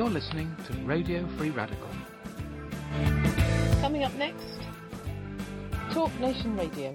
You're listening to Radio Free Radical. Coming up next, Talk Nation Radio.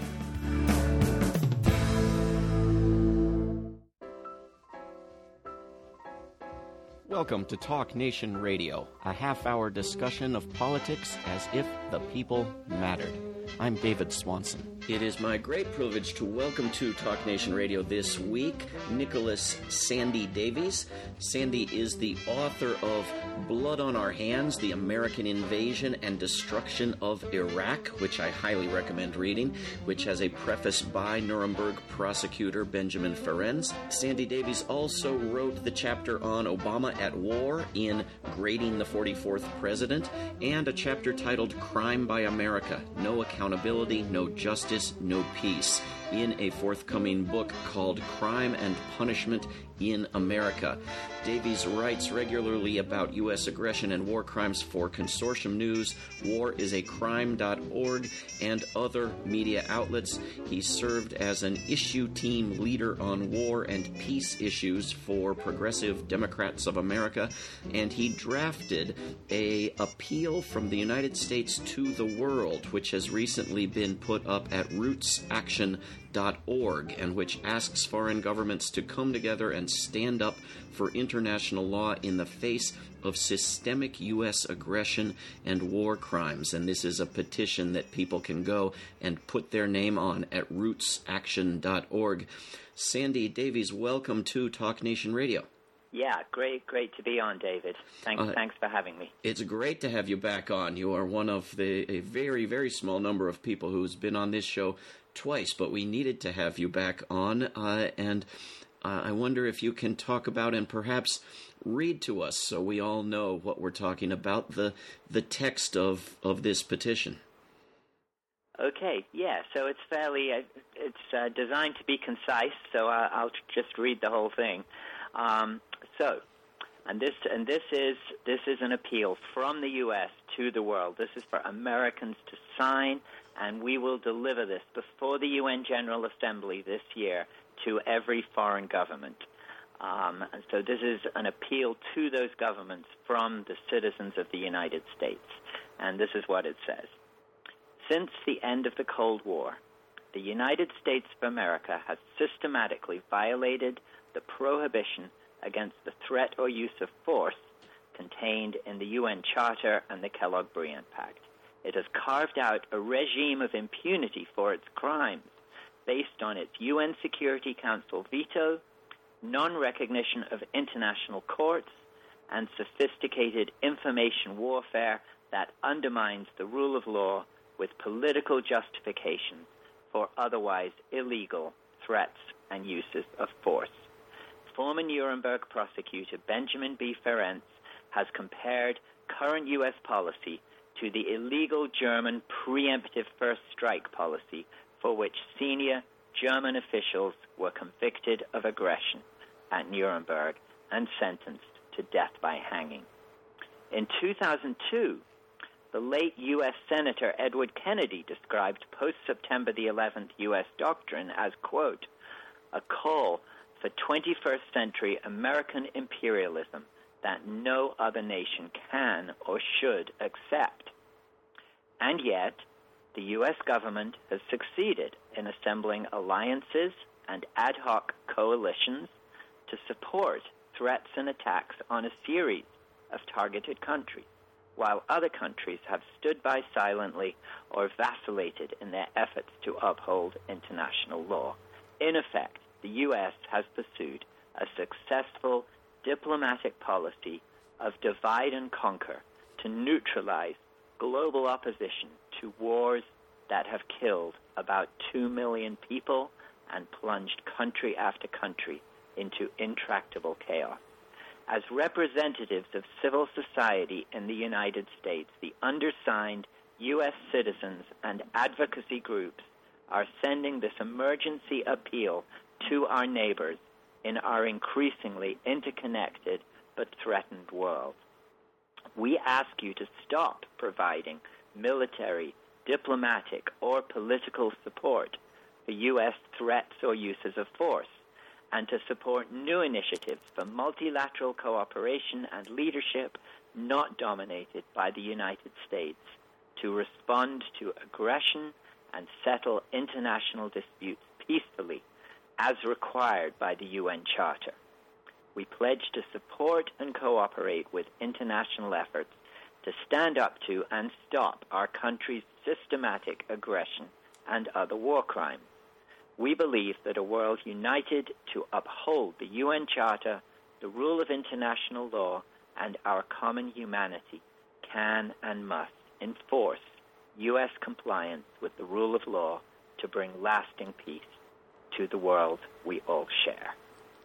Welcome to Talk Nation Radio, a half-hour discussion of politics as if the people mattered. I'm David Swanson. It is my great privilege to welcome to Talk Nation Radio this week Nicholas Sandy Davies. Sandy is the author of Blood on Our Hands, The American Invasion and Destruction of Iraq, which I highly recommend reading, which has a preface by Nuremberg prosecutor Benjamin Ferencz. Sandy Davies also wrote the chapter on Obama at War in Grading the 44th President, and a chapter titled Crime by America, No Accountability, No Justice, No Peace, in a forthcoming book called Crime and Punishment in America. Davies writes regularly about U.S. aggression and war crimes for Consortium News, warisacrime.org, and other media outlets. He served as an issue team leader on war and peace issues for Progressive Democrats of America, and he drafted an appeal from the United States to the world, which has recently been put up at rootsaction.org, and which asks foreign governments to come together and stand up for international law in the face of systemic U.S. aggression and war crimes. And this is a petition that people can go and put their name on at rootsaction.org. Sandy Davies, welcome to Talk Nation Radio. Yeah, great to be on, David. Thanks for having me. It's great to have you back on. You are one of a very, very small number of people who's been on this show twice, but we needed to have you back on, and I wonder if you can talk about and perhaps read to us so we all know what we're talking about, the text of this petition. Okay, yeah, so it's it's designed to be concise, so I'll just read the whole thing. This is an appeal from the U.S. to the world. This is for Americans to sign, and we will deliver this before the UN General Assembly this year to every foreign government. And so this is an appeal to those governments from the citizens of the United States. And this is what it says. Since the end of the Cold War, the United States of America has systematically violated the prohibition against the threat or use of force contained in the UN Charter and the Kellogg-Briand Pact. It has carved out a regime of impunity for its crimes based on its UN Security Council veto, non-recognition of international courts, and sophisticated information warfare that undermines the rule of law with political justifications for otherwise illegal threats and uses of force. Former Nuremberg prosecutor Benjamin B. Ferencz has compared current U.S. policy to the illegal German preemptive first strike policy for which senior German officials were convicted of aggression at Nuremberg and sentenced to death by hanging. In 2002, the late U.S. Senator Edward Kennedy described post-September the 11th U.S. doctrine as, quote, a call for 21st century American imperialism that no other nation can or should accept. And yet, the U.S. government has succeeded in assembling alliances and ad hoc coalitions to support threats and attacks on a series of targeted countries, while other countries have stood by silently or vacillated in their efforts to uphold international law. In effect, the U.S. has pursued a successful diplomatic policy of divide and conquer to neutralize global opposition to wars that have killed about 2 million people and plunged country after country into intractable chaos. As representatives of civil society in the United States, the undersigned U.S. citizens and advocacy groups are sending this emergency appeal to our neighbors in our increasingly interconnected but threatened world. We ask you to stop providing military, diplomatic, or political support for U.S. threats or uses of force, and to support new initiatives for multilateral cooperation and leadership not dominated by the United States, to respond to aggression and settle international disputes peacefully as required by the UN Charter. We pledge to support and cooperate with international efforts to stand up to and stop our country's systematic aggression and other war crimes. We believe that a world united to uphold the UN Charter, the rule of international law, and our common humanity can and must enforce U.S. compliance with the rule of law to bring lasting peace to the world we all share.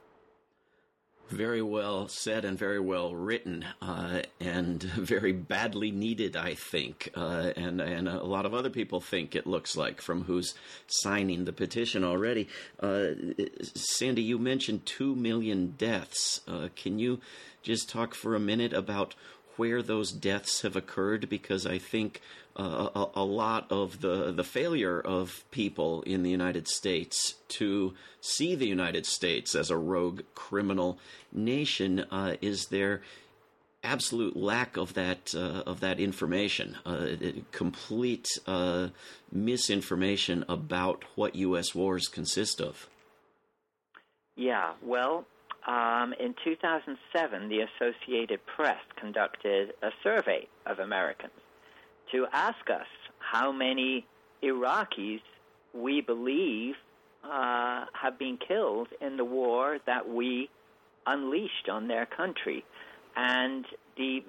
Very well said and very well written, and very badly needed, I think, and a lot of other people think, it looks like, from who's signing the petition already. Sandy, you mentioned 2 million deaths. Can you just talk for a minute about where those deaths have occurred? Because I think a lot of the failure of people in the United States to see the United States as a rogue criminal nation is their absolute lack of that information, complete misinformation about what U.S. wars consist of. Yeah, well, in 2007, the Associated Press conducted a survey of Americans to ask us how many Iraqis we believe have been killed in the war that we unleashed on their country. And the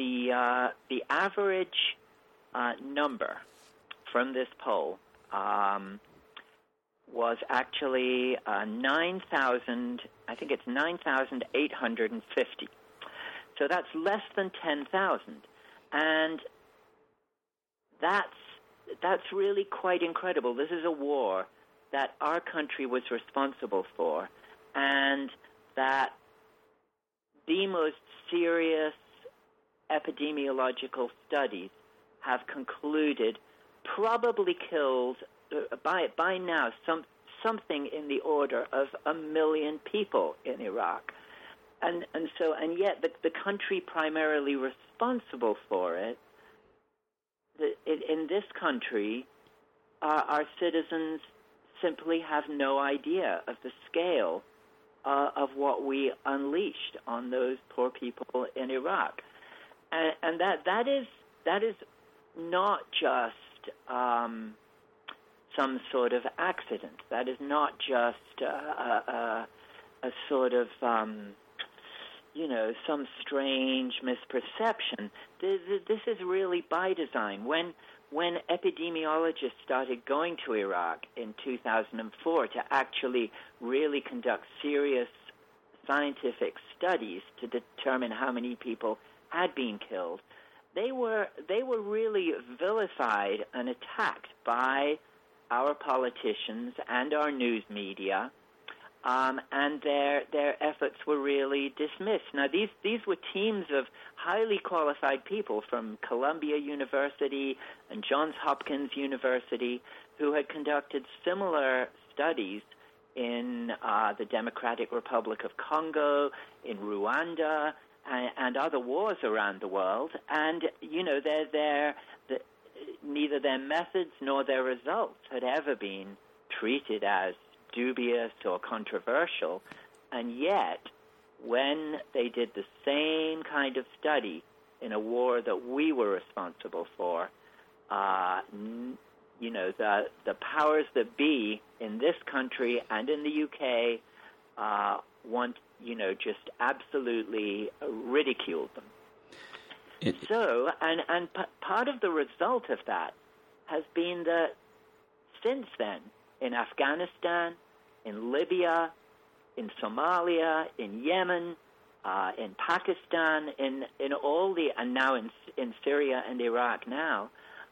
average number from this poll was actually 9,000. I think it's 9,850. So that's less than 10,000, and that's really quite incredible. This is a war that our country was responsible for, and that the most serious epidemiological studies have concluded probably killed by now something in the order of 1 million people in Iraq, and yet the country primarily responsible for it. In this country, our citizens simply have no idea of the scale of what we unleashed on those poor people in Iraq, and that is not just some sort of accident. That is not just a sort of some strange misperception. This is really by design. When epidemiologists started going to Iraq in 2004 to actually really conduct serious scientific studies to determine how many people had been killed, they were really vilified and attacked by our politicians and our news media. And their efforts were really dismissed. Now, these were teams of highly qualified people from Columbia University and Johns Hopkins University who had conducted similar studies in the Democratic Republic of Congo, in Rwanda, and other wars around the world. And, neither their methods nor their results had ever been treated as dubious or controversial, and yet when they did the same kind of study in a war that we were responsible for, the powers that be in this country and in the UK just absolutely ridiculed them. Part of the result of that has been that since then, in Afghanistan, in Libya, in Somalia, in Yemen, in Pakistan, in all the, and now in Syria and Iraq now,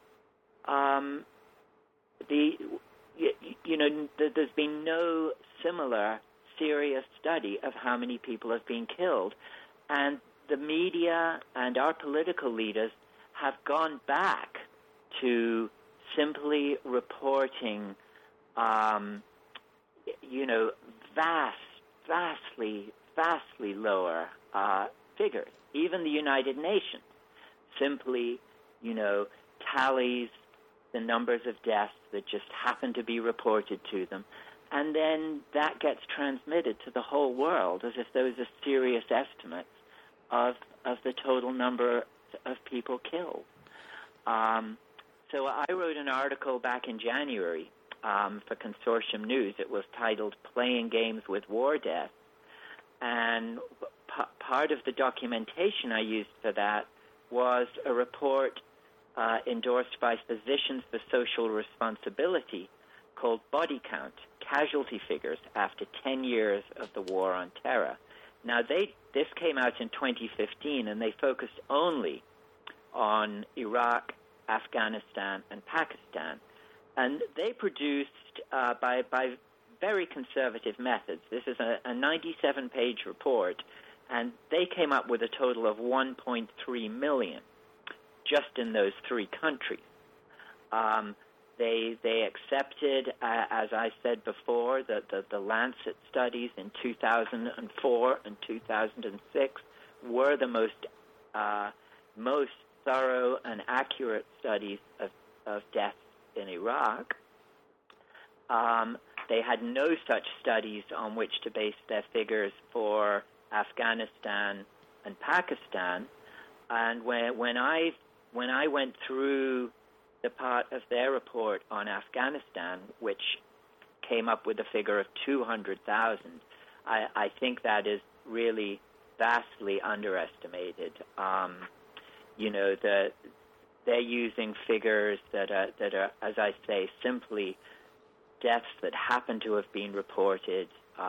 there's been no similar serious study of how many people have been killed, and the media and our political leaders have gone back to simply reporting, vast vastly, vastly lower figures. Even the United Nations simply, tallies the numbers of deaths that just happen to be reported to them, and then that gets transmitted to the whole world as if those are serious estimates of the total number of people killed. So I wrote an article back in January for Consortium News. It was titled "Playing Games with War Death," and part of the documentation I used for that was a report endorsed by Physicians for Social Responsibility called Body Count, Casualty Figures After 10 Years of the War on Terror. Now, this came out in 2015, and they focused only on Iraq, Afghanistan, and Pakistan. And they produced, by very conservative methods, this is a 97-page report, and they came up with a total of 1.3 million just in those three countries. They accepted, as I said before, the Lancet studies in 2004 and 2006 were the most thorough and accurate studies of deaths in Iraq. They had no such studies on which to base their figures for Afghanistan and Pakistan. And when I went through the part of their report on Afghanistan, which came up with a figure of 200,000, I think that is really vastly underestimated. They're using figures that are, as I say, simply deaths that happen to have been reported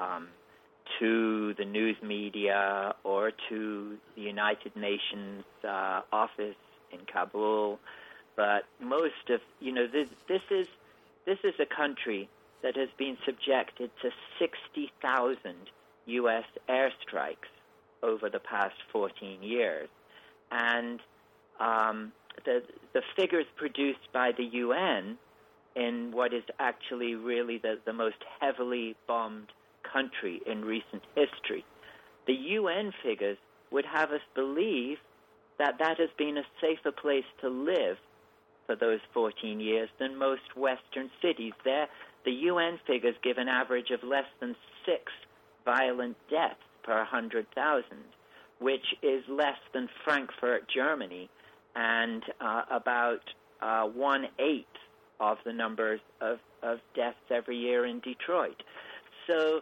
to the news media or to the United Nations office in Kabul. But most of, this is a country that has been subjected to 60,000 U.S. airstrikes over the past 14 years. And the figures produced by the UN in what is actually really the most heavily bombed country in recent history, the UN figures would have us believe that has been a safer place to live for those 14 years than most Western cities. There, the UN figures give an average of less than 6 violent deaths per 100,000, which is less than Frankfurt, Germany, and about 1/8 of the numbers of deaths every year in Detroit. So,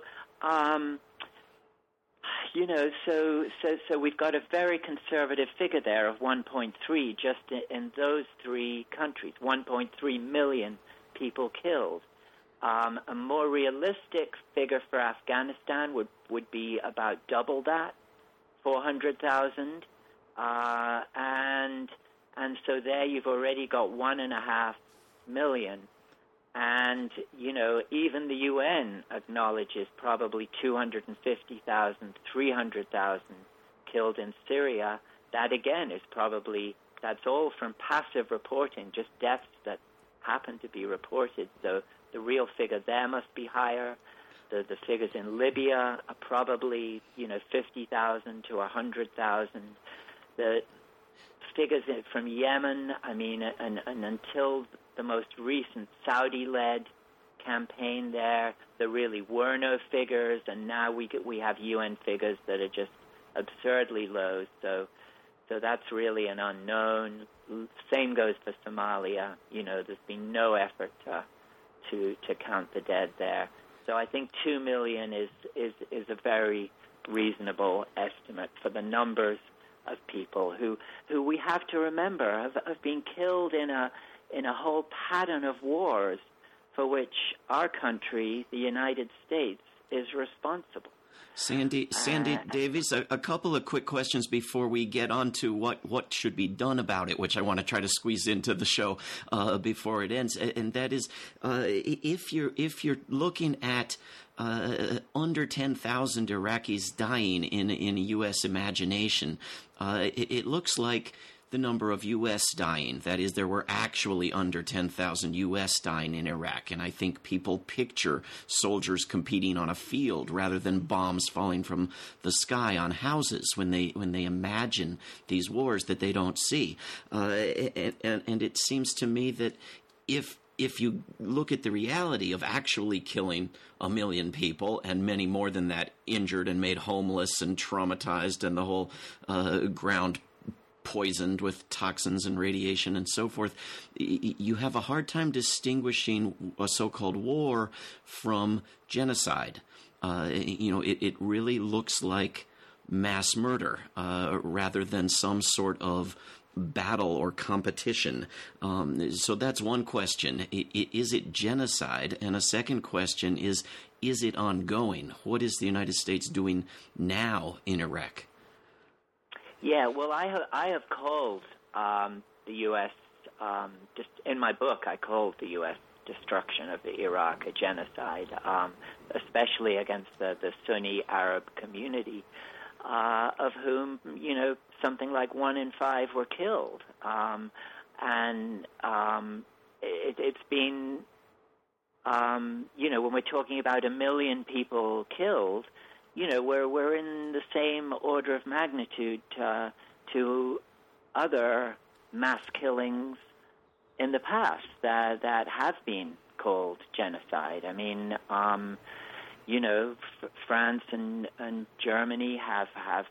so we've got a very conservative figure there of 1.3 just in those three countries, 1.3 million people killed. A more realistic figure for Afghanistan would be about double that, 400,000. And so there you've already got 1.5 million. And, even the UN acknowledges probably 250,000, 300,000 killed in Syria. That, again, that's all from passive reporting, just deaths that happen to be reported. So the real figure there must be higher. The figures in Libya are probably, 50,000 to 100,000. The figures from Yemen, and until the most recent Saudi-led campaign there, there really were no figures, and now we have UN figures that are just absurdly low. So that's really an unknown. Same goes for Somalia. There's been no effort to count the dead there. So I think 2 million is a very reasonable estimate for the numbers of people who we have to remember have been killed in a whole pattern of wars for which our country, the United States, is responsible. Sandy Davies, a couple of quick questions before we get on to what should be done about it, which I want to try to squeeze into the show before it ends. And that is, if you're looking at under 10,000 Iraqis dying in a U.S. imagination, it looks like the number of U.S. dying. That is, there were actually under 10,000 U.S. dying in Iraq, and I think people picture soldiers competing on a field rather than bombs falling from the sky on houses when they imagine these wars that they don't see. And it seems to me that if you look at the reality of actually killing 1 million people and many more than that injured and made homeless and traumatized and the whole ground poisoned with toxins and radiation and so forth, you have a hard time distinguishing a so-called war from genocide. It really looks like mass murder rather than some sort of battle or competition. So that's one question. Is it genocide? And a second question is it ongoing? What is the United States doing now in Iraq? Yeah, well, I have called the U.S., just in my book, I called the U.S. destruction of Iraq a genocide, especially against the Sunni Arab community, of whom, something like 1 in 5 were killed. It's been, when we're talking about 1 million people killed, we're in the same order of magnitude to other mass killings in the past that have been called genocide. I mean, France and Germany have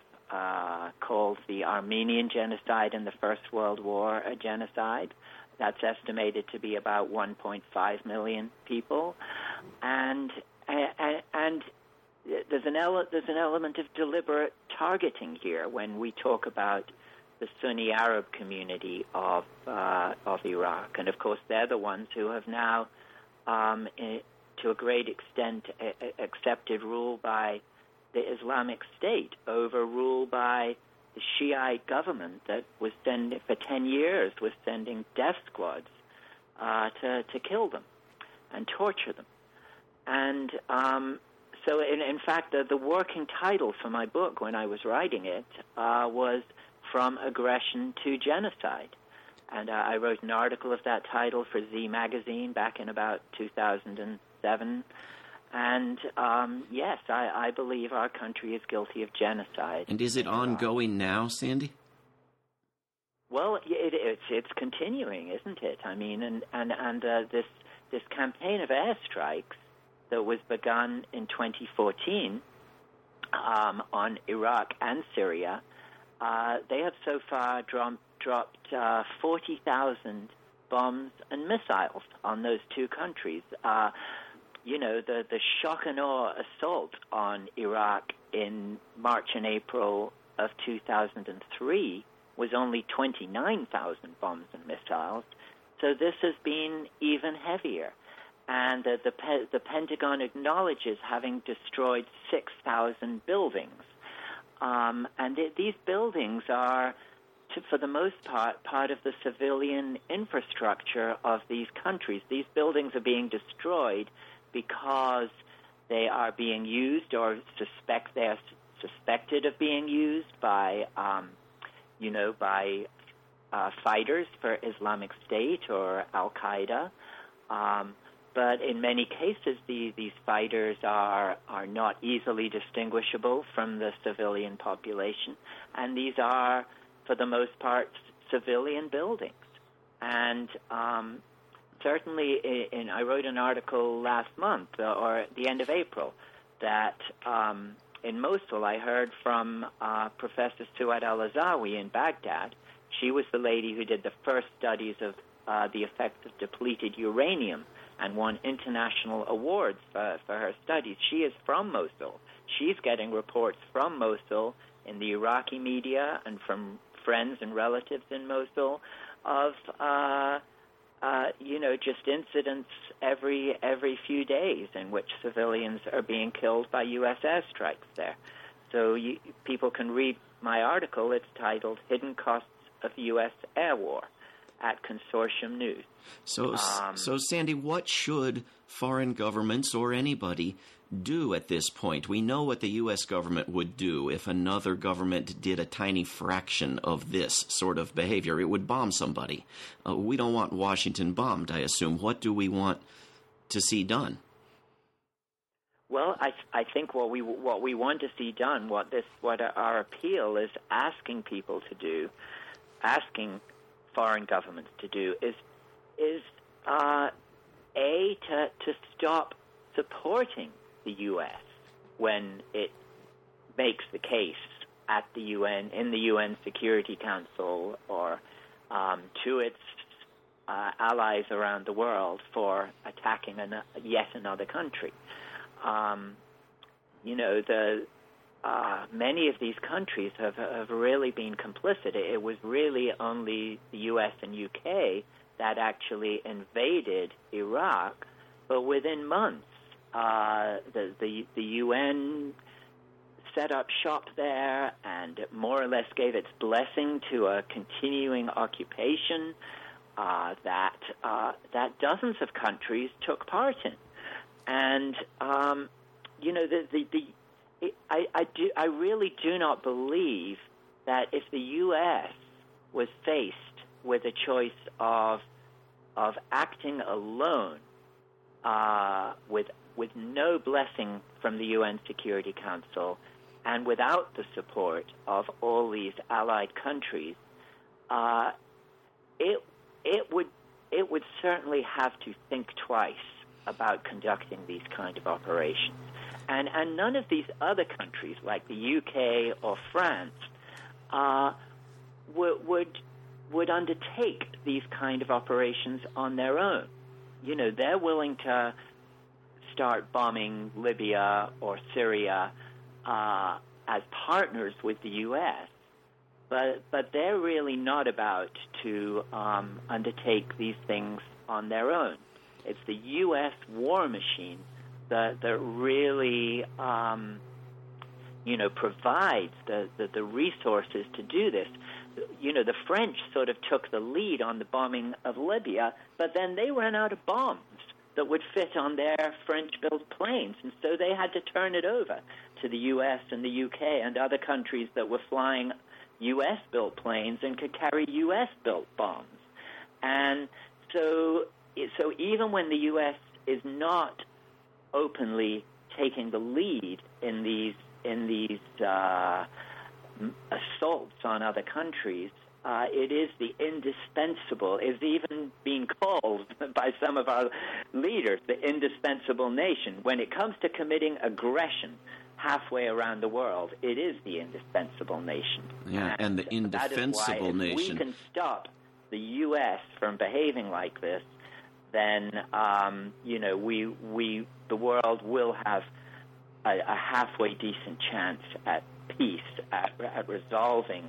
called the Armenian genocide in the First World War a genocide. That's estimated to be about 1.5 million people, and there's an element of deliberate targeting here when we talk about the Sunni Arab community of Iraq, and of course they're the ones who have now, to a great extent, accepted rule by the Islamic State over rule by the Shiite government that was for 10 years was sending death squads to kill them and torture them. And so, in fact, the working title for my book when I was writing it was From Aggression to Genocide. And I wrote an article of that title for Z Magazine back in about 2007. And yes, I believe our country is guilty of genocide. And is it ongoing now, Sandy? Well, it's continuing, isn't it? I mean, and this campaign of airstrikes that was begun in 2014 on Iraq and Syria, they have so far dropped 40,000 bombs and missiles on those two countries. The shock and awe assault on Iraq in March and April of 2003 was only 29,000 bombs and missiles. So this has been even heavier. And the Pentagon acknowledges having destroyed 6,000 buildings. These buildings are, for the most part of the civilian infrastructure of these countries. These buildings are being destroyed because they are being used or they are suspected of being used by, fighters for Islamic State or Al-Qaeda. But in many cases, these fighters are not easily distinguishable from the civilian population. And these are, for the most part, civilian buildings. And certainly, I wrote an article last month, or at the end of April, that in Mosul I heard from Professor Suad al-Azawi in Baghdad. She was the lady who did the first studies of the effects of depleted uranium and won international awards for her studies. She is from Mosul. She's getting reports from Mosul in the Iraqi media and from friends and relatives in Mosul of just incidents every few days in which civilians are being killed by U.S. airstrikes there. So people can read my article. It's titled Hidden Costs of U.S. Air War. at Consortium News. So Sandy, what should foreign governments or anybody do at this point? We know what the U.S. government would do if another government did a tiny fraction of this sort of behavior. It would bomb somebody. We don't want Washington bombed, I assume. What do we want to see done? Well, I think what we want to see done, what our appeal is asking people to do, asking foreign governments to do, is to stop supporting the U.S. when it makes the case at the UN, in the UN Security Council, or to its allies around the world for attacking yet another country. Many of these countries have really been complicit. It was really only the U.S. and U.K. that actually invaded Iraq, but within months, the UN set up shop there and more or less gave its blessing to a continuing occupation that dozens of countries took part in. And I really do not believe that if the U.S. was faced with a choice of acting alone, with no blessing from the UN Security Council, and without the support of all these allied countries, it would certainly have to think twice about conducting these kind of operations. And none of these other countries, like the UK or France, would undertake these kind of operations on their own. You know, they're willing to start bombing Libya or Syria as partners with the U.S., but they're really not about to undertake these things on their own. It's the U.S. war machine that really, provides the resources to do this. You know, the French sort of took the lead on the bombing of Libya, but then they ran out of bombs that would fit on their French-built planes, and so they had to turn it over to the U.S. and the U.K. and other countries that were flying U.S.-built planes and could carry U.S.-built bombs. And so even when the U.S. is not openly taking the lead in these assaults on other countries, it is the indispensable, is even being called by some of our leaders the indispensable nation. When it comes to committing aggression halfway around the world, it is the indispensable nation. Yeah, and the indefensible nation. If we can stop the U.S. from behaving like this, then the world will have a halfway decent chance at peace, at resolving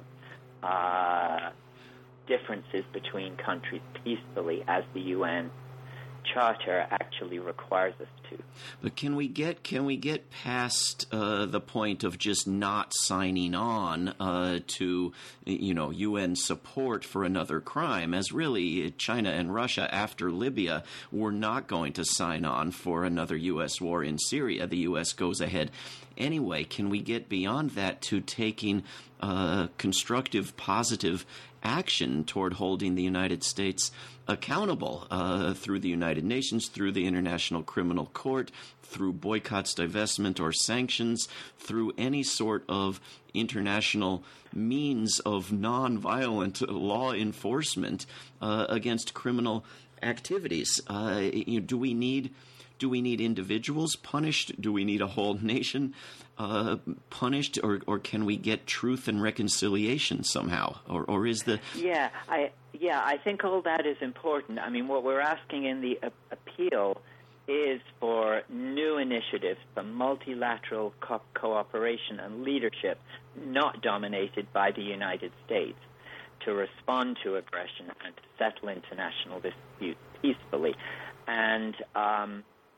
differences between countries peacefully, as the UN Charter actually requires us to. But can we get past the point of just not signing on to UN support for another crime, as really China and Russia after Libya were not going to sign on for another U.S. war in Syria? The U.S. goes ahead anyway. Can we get beyond that to taking constructive, positive action toward holding the United States accountable through the United Nations, through the International Criminal Court, through boycotts, divestment, or sanctions, through any sort of international means of nonviolent law enforcement against criminal activities? Do we need individuals punished? Do we need a whole nation punished, or can we get truth and reconciliation somehow, or is the I think all that is important. I mean, what we're asking in the appeal is for new initiatives, for multilateral cooperation and leadership, not dominated by the United States, to respond to aggression and to settle international disputes peacefully. And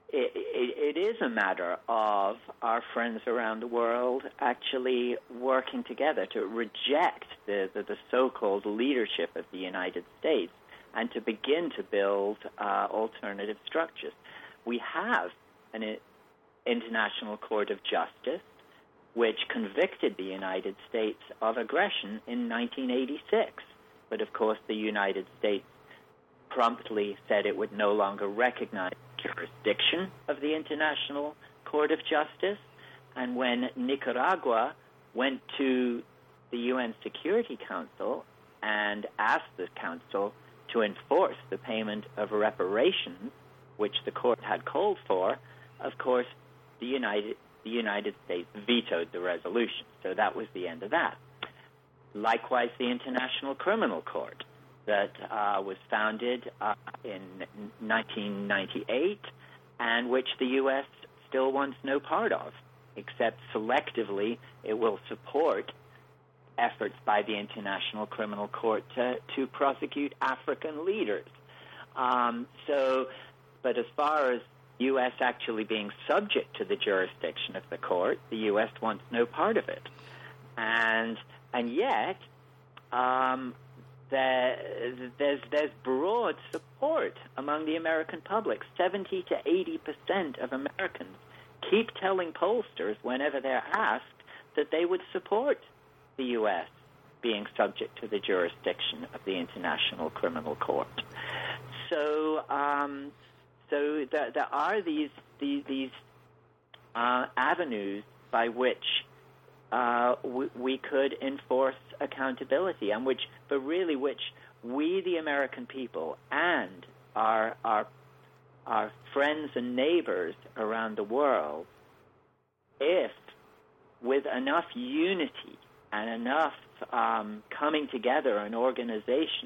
it is a matter of our friends around the world actually working together to reject the so-called leadership of the United States and to begin to build alternative structures. We have an International Court of Justice which convicted the United States of aggression in 1986. But, of course, the United States promptly said it would no longer recognize jurisdiction of the International Court of Justice. And when Nicaragua went to the UN Security Council and asked the Council to enforce the payment of reparations, which the court had called for, of course, the United States vetoed the resolution. So that was the end of that. Likewise, the International Criminal Court that was founded in 1998 and which the U.S. still wants no part of, except selectively it will support efforts by the International Criminal Court to prosecute African leaders. But as far as the U.S. actually being subject to the jurisdiction of the court, the U.S. wants no part of it. And yet, there's broad support among the American public. 70 to 80% of Americans keep telling pollsters whenever they're asked that they would support the U.S. being subject to the jurisdiction of the International Criminal Court. So there are these avenues by which we could enforce accountability, and which we, the American people, and our friends and neighbors around the world, if with enough unity and enough coming together and organization,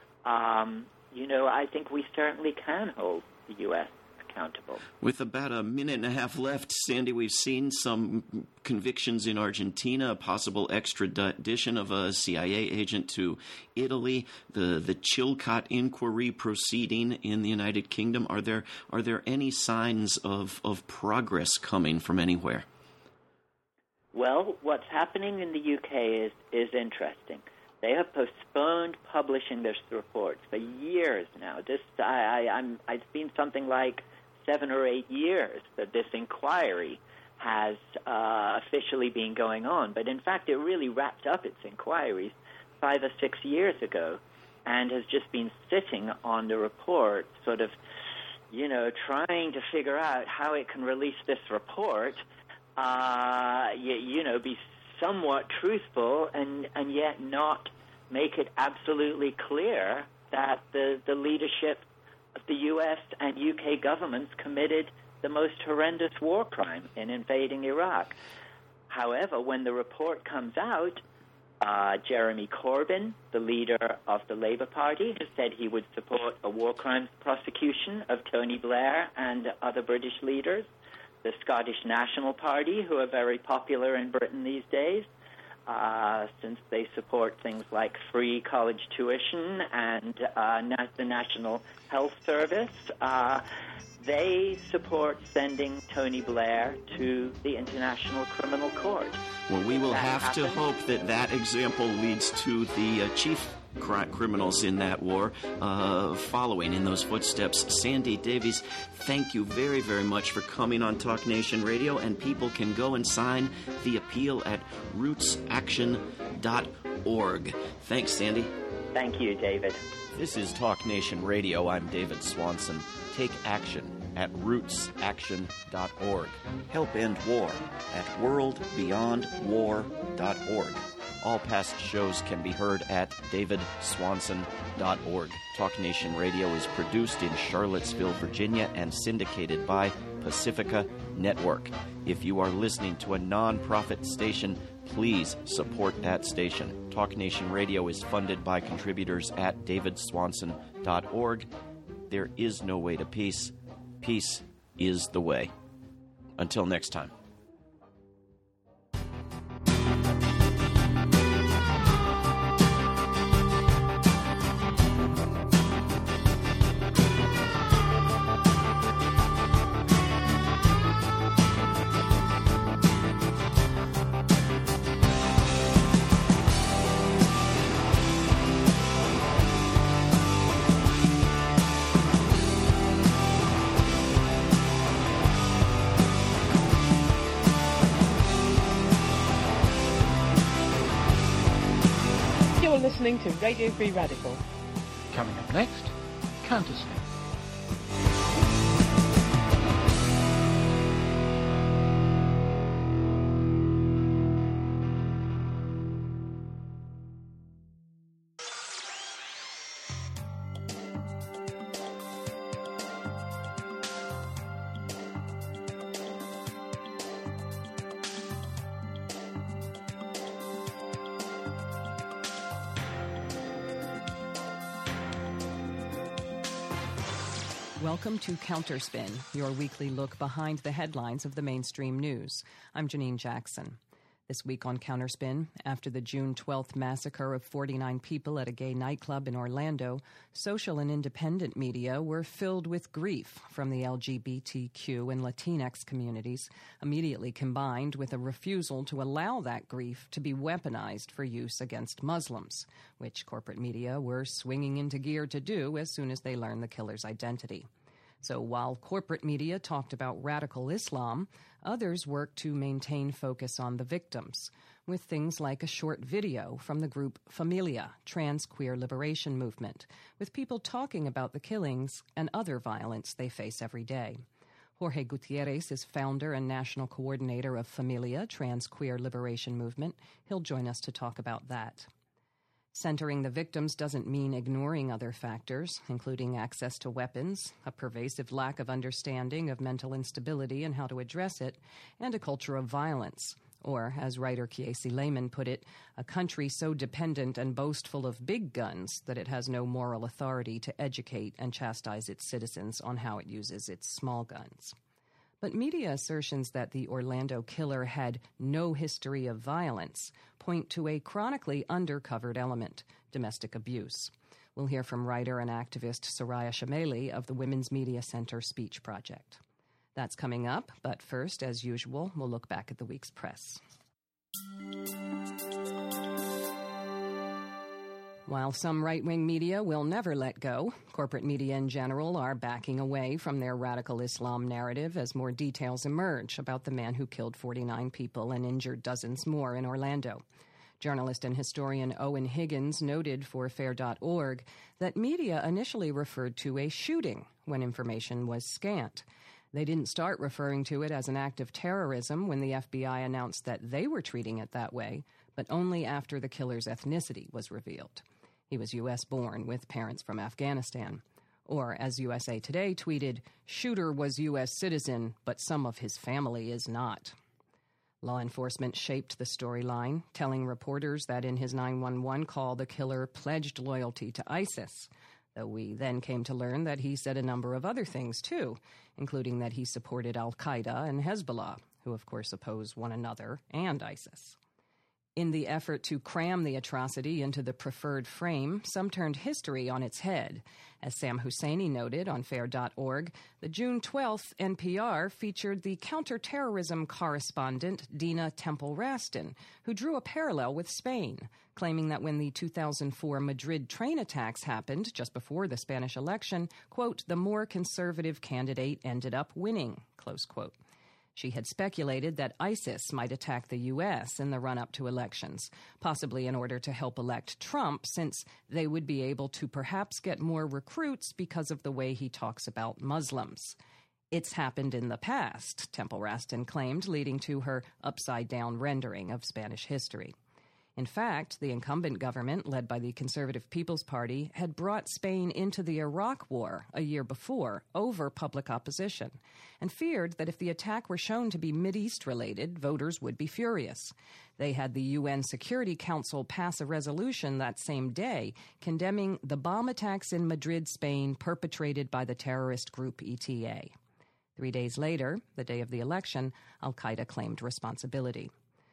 I think we certainly can hold the U.S. accountable. With about a minute and a half left, Sandy, we've seen some convictions in Argentina, a possible extradition of a CIA agent to Italy, the Chilcot inquiry proceeding in the United Kingdom. Are there any signs of progress coming from anywhere? Well, what's happening in the UK is interesting. They have postponed publishing this report for years now. It's been something like 7 or 8 years that this inquiry has officially been going on. But in fact, it really wrapped up its inquiries 5 or 6 years ago and has just been sitting on the report, sort of, trying to figure out how it can release this report, be somewhat truthful and yet not make it absolutely clear that the leadership of the U.S. and UK governments committed the most horrendous war crime in invading Iraq. However, when the report comes out, Jeremy Corbyn, the leader of the Labour Party, has said he would support a war crimes prosecution of Tony Blair and other British leaders. The Scottish National Party, who are very popular in Britain these days, since they support things like free college tuition and the National Health Service, they support sending Tony Blair to the International Criminal Court. Well, we will have to hope that example leads to the chief criminals in that war following in those footsteps. Sandy Davies, thank you very, very much for coming on Talk Nation Radio, and people can go and sign the appeal at rootsaction.org. Thanks, Sandy. Thank you, David. This is Talk Nation Radio. I'm David Swanson. Take action at rootsaction.org. Help end war at worldbeyondwar.org. All past shows can be heard at davidswanson.org. Talk Nation Radio is produced in Charlottesville, Virginia, and syndicated by Pacifica Network. If you are listening to a non-profit station, please support that station. Talk Nation Radio is funded by contributors at davidswanson.org. There is no way to peace. Peace is the way. Until next time. You're listening to Radio Free Radical. Coming up next, Counterspin. Welcome to Counterspin, your weekly look behind the headlines of the mainstream news. I'm Janine Jackson. This week on Counterspin, after the June 12th massacre of 49 people at a gay nightclub in Orlando, social and independent media were filled with grief from the LGBTQ and Latinx communities, immediately combined with a refusal to allow that grief to be weaponized for use against Muslims, which corporate media were swinging into gear to do as soon as they learned the killer's identity. So while corporate media talked about radical Islam, others worked to maintain focus on the victims, with things like a short video from the group Familia, Trans Queer Liberation Movement, with people talking about the killings and other violence they face every day. Jorge Gutierrez is founder and national coordinator of Familia, Trans Queer Liberation Movement. He'll join us to talk about that. Centering the victims doesn't mean ignoring other factors, including access to weapons, a pervasive lack of understanding of mental instability and how to address it, and a culture of violence. Or, as writer Kiesi Lehman put it, a country so dependent and boastful of big guns that it has no moral authority to educate and chastise its citizens on how it uses its small guns. But media assertions that the Orlando killer had no history of violence point to a chronically undercovered element, domestic abuse. We'll hear from writer and activist Soraya Chemaly of the Women's Media Center Speech Project. That's coming up, but first, as usual, we'll look back at the week's press. While some right-wing media will never let go, corporate media in general are backing away from their radical Islam narrative as more details emerge about the man who killed 49 people and injured dozens more in Orlando. Journalist and historian Owen Higgins noted for Fair.org that media initially referred to a shooting when information was scant. They didn't start referring to it as an act of terrorism when the FBI announced that they were treating it that way, but only after the killer's ethnicity was revealed. He was U.S.-born with parents from Afghanistan. Or, as USA Today tweeted, shooter was U.S. citizen, but some of his family is not. Law enforcement shaped the storyline, telling reporters that in his 911 call, the killer pledged loyalty to ISIS, though we then came to learn that he said a number of other things, too, including that he supported al-Qaeda and Hezbollah, who, of course, oppose one another and ISIS. In the effort to cram the atrocity into the preferred frame, some turned history on its head. As Sam Husseini noted on Fair.org, the June 12th NPR featured the counterterrorism correspondent Dina Temple-Raston, who drew a parallel with Spain, claiming that when the 2004 Madrid train attacks happened just before the Spanish election, quote, the more conservative candidate ended up winning, close quote. She had speculated that ISIS might attack the U.S. in the run-up to elections, possibly in order to help elect Trump, since they would be able to perhaps get more recruits because of the way he talks about Muslims. It's happened in the past, Temple-Raston claimed, leading to her upside-down rendering of Spanish history. In fact, the incumbent government, led by the Conservative People's Party, had brought Spain into the Iraq War a year before over public opposition, and feared that if the attack were shown to be Mideast-related, voters would be furious. They had the UN Security Council pass a resolution that same day condemning the bomb attacks in Madrid, Spain, perpetrated by the terrorist group ETA. 3 days later, the day of the election, al-Qaeda claimed responsibility.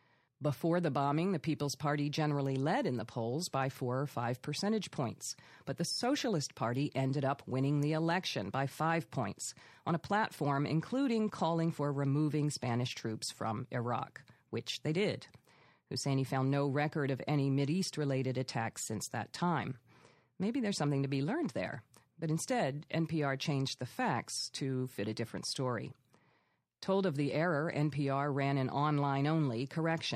Before the bombing, the People's Party generally led in the polls by 4 or 5 percentage points. But the Socialist Party ended up winning the election by 5 points, on a platform including calling for removing Spanish troops from Iraq, which they did. Husseini found no record of any Mideast-related attacks since that time. Maybe there's something to be learned there. But instead, NPR changed the facts to fit a different story. Told of the error, NPR ran an online-only correction.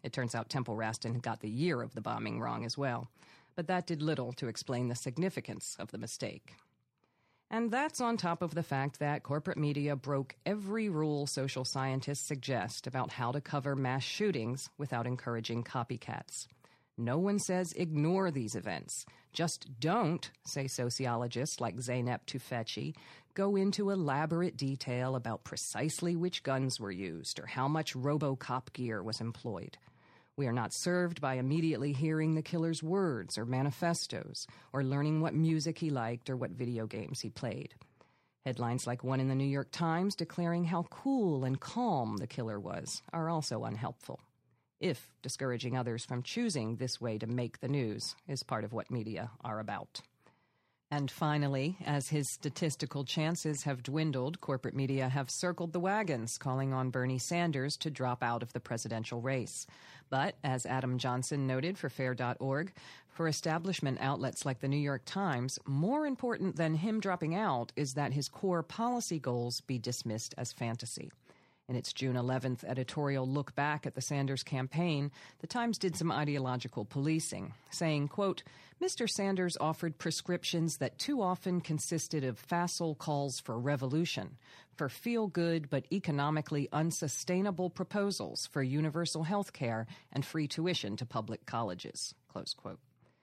It turns out Temple Raston got the year of the bombing wrong as well. But that did little to explain the significance of the mistake. And that's on top of the fact that corporate media broke every rule social scientists suggest about how to cover mass shootings without encouraging copycats. No one says ignore these events. Just don't, say sociologists like Zeynep Tufekci, go into elaborate detail about precisely which guns were used or how much RoboCop gear was employed. We are not served by immediately hearing the killer's words or manifestos, or learning what music he liked or what video games he played. Headlines like one in the New York Times declaring how cool and calm the killer was are also unhelpful, if discouraging others from choosing this way to make the news is part of what media are about. And finally, as his statistical chances have dwindled, corporate media have circled the wagons, calling on Bernie Sanders to drop out of the presidential race. But, as Adam Johnson noted for FAIR.org, for establishment outlets like the New York Times, more important than him dropping out is that his core policy goals be dismissed as fantasy. In its June 11th editorial look back at the Sanders campaign, the Times did some ideological policing, saying, quote, Mr. Sanders offered prescriptions that too often consisted of facile calls for revolution, for feel-good but economically unsustainable proposals for universal health care and free tuition to public colleges, close quote.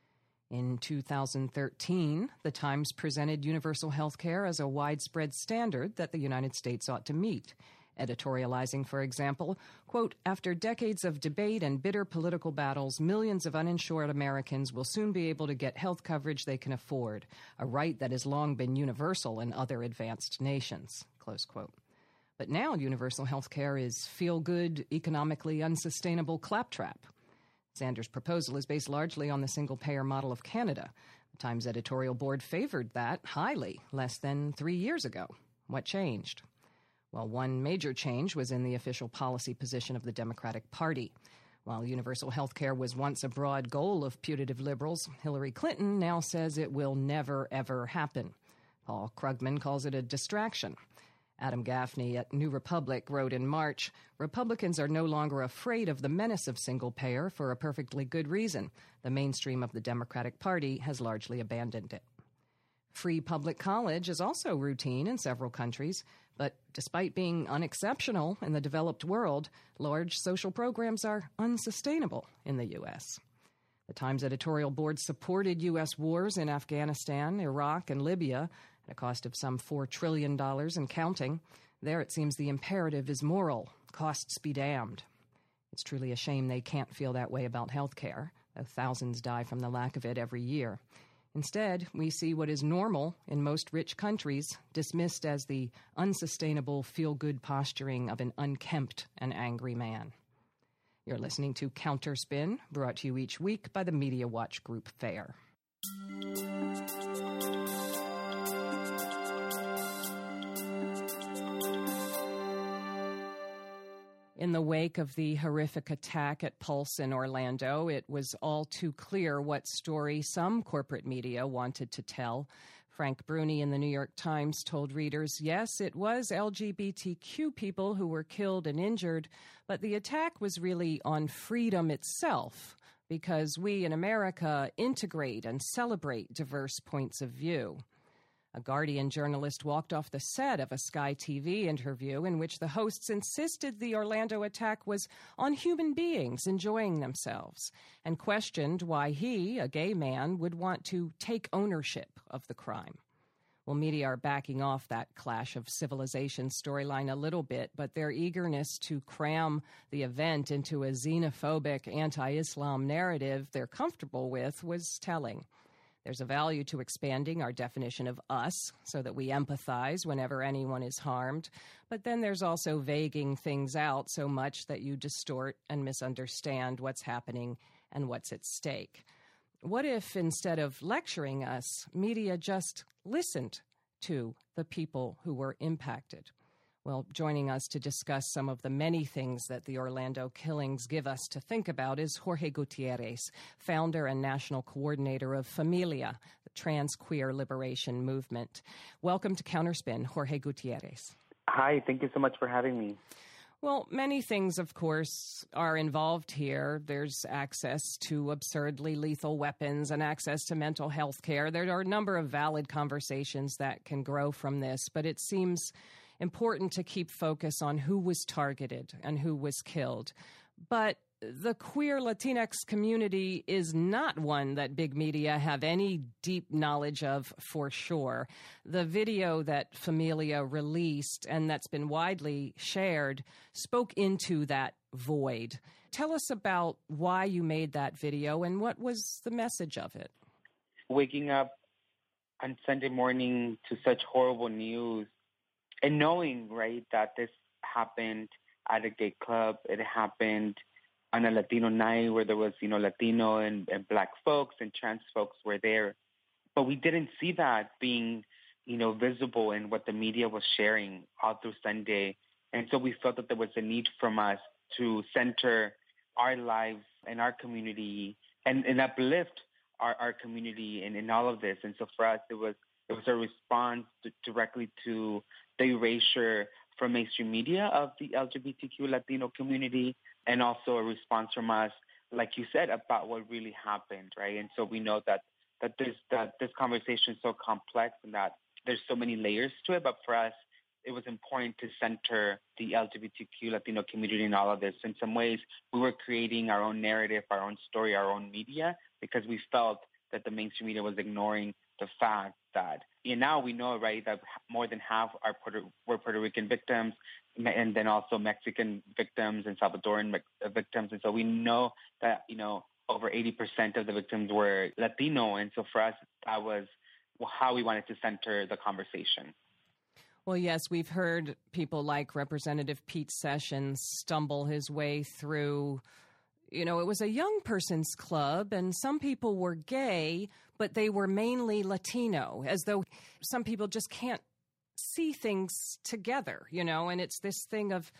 In 2013, the Times presented universal health care as a widespread standard that the United States ought to meet, editorializing, for example, quote, after decades of debate and bitter political battles, millions of uninsured Americans will soon be able to get health coverage they can afford, a right that has long been universal in other advanced nations, close quote. But now universal health care is feel-good, economically unsustainable claptrap. Sanders' proposal is based largely on the single-payer model of Canada. The Times editorial board favored that highly less than 3 years ago. What changed? Well, one major change was in the official policy position of the Democratic Party. While universal health care was once a broad goal of putative liberals, Hillary Clinton now says it will never, ever happen. Paul Krugman calls it a distraction. Adam Gaffney at New Republic wrote in March, Republicans are no longer afraid of the menace of single-payer for a perfectly good reason. The mainstream of the Democratic Party has largely abandoned it. Free public college is also routine in several countries, but despite being unexceptional in the developed world, large social programs are unsustainable in the U.S. The Times editorial board supported U.S. wars in Afghanistan, Iraq, and Libya at a cost of some $4 trillion and counting. There it seems the imperative is moral, costs be damned. It's truly a shame they can't feel that way about health care, though thousands die from the lack of it every year. Instead, we see what is normal in most rich countries dismissed as the unsustainable feel-good posturing of an unkempt and angry man. You're listening to Counterspin, brought to you each week by the Media Watch Group FAIR. In the wake of the horrific attack at Pulse in Orlando, it was all too clear what story some corporate media wanted to tell. Frank Bruni in the New York Times told readers, yes, it was LGBTQ people who were killed and injured, but the attack was really on freedom itself, because we in America integrate and celebrate diverse points of view. A Guardian journalist walked off the set of a Sky TV interview in which the hosts insisted the Orlando attack was on human beings enjoying themselves and questioned why he, a gay man, would want to take ownership of the crime. Well, media are backing off that clash of civilization storyline a little bit, but their eagerness to cram the event into a xenophobic anti-Islam narrative they're comfortable with was telling. There's a value to expanding our definition of us so that we empathize whenever anyone is harmed, but then there's also vaguing things out so much that you distort and misunderstand what's happening and what's at stake. What if, instead of lecturing us, media just listened to the people who were impacted? Well, joining us to discuss some of the many things that the Orlando killings give us to think about is Jorge Gutierrez, founder and national coordinator of Familia, the trans queer liberation movement. Welcome to Counterspin, Jorge Gutierrez. Hi, thank you so much for having me. Well, many things, of course, are involved here. There's access to absurdly lethal weapons and access to mental health care. There are a number of valid conversations that can grow from this, but it seems important to keep focus on who was targeted and who was killed. But the queer Latinx community is not one that big media have any deep knowledge of for sure. The video that Familia released and that's been widely shared spoke into that void. Tell us about why you made that video and what was the message of it. Waking up on Sunday morning to such horrible news and knowing, right, that this happened at a gay club, it happened on a Latino night where there was, Latino and Black folks and trans folks were there. But we didn't see that being, visible in what the media was sharing all through Sunday. And so we felt that there was a need from us to center our lives and our community and uplift our community in all of this. And so for us, it was a response directly to the erasure from mainstream media of the LGBTQ Latino community, and also a response from us, like you said, about what really happened, right? And so we know that this conversation is so complex and that there's so many layers to it, but for us, it was important to center the LGBTQ Latino community in all of this. In some ways, we were creating our own narrative, our own story, our own media, because we felt that the mainstream media was ignoring the fact that, now we know, right, that more than half were Puerto Rican victims, and then also Mexican victims and Salvadoran victims. And so we know that, over 80% of the victims were Latino. And so for us, that was how we wanted to center the conversation. Well, yes, we've heard people like Representative Pete Sessions stumble his way through. It was a young person's club, and some people were gay, but they were mainly Latino, as though some people just can't see things together, and it's this thing of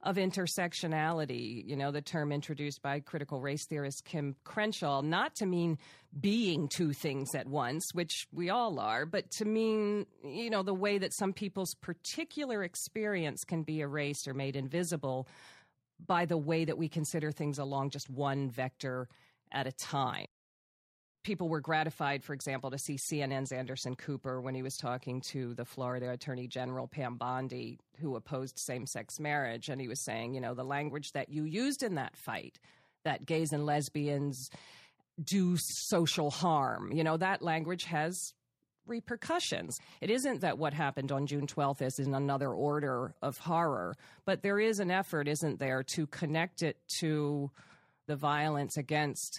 intersectionality, the term introduced by critical race theorist Kim Crenshaw, not to mean being two things at once, which we all are, but to mean, the way that some people's particular experience can be erased or made invisible by the way that we consider things along just one vector at a time. People were gratified, for example, to see CNN's Anderson Cooper when he was talking to the Florida Attorney General, Pam Bondi, who opposed same-sex marriage. And he was saying, the language that you used in that fight, that gays and lesbians do social harm, that language has repercussions. It isn't that what happened on June 12th is in another order of horror, but there is an effort, isn't there, to connect it to the violence against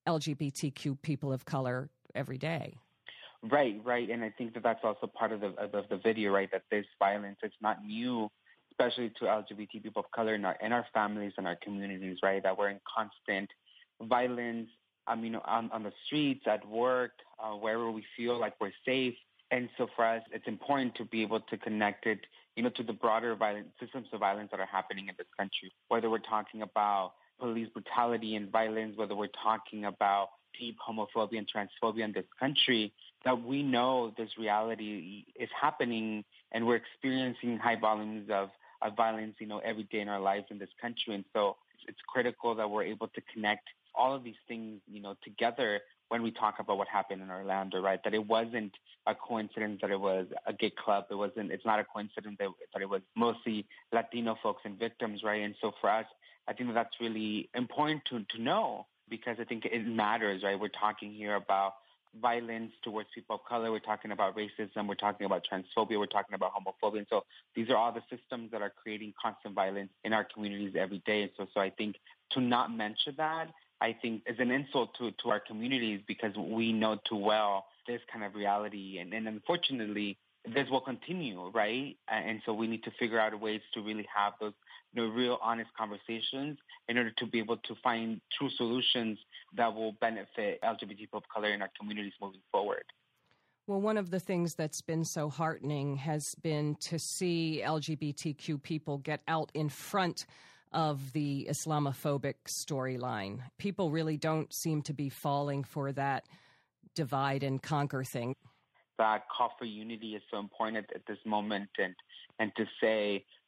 LGBTQ people of color every day. Right. And I think that that's also part of the video, right, that this violence is not new, especially to LGBT people of color in our families and our communities, right, that we're in constant violence, on the streets, at work, wherever we feel like we're safe. And so for us, it's important to be able to connect it, to the broader violence, systems of violence that are happening in this country, whether we're talking about police brutality and violence, whether we're talking about deep homophobia and transphobia in this country, that we know this reality is happening and we're experiencing high volumes of violence, every day in our lives in this country. And so it's critical that we're able to connect all of these things, together when we talk about what happened in Orlando, right? That it wasn't a coincidence that it was a gay club. It's not a coincidence that it was mostly Latino folks and victims, right? And so for us, I think that's really important to know, because I think it matters, right? We're talking here about violence towards people of color. We're talking about racism. We're talking about transphobia. We're talking about homophobia. And so these are all the systems that are creating constant violence in our communities every day. So I think to not mention that, I think, is an insult to our communities, because we know too well this kind of reality. And unfortunately, this will continue, right? And so we need to figure out ways to really have those real honest conversations in order to be able to find true solutions that will benefit LGBT people of color in our communities moving forward. Well, one of the things that's been so heartening has been to see LGBTQ people get out in front of the Islamophobic storyline. People really don't seem to be falling for that divide and conquer thing. That call for unity is so important at this moment, and to say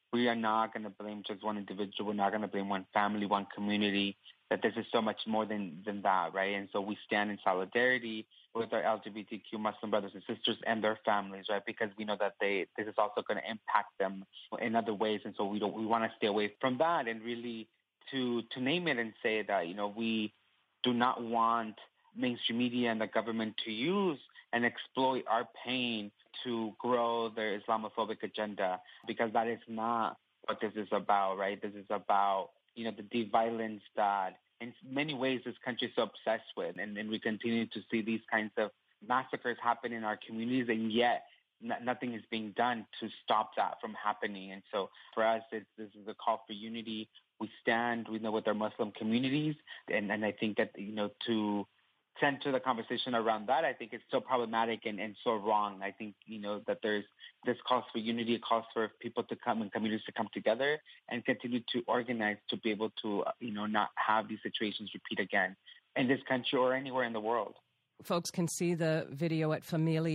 we are not going to blame just one individual. We're not going to blame one family, one community, that this is so much more than that, right? And so we stand in solidarity with our LGBTQ Muslim brothers and sisters and their families, right? Because we know that this is also going to impact them in other ways. And so we want to stay away from that and really to name it and say that, we do not want mainstream media and the government to use and exploit our pain to grow their Islamophobic agenda, because that is not what this is about, right? This is about, the de-violence that in many ways this country is so obsessed with. And we continue to see these kinds of massacres happen in our communities, and yet nothing is being done to stop that from happening. And so for us, this is a call for unity. We stand, with our Muslim communities. And I think that, to center the conversation around that, I think it's so problematic and so wrong. I think, that there's this calls for unity, it calls for people to come and communities to come together and continue to organize to be able to, not have these situations repeat again in this country or anywhere in the world. Folks can see the video at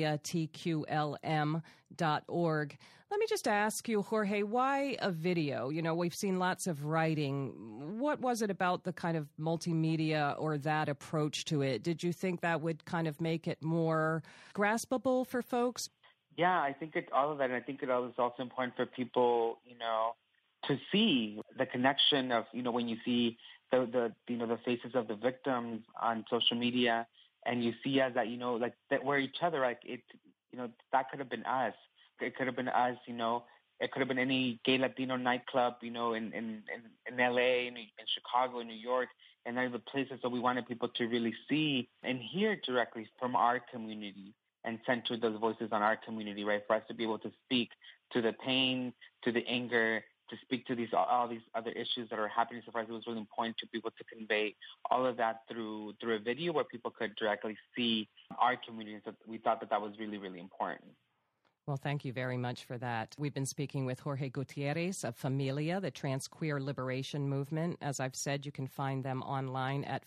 familiatqlm.org. Let me just ask you, Jorge, why a video? We've seen lots of writing. What was it about the kind of multimedia or that approach to it? Did you think that would kind of make it more graspable for folks? Yeah, I think it's all of that. And I think it is also important for people, to see the connection of, when you see the faces of the victims on social media, and you see as that, that we're each other, that could have been us. It could have been us, it could have been any gay Latino nightclub, in LA, in Chicago, in New York, and other places that we wanted people to really see and hear directly from our community and center those voices on our community, right? For us to be able to speak to the pain, to the anger, to speak to all these other issues that are happening. So for us, it was really important to be able to convey all of that through a video where people could directly see our community. So we thought that was really, really important. Well, thank you very much for that. We've been speaking with Jorge Gutierrez of Familia, the trans queer liberation movement. As I've said, you can find them online at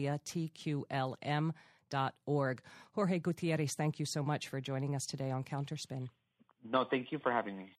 familiatqlm.org. Jorge Gutierrez, thank you so much for joining us today on Counterspin. No, thank you for having me.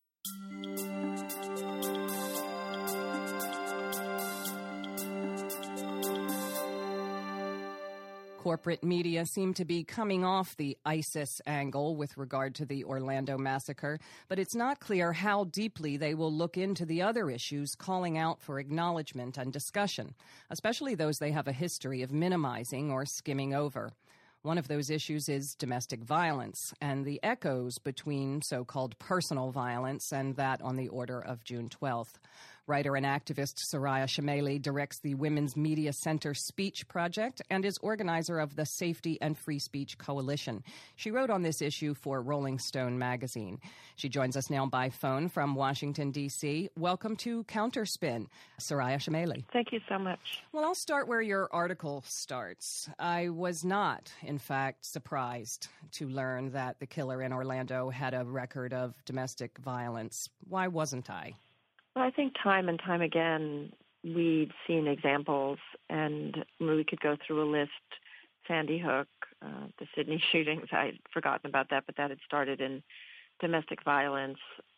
Corporate media seem to be coming off the ISIS angle with regard to the Orlando massacre, but it's not clear how deeply they will look into the other issues calling out for acknowledgement and discussion, especially those they have a history of minimizing or skimming over. One of those issues is domestic violence and the echoes between so-called personal violence and that on the order of June 12th. Writer and activist Soraya Chemaly directs the Women's Media Center Speech Project and is organizer of the Safety and Free Speech Coalition. She wrote on this issue for Rolling Stone magazine. She joins us now by phone from Washington, D.C. Welcome to Counterspin, Soraya Chemaly. Thank you so much. Well, I'll start where your article starts. I was not, in fact, surprised to learn that the killer in Orlando had a record of domestic violence. Why wasn't I? Well, I think time and time again we've seen examples, and we could go through a list. Sandy Hook, the Sydney shootings, I'd forgotten about that, but that had started in domestic violence,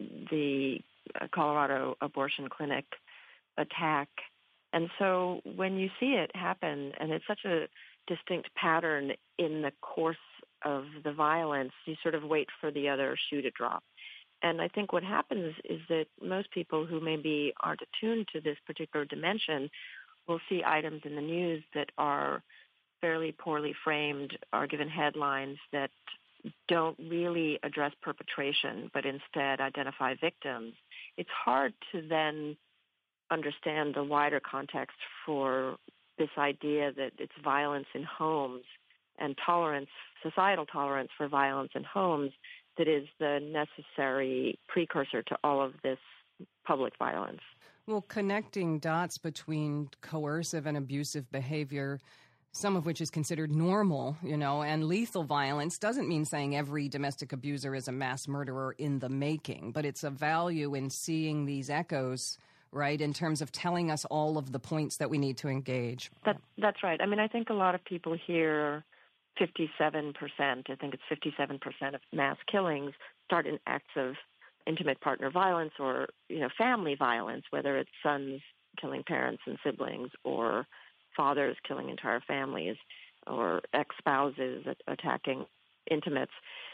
the Colorado abortion clinic attack. And so when you see it happen, and it's such a distinct pattern in the course of the violence, you sort of wait for the other shoe to drop. And I think what happens is that most people who maybe aren't attuned to this particular dimension will see items in the news that are fairly poorly framed, are given headlines that don't really address perpetration, but instead identify victims. It's hard to then understand the wider context for this idea that it's violence in homes and tolerance, societal tolerance for violence in homes, that is the necessary precursor to all of this public violence. Well, connecting dots between coercive and abusive behavior, some of which is considered normal, and lethal violence doesn't mean saying every domestic abuser is a mass murderer in the making, but it's a value in seeing these echoes, right, in terms of telling us all of the points that we need to engage. That's right. I mean, I think a lot of people hear 57%, I think it's 57% of mass killings start in acts of intimate partner violence or, family violence, whether it's sons killing parents and siblings or fathers killing entire families or ex-spouses attacking intimates.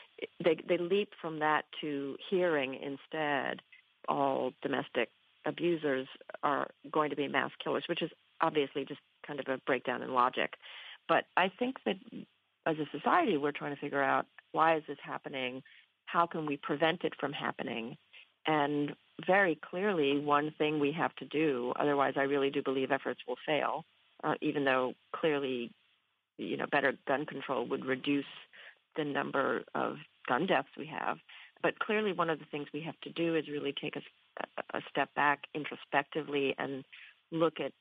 They leap from that to hearing instead all domestic abusers are going to be mass killers, which is obviously just kind of a breakdown in logic. But I think that as a society, we're trying to figure out, why is this happening? How can we prevent it from happening? And very clearly, one thing we have to do, otherwise I really do believe efforts will fail, even though clearly, better gun control would reduce the number of gun deaths we have. But clearly one of the things we have to do is really take a step back introspectively and look at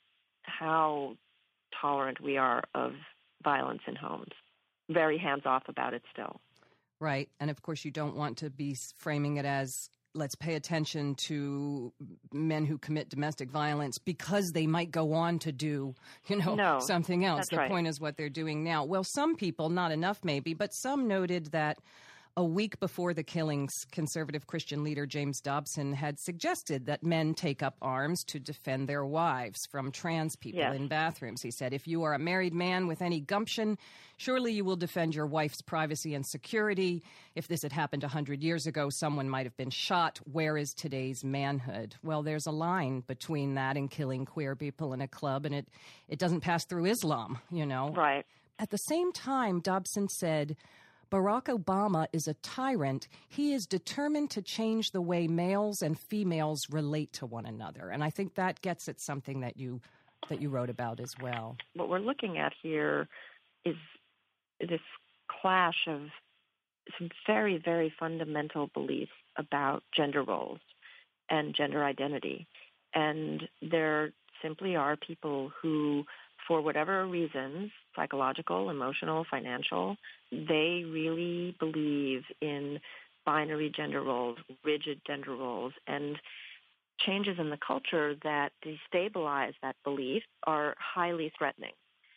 how tolerant we are of violence in homes. Very hands-off about it still. Right. And of course, you don't want to be framing it as, let's pay attention to men who commit domestic violence because they might go on to do, something else. The point is what they're doing now. Well, some people, not enough maybe, but some noted that a week before the killings, conservative Christian leader James Dobson had suggested that men take up arms to defend their wives from trans people in bathrooms. He said, if you are a married man with any gumption, surely you will defend your wife's privacy and security. If this had happened 100 years ago, someone might have been shot. Where is today's manhood? Well, there's a line between that and killing queer people in a club, and it doesn't pass through Islam, Right. At the same time, Dobson said, Barack Obama is a tyrant. He is determined to change the way males and females relate to one another. And I think that gets at something that you wrote about as well. What we're looking at here is this clash of some very, very fundamental beliefs about gender roles and gender identity. And there simply are people who, for whatever reasons, psychological, emotional, financial, they really believe in binary gender roles, rigid gender roles, and changes in the culture that destabilize that belief are highly threatening.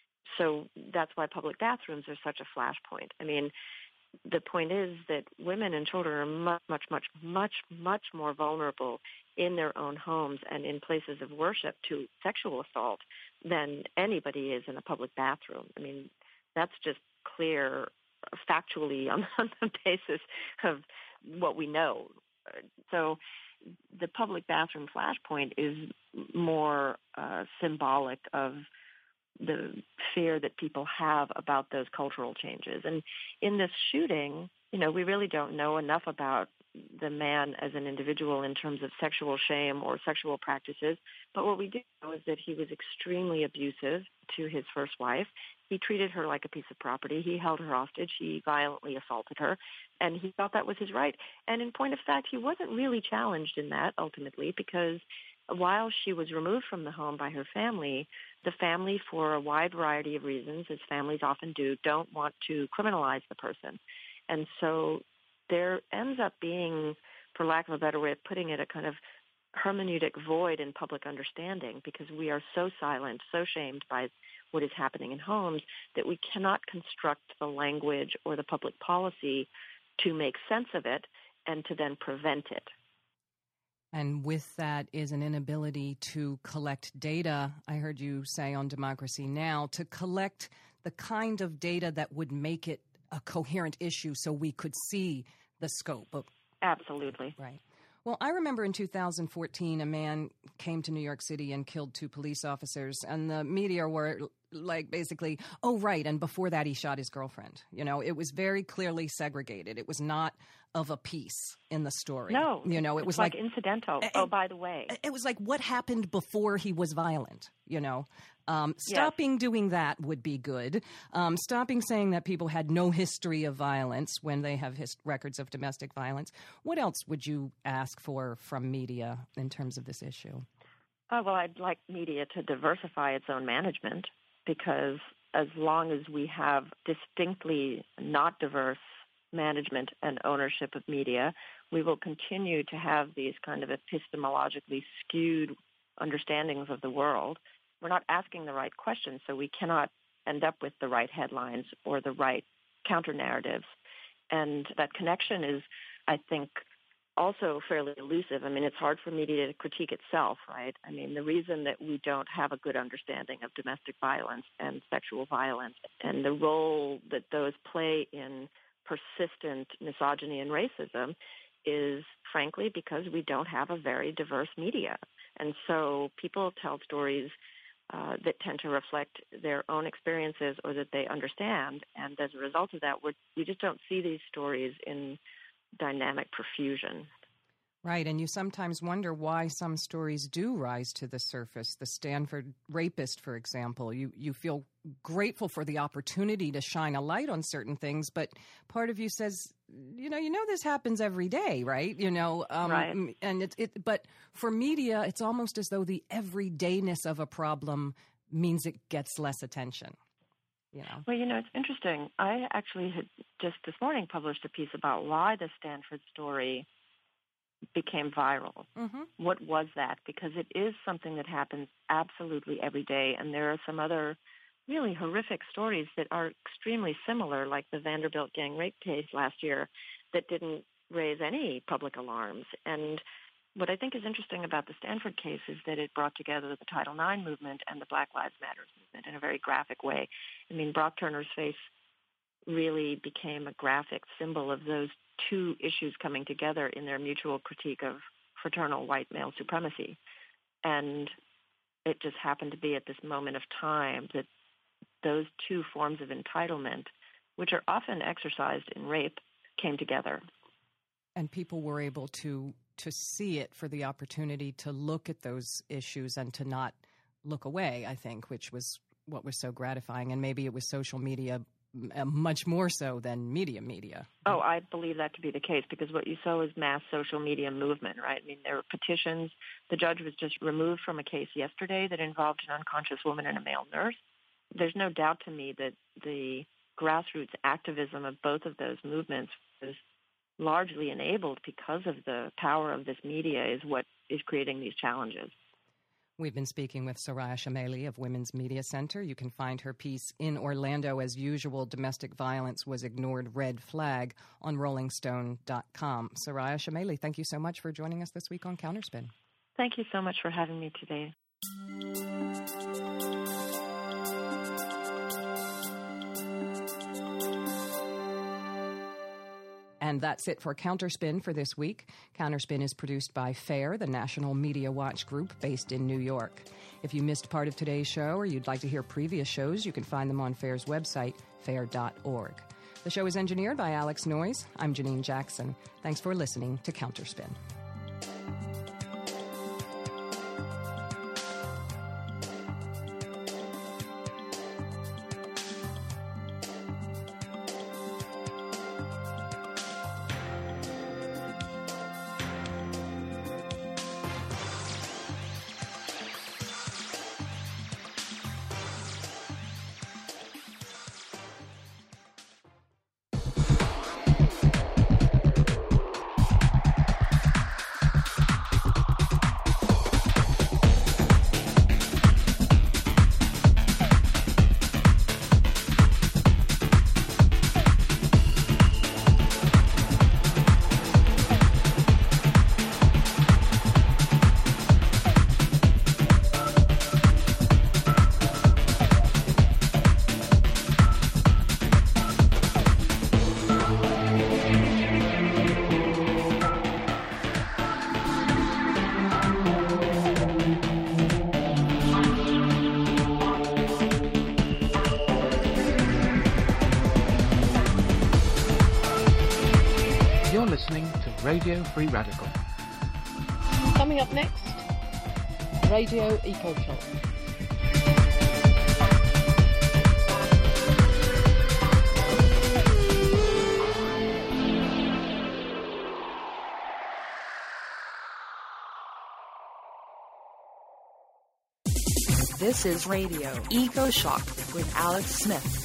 So that's why public bathrooms are such a flashpoint. I mean, the point is that women and children are much more vulnerable in their own homes and in places of worship to sexual assault than anybody is in a public bathroom. I mean, that's just clear factually on the basis of what we know. So the public bathroom flashpoint is more symbolic of the fear that people have about those cultural changes. And in this shooting, we really don't know enough about the man as an individual in terms of sexual shame or sexual practices. But what we do know is that he was extremely abusive to his first wife. He treated her like a piece of property. He held her hostage. He violently assaulted her. And he thought that was his right. And in point of fact, he wasn't really challenged in that ultimately, because while she was removed from the home by her family, the family, for a wide variety of reasons, as families often do, don't want to criminalize the person. And so there ends up being, for lack of a better way of putting it, a kind of hermeneutic void in public understanding, because we are so silent, so shamed by what is happening in homes that we cannot construct the language or the public policy to make sense of it and to then prevent it. And with that is an inability to collect data, I heard you say on Democracy Now!, to collect the kind of data that would make it a coherent issue so we could see the scope of. Absolutely. Right. Well, I remember in 2014, a man came to New York City and killed 2 police officers, and the media were like basically, oh, right, and before that he shot his girlfriend. It was very clearly segregated. It was not of a piece in the story. No. It was like incidental. By the way. It was like what happened before he was violent, Stopping doing that would be good. Stopping saying that people had no history of violence when they have records of domestic violence. What else would you ask for from media in terms of this issue? Well, I'd like media to diversify its own management, because as long as we have distinctly not diverse management and ownership of media, we will continue to have these kind of epistemologically skewed understandings of the world. We're not asking the right questions, so we cannot end up with the right headlines or the right counter-narratives. And that connection is, I think, also fairly elusive. I mean, it's hard for media to critique itself, right? I mean, the reason that we don't have a good understanding of domestic violence and sexual violence and the role that those play in persistent misogyny and racism is, frankly, because we don't have a very diverse media. And so people tell stories that tend to reflect their own experiences or that they understand. And as a result of that, we just don't see these stories in dynamic profusion. Right, and you sometimes wonder why some stories do rise to the surface. The Stanford rapist, for example, you feel grateful for the opportunity to shine a light on certain things, but part of you says, you know this happens every day, right? Right. And but for media, it's almost as though the everydayness of a problem means it gets less attention. Well, it's interesting. I actually had just this morning published a piece about why the Stanford story became viral. Mm-hmm. What was that? Because it is something that happens absolutely every day, and there are some other really horrific stories that are extremely similar, like the Vanderbilt gang rape case last year that didn't raise any public alarms. And what I think is interesting about the Stanford case is that it brought together the Title IX movement and the Black Lives Matter movement in a very graphic way. I mean, Brock Turner's face really became a graphic symbol of those two issues coming together in their mutual critique of fraternal white male supremacy. And it just happened to be at this moment of time that those two forms of entitlement, which are often exercised in rape, came together. And people were able to see it for the opportunity to look at those issues and to not look away, I think, which was what was so gratifying. And maybe it was social media much more so than media. Oh, I believe that to be the case, because what you saw is mass social media movement, right? I mean, there were petitions. The judge was just removed from a case yesterday that involved an unconscious woman and a male nurse. There's no doubt to me that the grassroots activism of both of those movements was largely enabled because of the power of this media is what is creating these challenges. We've been speaking with Soraya Chemaly of Women's Media Center. You can find her piece In Orlando as Usual, Domestic Violence Was Ignored, Red Flag on rollingstone.com. Soraya Chemaly, thank you so much for joining us this week on Counterspin. Thank you so much for having me today. And that's it for Counterspin for this week. Counterspin is produced by FAIR, the National Media Watch Group based in New York. If you missed part of today's show or you'd like to hear previous shows, you can find them on FAIR's website, fair.org. The show is engineered by Alex Noyes. I'm Janine Jackson. Thanks for listening to Counterspin. Radio Free Radical. Coming up next, Radio EcoShock. This is Radio EcoShock with Alex Smith.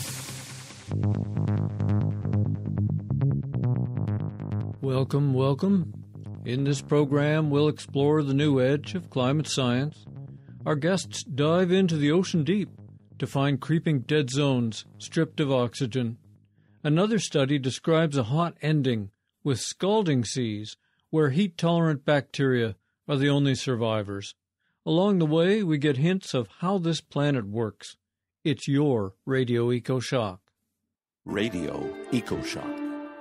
Welcome. In this program, we'll explore the new edge of climate science. Our guests dive into the ocean deep to find creeping dead zones stripped of oxygen. Another study describes a hot ending with scalding seas where heat-tolerant bacteria are the only survivors. Along the way, we get hints of how this planet works. It's your Radio EcoShock. Radio EcoShock.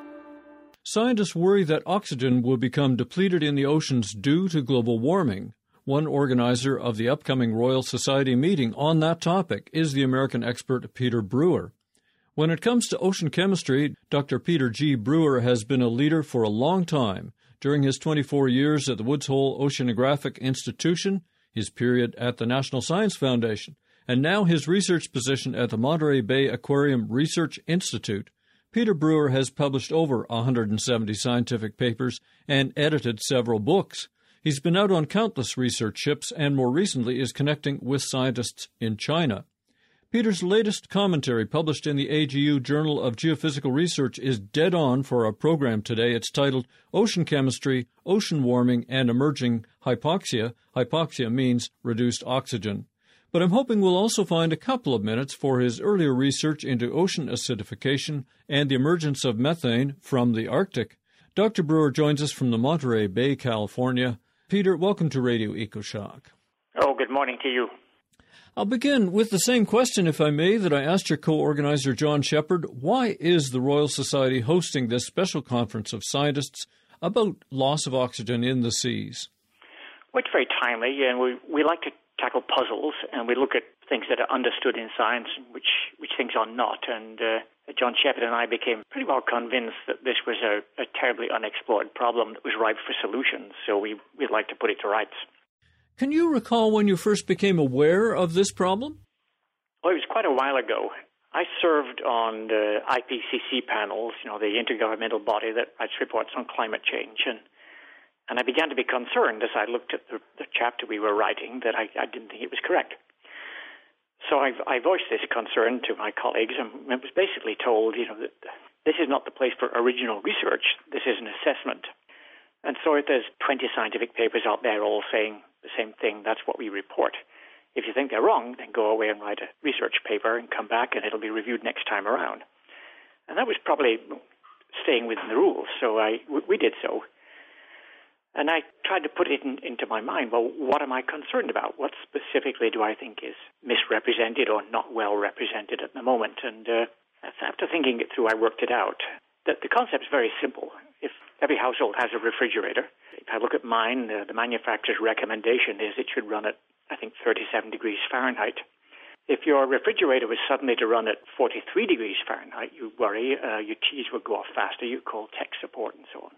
Scientists worry that oxygen will become depleted in the oceans due to global warming. One organizer of the upcoming Royal Society meeting on that topic is the American expert Peter Brewer. When it comes to ocean chemistry, Dr. Peter G. Brewer has been a leader for a long time. During his 24 years at the Woods Hole Oceanographic Institution, his period at the National Science Foundation, and now his research position at the Monterey Bay Aquarium Research Institute, Peter Brewer has published over 170 scientific papers and edited several books. He's been out on countless research ships and more recently is connecting with scientists in China. Peter's latest commentary, published in the AGU Journal of Geophysical Research, is dead on for our program today. It's titled Ocean Chemistry, Ocean Warming, and Emerging Hypoxia. Hypoxia means reduced oxygen. But I'm hoping we'll also find a couple of minutes for his earlier research into ocean acidification and the emergence of methane from the Arctic. Dr. Brewer joins us from the Monterey Bay, California. Peter, welcome to Radio EcoShock. Oh, good morning to you. I'll begin with the same question, if I may, that I asked your co-organizer, John Shepard. Why is the Royal Society hosting this special conference of scientists about loss of oxygen in the seas? Well, it's very timely, and we like to tackle puzzles, and we look at things that are understood in science and which things are not. And John Shepard and I became pretty well convinced that this was a terribly unexplored problem that was ripe for solutions, so we'd like to put it to rights. Can you recall when you first became aware of this problem? Well, it was quite a while ago. I served on the IPCC panels, the intergovernmental body that writes reports on climate change, and I began to be concerned as I looked at the chapter we were writing that I didn't think it was correct. So I voiced this concern to my colleagues, and I was basically told, that this is not the place for original research. This is an assessment. And so if there's 20 scientific papers out there all saying the same thing, that's what we report. If you think they're wrong, then go away and write a research paper and come back, and it'll be reviewed next time around. And that was probably staying within the rules, so we did so. And I tried to put it into my mind, well, what am I concerned about? What specifically do I think is misrepresented or not well represented at the moment? And after thinking it through, I worked it out. The concept's very simple. If every household has a refrigerator, if I look at mine, the manufacturer's recommendation is it should run at, I think, 37 degrees Fahrenheit. If your refrigerator was suddenly to run at 43 degrees Fahrenheit, you worry, your cheese would go off faster, you call tech support and so on.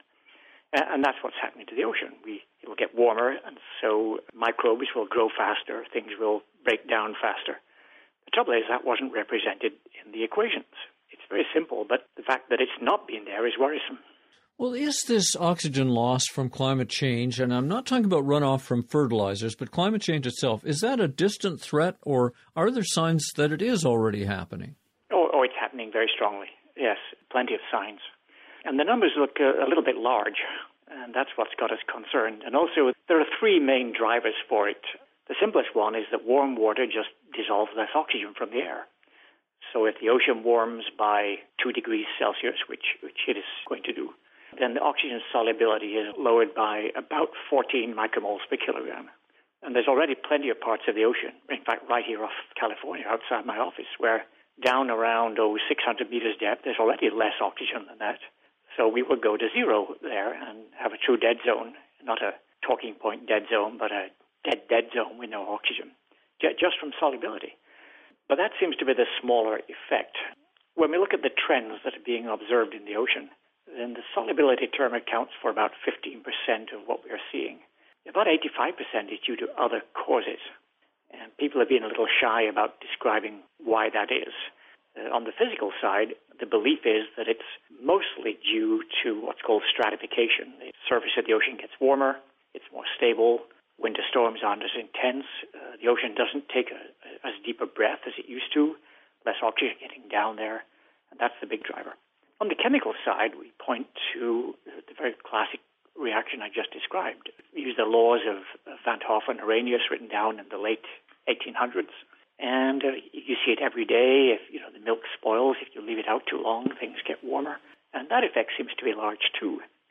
And that's what's happening to the ocean. It will get warmer, and so microbes will grow faster, things will break down faster. The trouble is that wasn't represented in the equations. It's very simple, but the fact that it's not being there is worrisome. Well, is this oxygen loss from climate change, and I'm not talking about runoff from fertilizers, but climate change itself, is that a distant threat, or are there signs that it is already happening? Oh, it's happening very strongly. Yes, plenty of signs. And the numbers look a little bit large, and that's what's got us concerned. And also, there are three main drivers for it. The simplest one is that warm water just dissolves less oxygen from the air. So if the ocean warms by 2 degrees Celsius, which it is going to do, then the oxygen solubility is lowered by about 14 micromoles per kilogram. And there's already plenty of parts of the ocean, in fact, right here off California, outside my office, where down around 600 meters depth, there's already less oxygen than that. So we would go to zero there and have a true dead zone, not a talking point dead zone, but a dead zone with no oxygen, just from solubility. But that seems to be the smaller effect. When we look at the trends that are being observed in the ocean, then the solubility term accounts for about 15% of what we are seeing. About 85% is due to other causes, and people have been a little shy about describing why that is. On the physical side, the belief is that it's mostly due to what's called stratification. The surface of the ocean gets warmer, it's more stable, winter storms aren't as intense, the ocean doesn't take as deep a breath as it used to, less oxygen getting down there, and that's the big driver. On the chemical side, we point to the very classic reaction I just described. We use the laws of Van 't Hoff and Arrhenius written down in the late 1800s. And you see it every day. If the milk spoils, if you leave it out too long, things get warmer. And that effect seems to be large, too.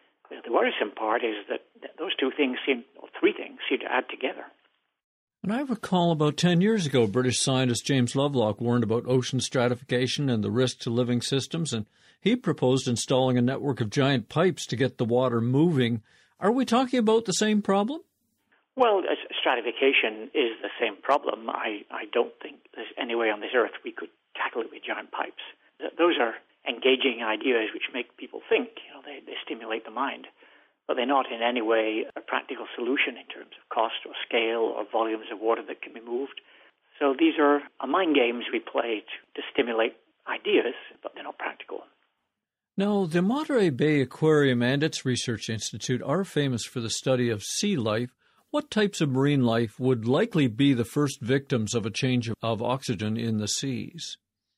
The worrisome part is that those three things seem to add together. And I recall about 10 years ago, British scientist James Lovelock warned about ocean stratification and the risk to living systems, and he proposed installing a network of giant pipes to get the water moving. Are we talking about the same problem? Well, stratification is the same problem. I don't think there's any way on this earth we could tackle it with giant pipes. Those are engaging ideas which make people think. They stimulate the mind. But they're not in any way a practical solution in terms of cost or scale or volumes of water that can be moved. So these are mind games we play to stimulate ideas, but they're not practical. Now, the Monterey Bay Aquarium and its research institute are famous for the study of sea life. What types of marine life would likely be the first victims of a change of oxygen in the seas?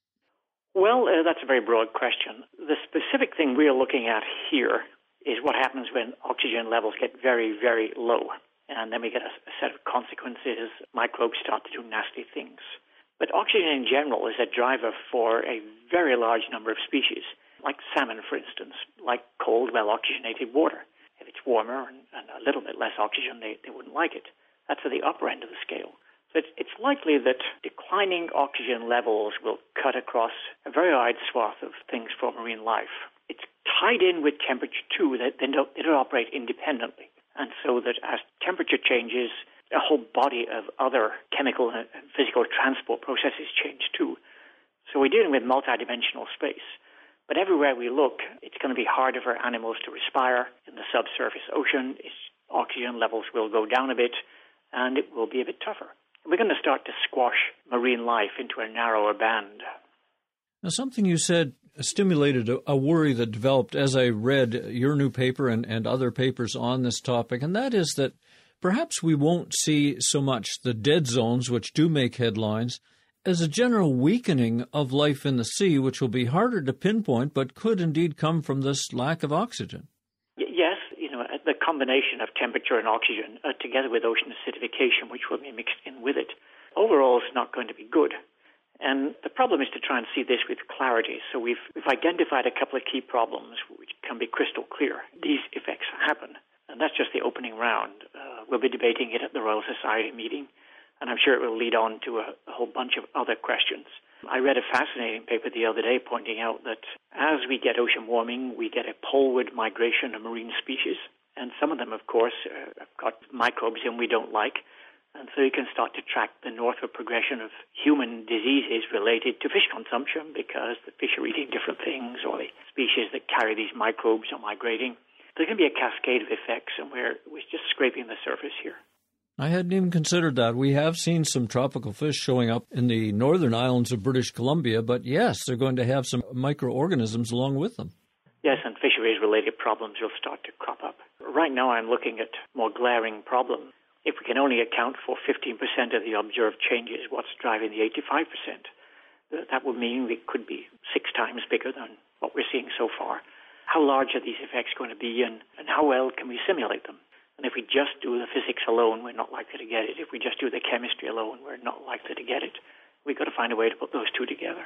Well, that's a very broad question. The specific thing we're looking at here is what happens when oxygen levels get very, very low. And then we get a set of consequences. Microbes start to do nasty things. But oxygen in general is a driver for a very large number of species, like salmon, for instance, like cold, well-oxygenated water. If it's warmer and a little bit less oxygen, they wouldn't like it. That's at the upper end of the scale. So it's likely that declining oxygen levels will cut across a very wide swath of things for marine life. It's tied in with temperature, too, that they don't operate independently. And so that as temperature changes, a whole body of other chemical and physical transport processes change, too. So we're dealing with multidimensional space. But everywhere we look, it's going to be harder for animals to respire. In the subsurface ocean, oxygen levels will go down a bit, and it will be a bit tougher. We're going to start to squash marine life into a narrower band. Now, something you said stimulated a worry that developed as I read your new paper and other papers on this topic, and that is that perhaps we won't see so much the dead zones, which do make headlines, as a general weakening of life in the sea, which will be harder to pinpoint, but could indeed come from this lack of oxygen. Yes, the combination of temperature and oxygen, together with ocean acidification, which will be mixed in with it, overall is not going to be good. And the problem is to try and see this with clarity. So we've identified a couple of key problems which can be crystal clear. These effects happen, and that's just the opening round. We'll be debating it at the Royal Society meeting, and I'm sure it will lead on to a whole bunch of other questions. I read a fascinating paper the other day pointing out that as we get ocean warming, we get a poleward migration of marine species, and some of them, of course, have got microbes in we don't like. And so you can start to track the northward progression of human diseases related to fish consumption because the fish are eating different things or the species that carry these microbes are migrating. There can be a cascade of effects, and we're just scraping the surface here. I hadn't even considered that. We have seen some tropical fish showing up in the northern islands of British Columbia, but yes, they're going to have some microorganisms along with them. Yes, and fisheries-related problems will start to crop up. Right now I'm looking at more glaring problems. If we can only account for 15% of the observed changes, what's driving the 85%? That would mean we could be 6 times bigger than what we're seeing so far. How large are these effects going to be, and how well can we simulate them? And if we just do the physics alone, we're not likely to get it. If we just do the chemistry alone, we're not likely to get it. We've got to find a way to put those two together.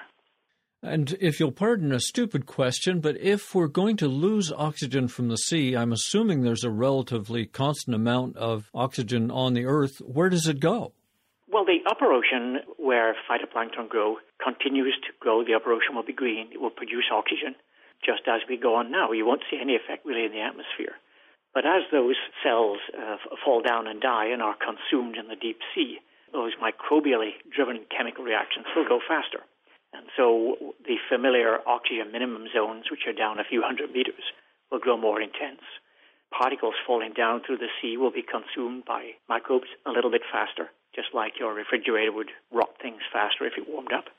And if you'll pardon a stupid question, but if we're going to lose oxygen from the sea, I'm assuming there's a relatively constant amount of oxygen on the Earth. Where does it go? Well, the upper ocean, where phytoplankton grow, continues to grow. The upper ocean will be green. It will produce oxygen just as we go on now. You won't see any effect really in the atmosphere. But as those cells fall down and die and are consumed in the deep sea, those microbially driven chemical reactions will go faster. And so the familiar oxygen minimum zones, which are down a few hundred meters, will grow more intense. Particles falling down through the sea will be consumed by microbes a little bit faster, just like your refrigerator would rot things faster if it warmed up.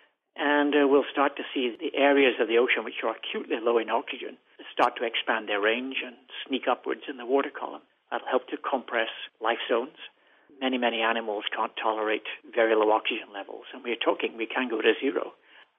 And we'll start to see the areas of the ocean which are acutely low in oxygen start to expand their range and sneak upwards in the water column. That'll help to compress life zones. Many animals can't tolerate very low oxygen levels, and we can go to zero.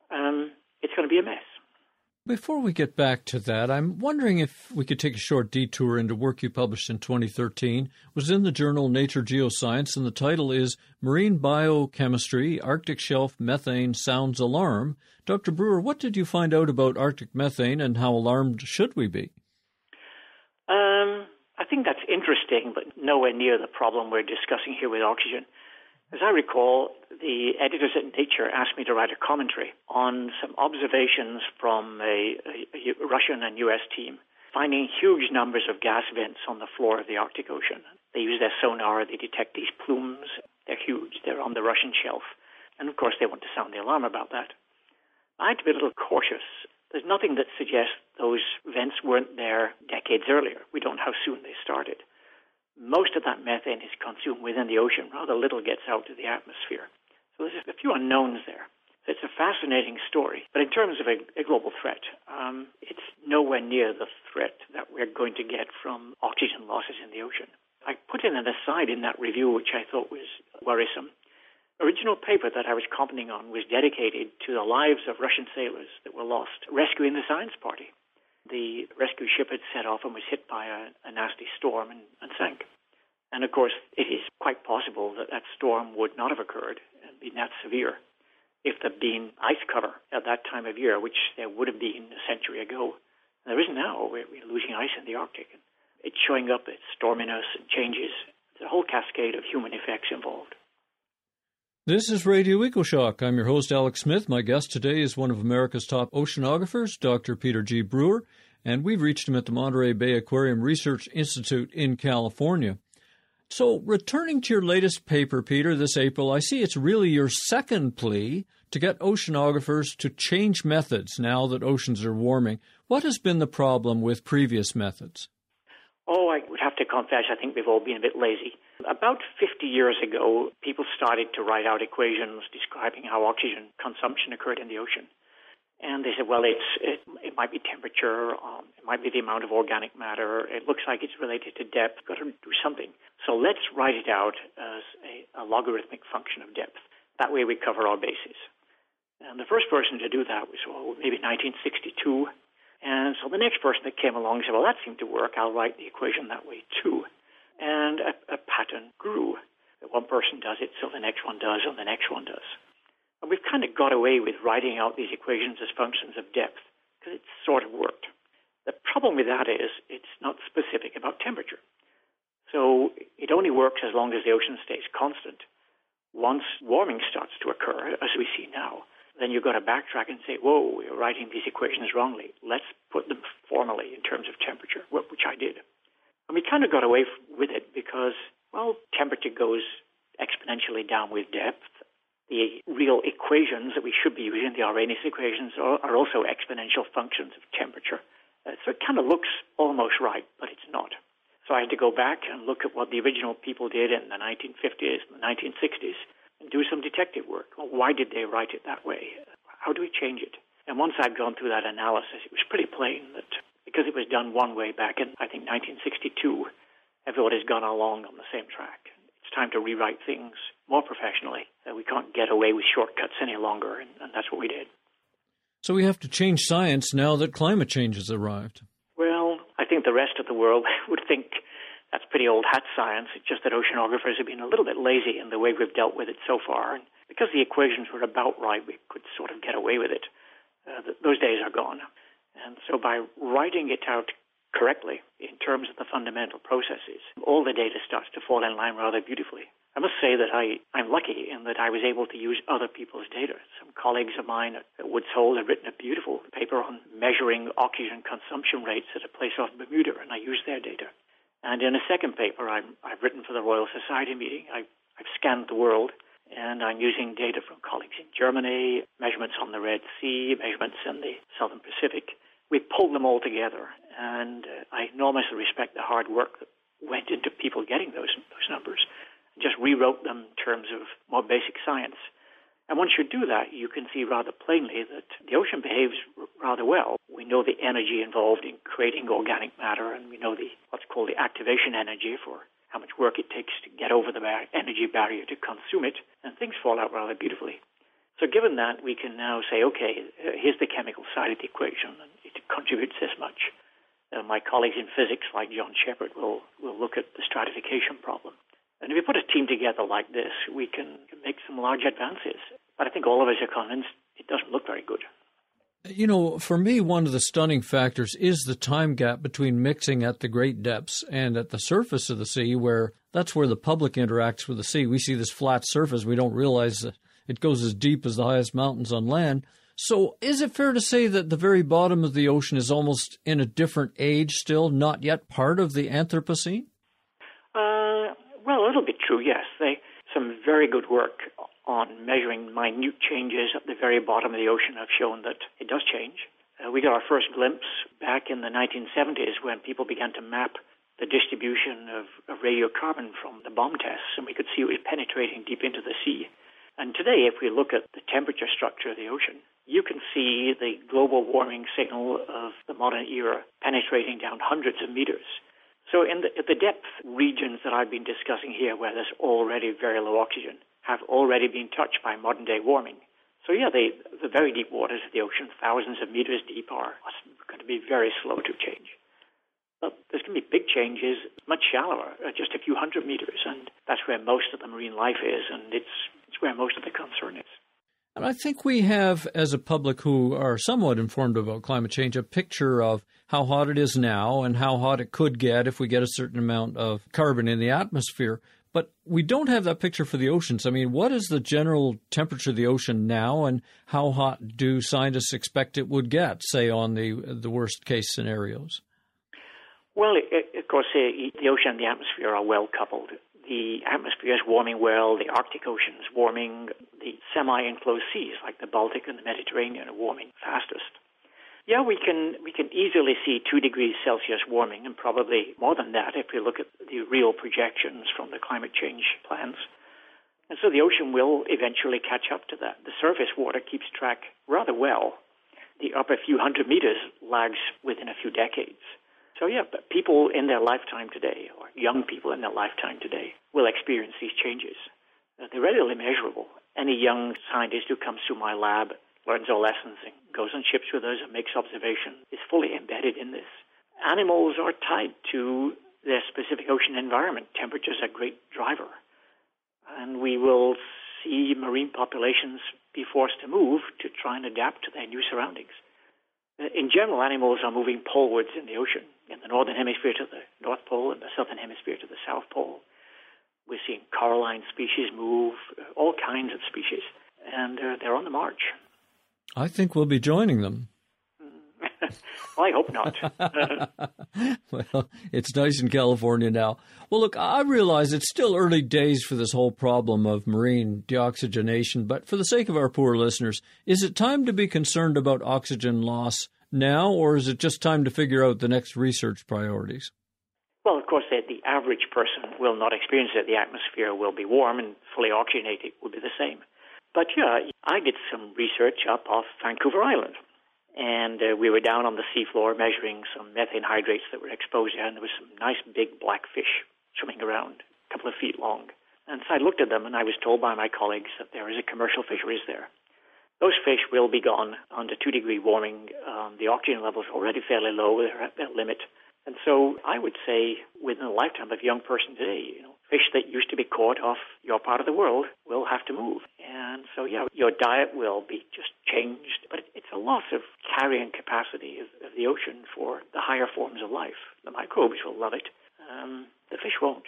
It's going to be a mess. Before we get back to that, I'm wondering if we could take a short detour into work you published in 2013. It was in the journal Nature Geoscience, and the title is Marine Biochemistry, Arctic Shelf Methane Sounds Alarm. Dr. Brewer, what did you find out about Arctic methane, and how alarmed should we be? I think that's interesting, but nowhere near the problem we're discussing here with oxygen. As I recall, the editors at Nature asked me to write a commentary on some observations from a Russian and U.S. team, finding huge numbers of gas vents on the floor of the Arctic Ocean. They use their sonar, they detect these plumes. They're huge. They're on the Russian shelf. And, of course, they want to sound the alarm about that. I had to be a little cautious. There's nothing that suggests those vents weren't there decades earlier. We don't know how soon they started. Most of that methane is consumed within the ocean. Rather little gets out to the atmosphere. So there's a few unknowns there. It's a fascinating story. But in terms of a global threat, it's nowhere near the threat that we're going to get from oxygen losses in the ocean. I put in an aside in that review, which I thought was worrisome. The original paper that I was commenting on was dedicated to the lives of Russian sailors that were lost rescuing the Science Party. The rescue ship had set off and was hit by a nasty storm and sank. And, of course, it is quite possible that that storm would not have occurred and been that severe if there'd been ice cover at that time of year, which there would have been a century ago. And there isn't now. We're losing ice in the Arctic. It's showing up, it's storminess and changes. There's a whole cascade of human effects involved. This is Radio EcoShock. I'm your host, Alex Smith. My guest today is one of America's top oceanographers, Dr. Peter G. Brewer, and we've reached him at the Monterey Bay Aquarium Research Institute in California. So, returning to your latest paper, Peter, this April, I see it's really your second plea to get oceanographers to change methods now that oceans are warming. What has been the problem with previous methods? Oh, I would have to confess, I think we've all been a bit lazy. About 50 years ago, people started to write out equations describing how oxygen consumption occurred in the ocean. And they said, well, it might be temperature, it might be the amount of organic matter, it looks like it's related to depth, got to do something. So let's write it out as a logarithmic function of depth. That way we cover our bases. And the first person to do that was, maybe 1962. And so the next person that came along said, well, that seemed to work. I'll write the equation that way, too. And a pattern grew. One person does it, so the next one does, and the next one does. And we've kind of got away with writing out these equations as functions of depth, because it sort of worked. The problem with that is it's not specific about temperature. So it only works as long as the ocean stays constant. Once warming starts to occur, as we see now, then you've got to backtrack and say, whoa, we're writing these equations wrongly. Let's put them formally in terms of temperature, which I did. And we kind of got away with it because, well, temperature goes exponentially down with depth. The real equations that we should be using, the Arrhenius equations, are also exponential functions of temperature. So it kind of looks almost right, but it's not. So I had to go back and look at what the original people did in the 1950s and the 1960s. And do some detective work. Well, why did they write it that way? How do we change it? And once I'd gone through that analysis, it was pretty plain that because it was done one way back in, I think, 1962, everybody's gone along on the same track. It's time to rewrite things more professionally. We can't get away with shortcuts any longer, and that's what we did. So we have to change science now that climate change has arrived. Well, I think the rest of the world would think that's pretty old hat science. It's just that oceanographers have been a little bit lazy in the way we've dealt with it so far. And because the equations were about right, we could sort of get away with it. Those days are gone. And so by writing it out correctly in terms of the fundamental processes, all the data starts to fall in line rather beautifully. I must say that I'm lucky in that I was able to use other people's data. Some colleagues of mine at Woods Hole had written a beautiful paper on measuring oxygen consumption rates at a place off Bermuda, and I used their data. And in a second paper I've written for the Royal Society meeting, I've scanned the world, and I'm using data from colleagues in Germany, measurements on the Red Sea, measurements in the Southern Pacific. We pulled them all together, and I enormously respect the hard work that went into people getting those numbers. Just rewrote them in terms of more basic science. And once you do that, you can see rather plainly that the ocean behaves rather well. We know the energy involved in creating organic matter, and we know what's called the activation energy for how much work it takes to get over the energy barrier to consume it, and things fall out rather beautifully. So given that, we can now say, okay, here's the chemical side of the equation, and it contributes this much. My colleagues in physics, like John Shepard, will look at the stratification problem. And if we put a team together like this, we can make some large advances. But I think all of us are convinced it doesn't look very good. You know, for me, one of the stunning factors is the time gap between mixing at the great depths and at the surface of the sea, where that's where the public interacts with the sea. We see this flat surface. We don't realize that it goes as deep as the highest mountains on land. So is it fair to say that the very bottom of the ocean is almost in a different age still, not yet part of the Anthropocene? Well, a little bit true, yes. Some very good work on measuring minute changes at the very bottom of the ocean have shown that it does change. We got our first glimpse back in the 1970s when people began to map the distribution of radiocarbon from the bomb tests, and we could see it was penetrating deep into the sea. And today, if we look at the temperature structure of the ocean, you can see the global warming signal of the modern era penetrating down hundreds of meters. So in the depth regions that I've been discussing here, where there's already very low oxygen, have already been touched by modern-day warming. So yeah, the very deep waters of the ocean, thousands of meters deep, are going to be very slow to change. But there's going to be big changes much shallower, just a few hundred meters, and that's where most of the marine life is, and it's where most of the concern is. And I think we have, as a public who are somewhat informed about climate change, a picture of how hot it is now and how hot it could get if we get a certain amount of carbon in the atmosphere. But we don't have that picture for the oceans. I mean, what is the general temperature of the ocean now, and how hot do scientists expect it would get, say, on the worst-case scenarios? Well, of course, the ocean and the atmosphere are well coupled. The atmosphere is warming well, the Arctic Ocean is warming, the semi-enclosed seas like the Baltic and the Mediterranean are warming fastest. Yeah, we can easily see 2 degrees Celsius warming, and probably more than that if we look at the real projections from the climate change plans. And so the ocean will eventually catch up to that. The surface water keeps track rather well. The upper few hundred meters lags within a few decades. So yeah, but people in their lifetime today, or young people in their lifetime today, will experience these changes. They're readily measurable. Any young scientist who comes to my lab, learns our lessons, and goes on ships with us and makes observation, is fully embedded in this. Animals are tied to their specific ocean environment. Temperature is a great driver. And we will see marine populations be forced to move to try and adapt to their new surroundings. In general, animals are moving polewards in the ocean, in the northern hemisphere to the North Pole and the southern hemisphere to the South Pole. We're seeing coralline species move, all kinds of species, and they're on the march. I think we'll be joining them. Well, I hope not. Well, it's nice in California now. Well, look, I realize it's still early days for this whole problem of marine deoxygenation, but for the sake of our poor listeners, is it time to be concerned about oxygen loss now, or is it just time to figure out the next research priorities? Well, of course, the average person will not experience it. The atmosphere will be warm and fully oxygenated will be the same. But yeah, I did some research up off Vancouver Island. And we were down on the seafloor measuring some methane hydrates that were exposed there, and there was some nice big black fish swimming around, a couple of feet long. And so I looked at them, and I was told by my colleagues that there is a commercial fisheries there. Those fish will be gone under 2-degree warming. The oxygen level is already fairly low. They're at their limit. And so I would say within the lifetime of a young person today, fish that used to be caught off your part of the world will have to move. And so, yeah, your diet will be just changed. But it's a loss of carrying capacity of the ocean for the higher forms of life. The microbes will love it. The fish won't.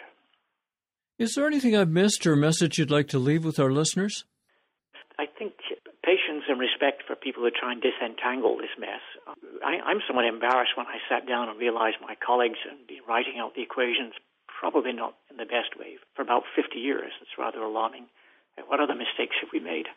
Is there anything I've missed or a message you'd like to leave with our listeners? I think patience and respect for people who try and disentangle this mess. I'm somewhat embarrassed when I sat down and realized my colleagues had been writing out the equations probably not in the best way for about 50 years. It's rather alarming. What other mistakes have we made?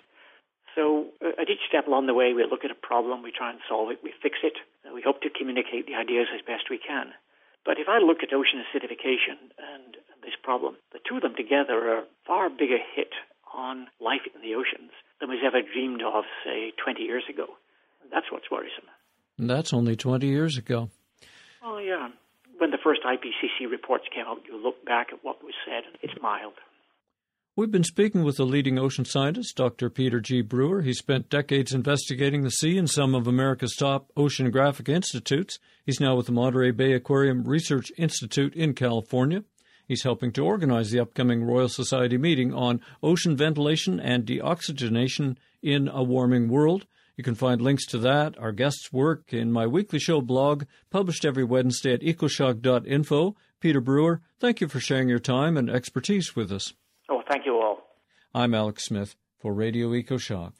So at each step along the way, we look at a problem, we try and solve it, we fix it, and we hope to communicate the ideas as best we can. But if I look at ocean acidification and this problem, the two of them together are a far bigger hit on life in the oceans than was ever dreamed of, say, 20 years ago. That's what's worrisome. And that's only 20 years ago. Oh, yeah. When the first IPCC reports came out, you look back at what was said, and it's mild. We've been speaking with the leading ocean scientist, Dr. Peter G. Brewer. He spent decades investigating the sea in some of America's top oceanographic institutes. He's now with the Monterey Bay Aquarium Research Institute in California. He's helping to organize the upcoming Royal Society meeting on ocean ventilation and deoxygenation in a warming world. You can find links to that, our guests' work, in my weekly show blog, published every Wednesday at ecoshock.info. Peter Brewer, thank you for sharing your time and expertise with us. Oh, thank you all. I'm Alex Smith for Radio EcoShock.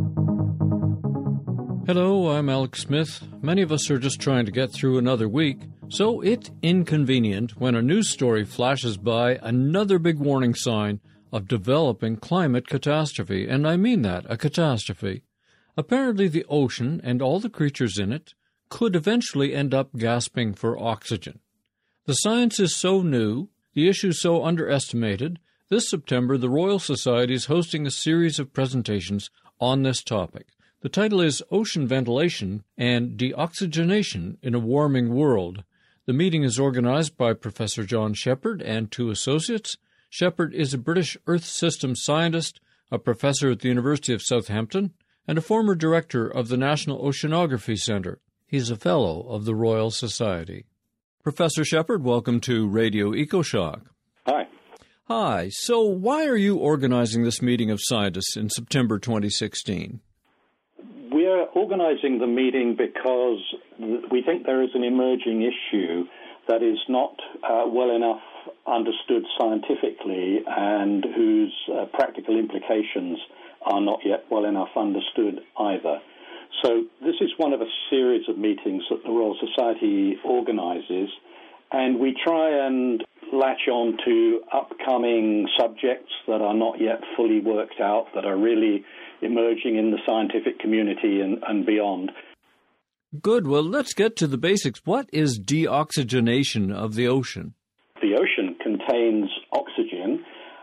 Hello, I'm Alex Smith. Many of us are just trying to get through another week, so it's inconvenient when a news story flashes by another big warning sign of developing climate catastrophe, and I mean that, a catastrophe. Apparently the ocean and all the creatures in it could eventually end up gasping for oxygen. The science is so new, the issue so underestimated. This September, the Royal Society is hosting a series of presentations on this topic. The title is Ocean Ventilation and Deoxygenation in a Warming World. The meeting is organized by Professor John Shepherd and two associates. Shepherd is a British Earth Systems scientist, a professor at the University of Southampton, and a former director of the National Oceanography Centre. He's a fellow of the Royal Society. Professor Shepherd, welcome to Radio EcoShock. Hi. Hi. So why are you organizing this meeting of scientists in September 2016? We're organizing the meeting because we think there is an emerging issue that is not well enough understood scientifically and whose practical implications are not yet well enough understood either. So this is one of a series of meetings that the Royal Society organizes, and we try and latch on to upcoming subjects that are not yet fully worked out, that are really emerging in the scientific community and beyond. Good. Well, let's get to the basics. What is deoxygenation of the ocean? The ocean contains oxygen,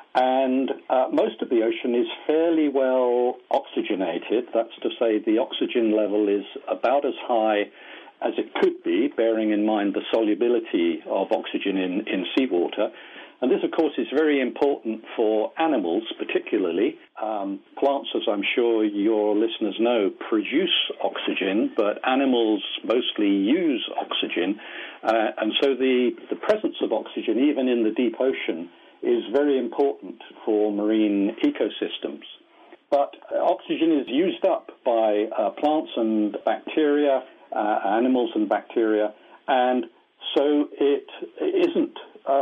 and most of the ocean is fairly well oxygenated. That's to say the oxygen level is about as high as it could be, bearing in mind the solubility of oxygen in seawater. And this, of course, is very important for animals, particularly. Plants, as I'm sure your listeners know, produce oxygen, but animals mostly use oxygen. And so the presence of oxygen, even in the deep ocean, is very important for marine ecosystems. But oxygen is used up by plants and bacteria, animals and bacteria, and so it isn't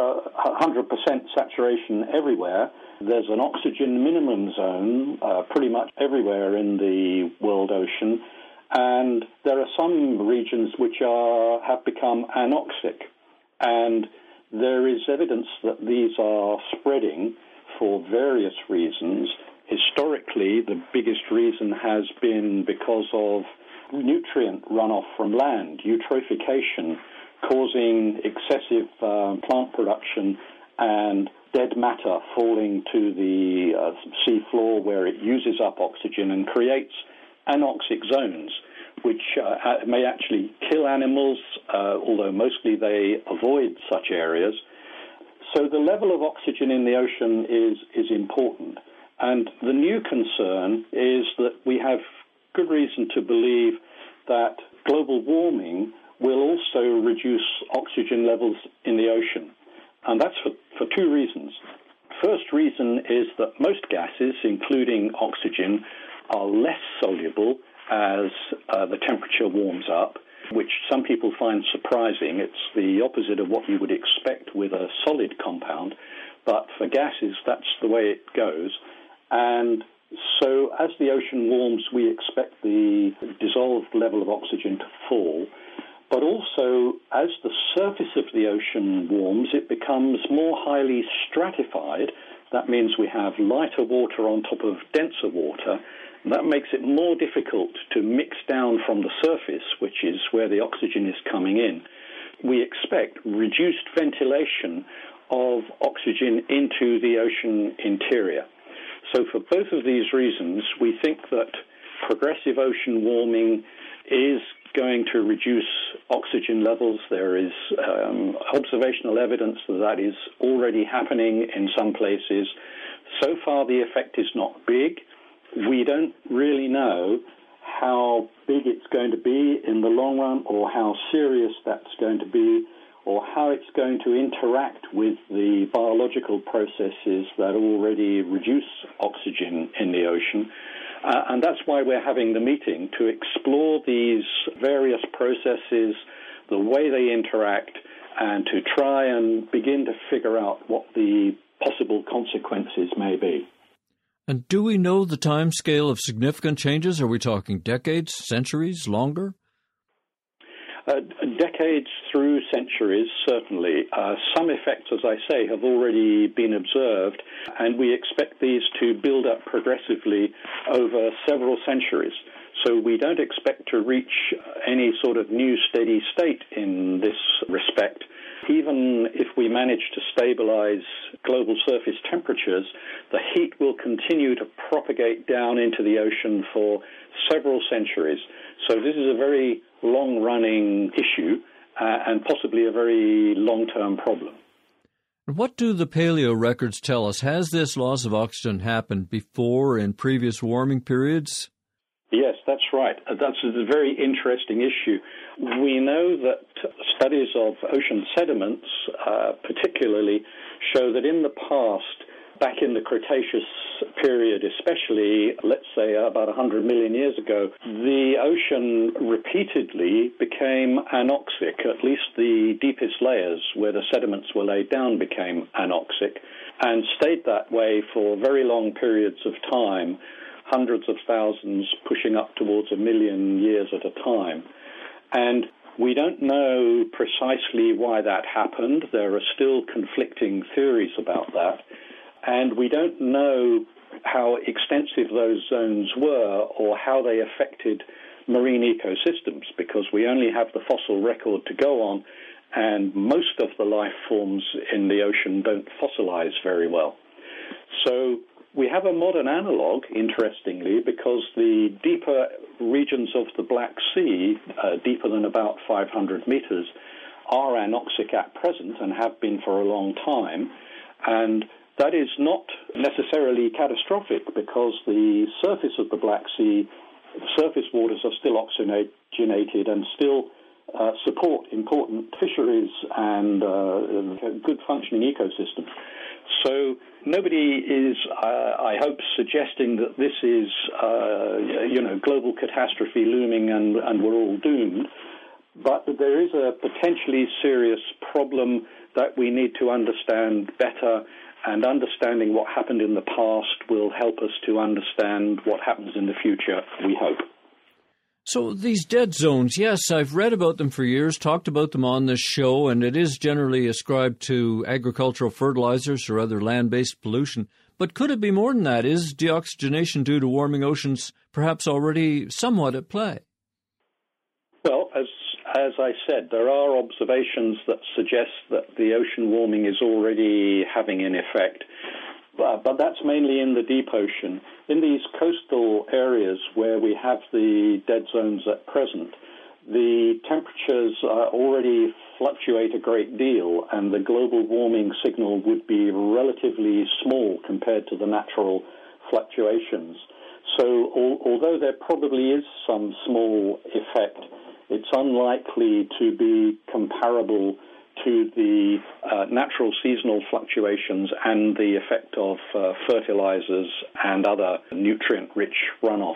100% saturation everywhere. There's an oxygen minimum zone pretty much everywhere in the world ocean, and there are some regions which have become anoxic, and there is evidence that these are spreading for various reasons. Historically, the biggest reason has been because of nutrient runoff from land, eutrophication, causing excessive plant production and dead matter falling to the sea floor where it uses up oxygen and creates anoxic zones, which may actually kill animals, although mostly they avoid such areas. So the level of oxygen in the ocean is important. And the new concern is that we have good reason to believe that global warming will also reduce oxygen levels in the ocean. And that's for two reasons. First reason is that most gases, including oxygen, are less soluble as the temperature warms up, which some people find surprising. It's the opposite of what you would expect with a solid compound. But for gases, that's the way it goes. And so as the ocean warms, we expect the dissolved level of oxygen to fall. But also, as the surface of the ocean warms, it becomes more highly stratified. That means we have lighter water on top of denser water. And that makes it more difficult to mix down from the surface, which is where the oxygen is coming in. We expect reduced ventilation of oxygen into the ocean interior. So for both of these reasons, we think that progressive ocean warming is going to reduce oxygen levels. There is observational evidence that is already happening in some places. So far, the effect is not big. We don't really know how big it's going to be in the long run, or how serious that's going to be, or how it's going to interact with the biological processes that already reduce oxygen in the ocean. And that's why we're having the meeting, to explore these various processes, the way they interact, and to try and begin to figure out what the possible consequences may be. And do we know the time scale of significant changes? Are we talking decades, centuries, longer? Decades through centuries, certainly. Some effects, as I say, have already been observed, and we expect these to build up progressively over several centuries. So we don't expect to reach any sort of new steady state in this respect. Even if we manage to stabilize global surface temperatures, the heat will continue to propagate down into the ocean for several centuries. So this is a very long-running issue and possibly a very long-term problem. What do the paleo records tell us? Has this loss of oxygen happened before in previous warming periods? Yes, that's right. That's a very interesting issue. We know that studies of ocean sediments, particularly, show that in the past, back in the Cretaceous period especially, let's say about 100 million years ago, the ocean repeatedly became anoxic. At least the deepest layers where the sediments were laid down became anoxic and stayed that way for very long periods of time, hundreds of thousands, pushing up towards 1 million years at a time. And we don't know precisely why that happened. There are still conflicting theories about that. And we don't know how extensive those zones were or how they affected marine ecosystems, because we only have the fossil record to go on, and most of the life forms in the ocean don't fossilize very well. So we have a modern analog, interestingly, because the deeper regions of the Black Sea, deeper than about 500 meters, are anoxic at present and have been for a long time. And that is not necessarily catastrophic, because the surface of the Black Sea, surface waters are still oxygenated and still support important fisheries and good functioning ecosystems. So nobody is, I hope, suggesting that this is, global catastrophe looming and we're all doomed. But there is a potentially serious problem that we need to understand better, and understanding what happened in the past will help us to understand what happens in the future, we hope. So these dead zones, yes, I've read about them for years, talked about them on this show, and it is generally ascribed to agricultural fertilizers or other land-based pollution. But could it be more than that? Is deoxygenation due to warming oceans perhaps already somewhat at play? Well, as I said, there are observations that suggest that the ocean warming is already having an effect. But that's mainly in the deep ocean. In these coastal areas where we have the dead zones at present, the temperatures already fluctuate a great deal, and the global warming signal would be relatively small compared to the natural fluctuations. So although there probably is some small effect, it's unlikely to be comparable to the natural seasonal fluctuations and the effect of fertilizers and other nutrient-rich runoff.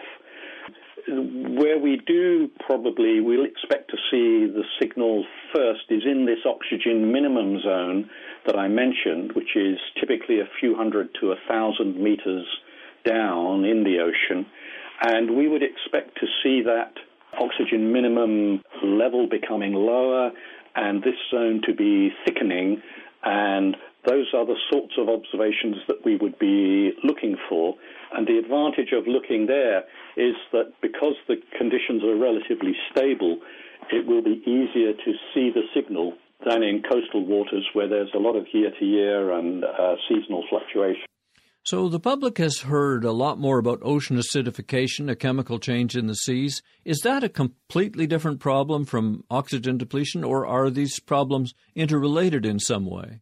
Where we do probably, we'll expect to see the signal first is in this oxygen minimum zone that I mentioned, which is typically a few hundred to 1,000 meters down in the ocean. And we would expect to see that oxygen minimum level becoming lower and this zone to be thickening, and those are the sorts of observations that we would be looking for. And the advantage of looking there is that because the conditions are relatively stable, it will be easier to see the signal than in coastal waters where there's a lot of year-to-year and seasonal fluctuation. So the public has heard a lot more about ocean acidification, a chemical change in the seas. Is that a completely different problem from oxygen depletion, or are these problems interrelated in some way?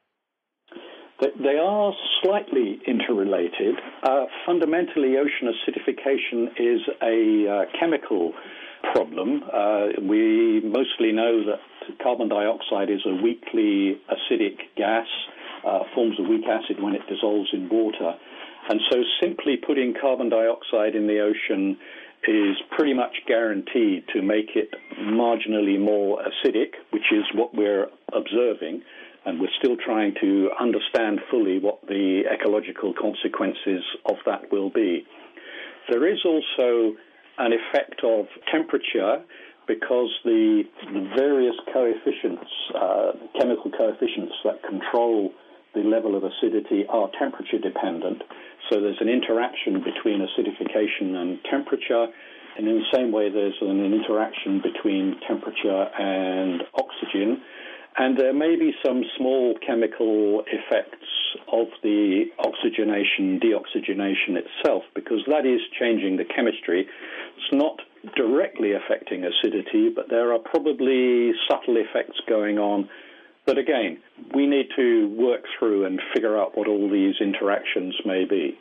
They are slightly interrelated. Fundamentally, ocean acidification is a chemical problem. We mostly know that carbon dioxide is a weakly acidic gas, forms a weak acid when it dissolves in water. And so simply putting carbon dioxide in the ocean is pretty much guaranteed to make it marginally more acidic, which is what we're observing, and we're still trying to understand fully what the ecological consequences of that will be. There is also an effect of temperature, because the various coefficients, chemical coefficients that control the level of acidity are temperature dependent. So there's an interaction between acidification and temperature, and in the same way there's an interaction between temperature and oxygen. And there may be some small chemical effects of the oxygenation, deoxygenation itself, because that is changing the chemistry. It's not directly affecting acidity, but there are probably subtle effects going on that, again, we need to work through and figure out what all these interactions may be.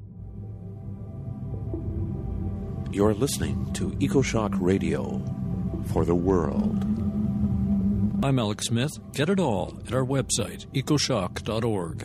You're listening to EcoShock Radio for the world. I'm Alex Smith. Get it all at our website, ecoshock.org.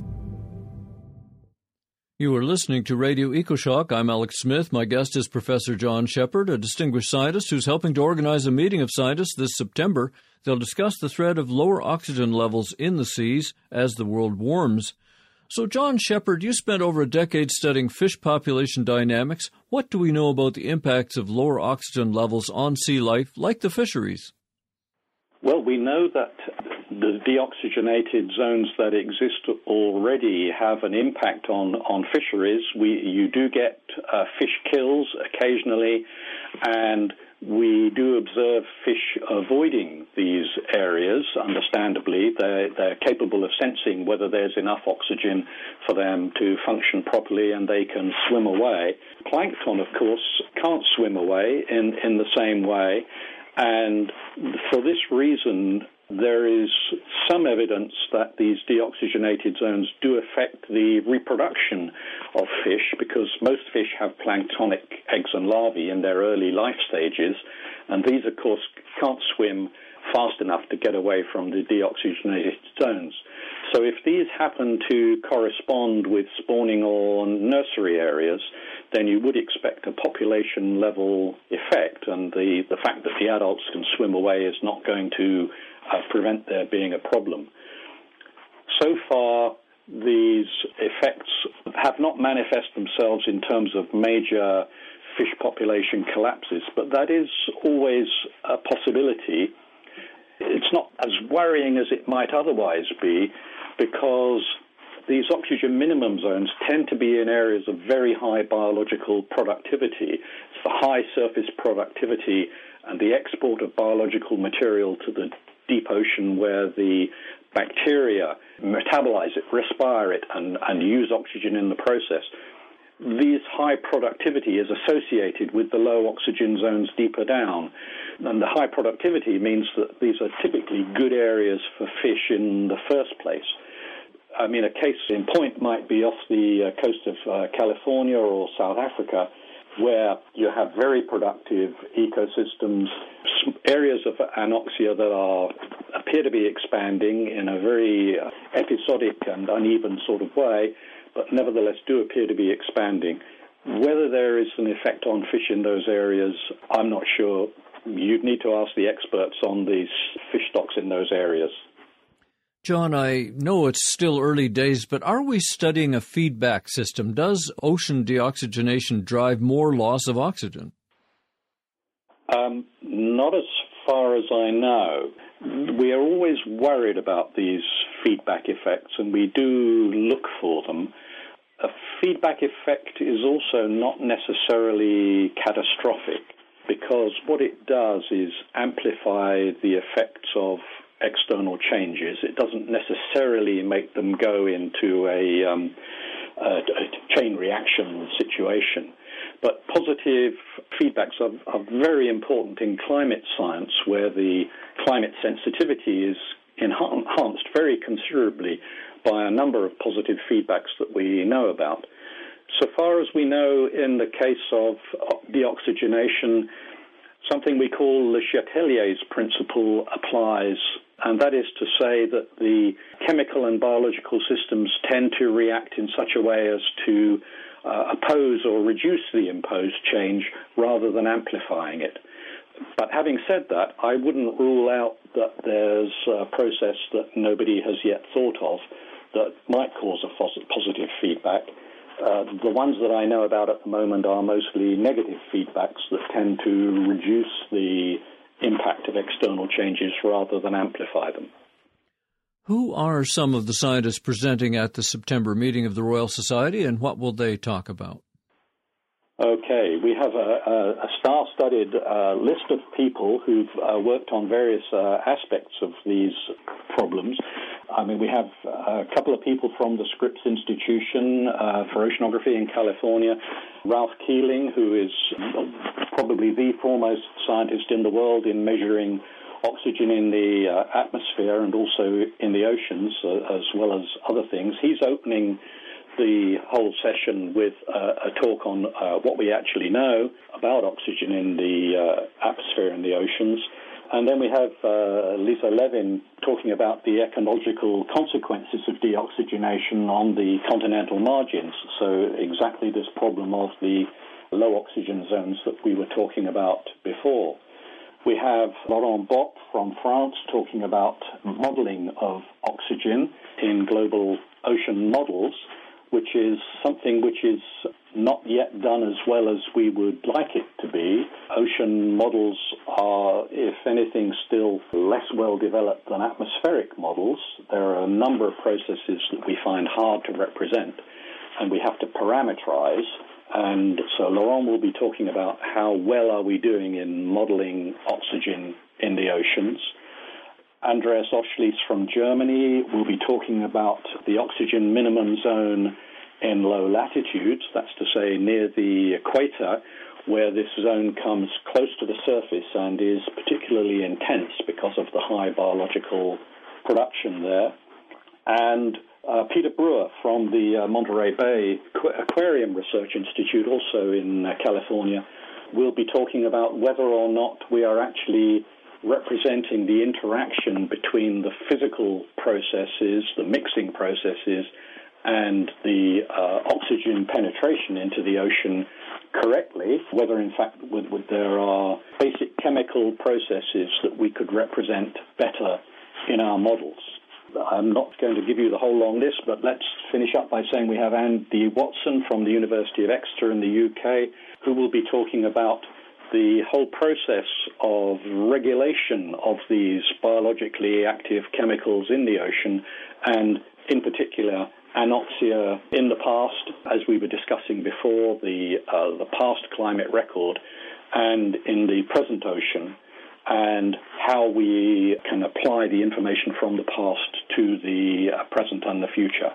You are listening to Radio EcoShock. I'm Alex Smith. My guest is Professor John Shepherd, a distinguished scientist who's helping to organize a meeting of scientists this September. They'll discuss the threat of lower oxygen levels in the seas as the world warms. So, John Shepherd, you spent over a decade studying fish population dynamics. What do we know about the impacts of lower oxygen levels on sea life, like the fisheries? Well, we know that the deoxygenated zones that exist already have an impact on fisheries. You do get fish kills occasionally, and we do observe fish avoiding these areas, understandably. They're capable of sensing whether there's enough oxygen for them to function properly, and they can swim away. Plankton, of course, can't swim away in the same way. And for this reason, there is some evidence that these deoxygenated zones do affect the reproduction of fish, because most fish have planktonic eggs and larvae in their early life stages, and these, of course, can't swim fast enough to get away from the deoxygenated zones. So if these happen to correspond with spawning or nursery areas, then you would expect a population-level effect, and the fact that the adults can swim away is not going to prevent there being a problem. So far, these effects have not manifest themselves in terms of major fish population collapses, but that is always a possibility. It's not as worrying as it might otherwise be, because these oxygen minimum zones tend to be in areas of very high biological productivity. It's the high surface productivity and the export of biological material to the deep ocean, where the bacteria metabolize it, respire it, and use oxygen in the process. This high productivity is associated with the low oxygen zones deeper down. And the high productivity means that these are typically good areas for fish in the first place. I mean, a case in point might be off the coast of California or South Africa, where you have very productive ecosystems, areas of anoxia that appear to be expanding in a very episodic and uneven sort of way, but nevertheless do appear to be expanding. Whether there is an effect on fish in those areas, I'm not sure. You'd need to ask the experts on these fish stocks in those areas. John, I know it's still early days, but are we studying a feedback system? Does ocean deoxygenation drive more loss of oxygen? Not as far as I know. We are always worried about these feedback effects, and we do look for them. A feedback effect is also not necessarily catastrophic, because what it does is amplify the effects of external changes. It doesn't necessarily make them go into a chain reaction situation. But positive feedbacks are very important in climate science, where the climate sensitivity is enhanced very considerably by a number of positive feedbacks that we know about. So far as we know, in the case of deoxygenation, something we call Le Chatelier's principle applies, and that is to say that the chemical and biological systems tend to react in such a way as to oppose or reduce the imposed change rather than amplifying it. But having said that, I wouldn't rule out that there's a process that nobody has yet thought of that might cause a positive feedback. The ones that I know about at the moment are mostly negative feedbacks that tend to reduce the impact of external changes rather than amplify them. Who are some of the scientists presenting at the September meeting of the Royal Society, and what will they talk about? Okay, we have a star-studded list of people who've worked on various aspects of these problems. I mean, we have a couple of people from the Scripps Institution for Oceanography in California, Ralph Keeling, who is probably the foremost scientist in the world in measuring oxygen in the atmosphere and also in the oceans, as well as other things. He's opening the whole session with a talk on what we actually know about oxygen in the atmosphere and the oceans. And then we have Lisa Levin talking about the ecological consequences of deoxygenation on the continental margins. So exactly this problem of the low oxygen zones that we were talking about before. We have Laurent Bopp from France talking about modeling of oxygen in global ocean models, which is something which is not yet done as well as we would like it to be. Ocean models are, if anything, still less well developed than atmospheric models. There are a number of processes that we find hard to represent, and we have to parameterize. And so Laurent will be talking about how well are we doing in modeling oxygen in the oceans. Andreas Oschlies from Germany will be talking about the oxygen minimum zone in low latitudes, that's to say near the equator, where this zone comes close to the surface and is particularly intense because of the high biological production there. And Peter Brewer from the Monterey Bay Aquarium Research Institute, also in California, will be talking about whether or not we are actually representing the interaction between the physical processes, the mixing processes, and the oxygen penetration into the ocean correctly, whether in fact there are basic chemical processes that we could represent better in our models. I'm not going to give you the whole long list, but let's finish up by saying we have Andy Watson from the University of Exeter in the UK, who will be talking about the whole process of regulation of these biologically active chemicals in the ocean, and in particular anoxia in the past, as we were discussing before, the past climate record, and in the present ocean, and how we can apply the information from the past to the present and the future.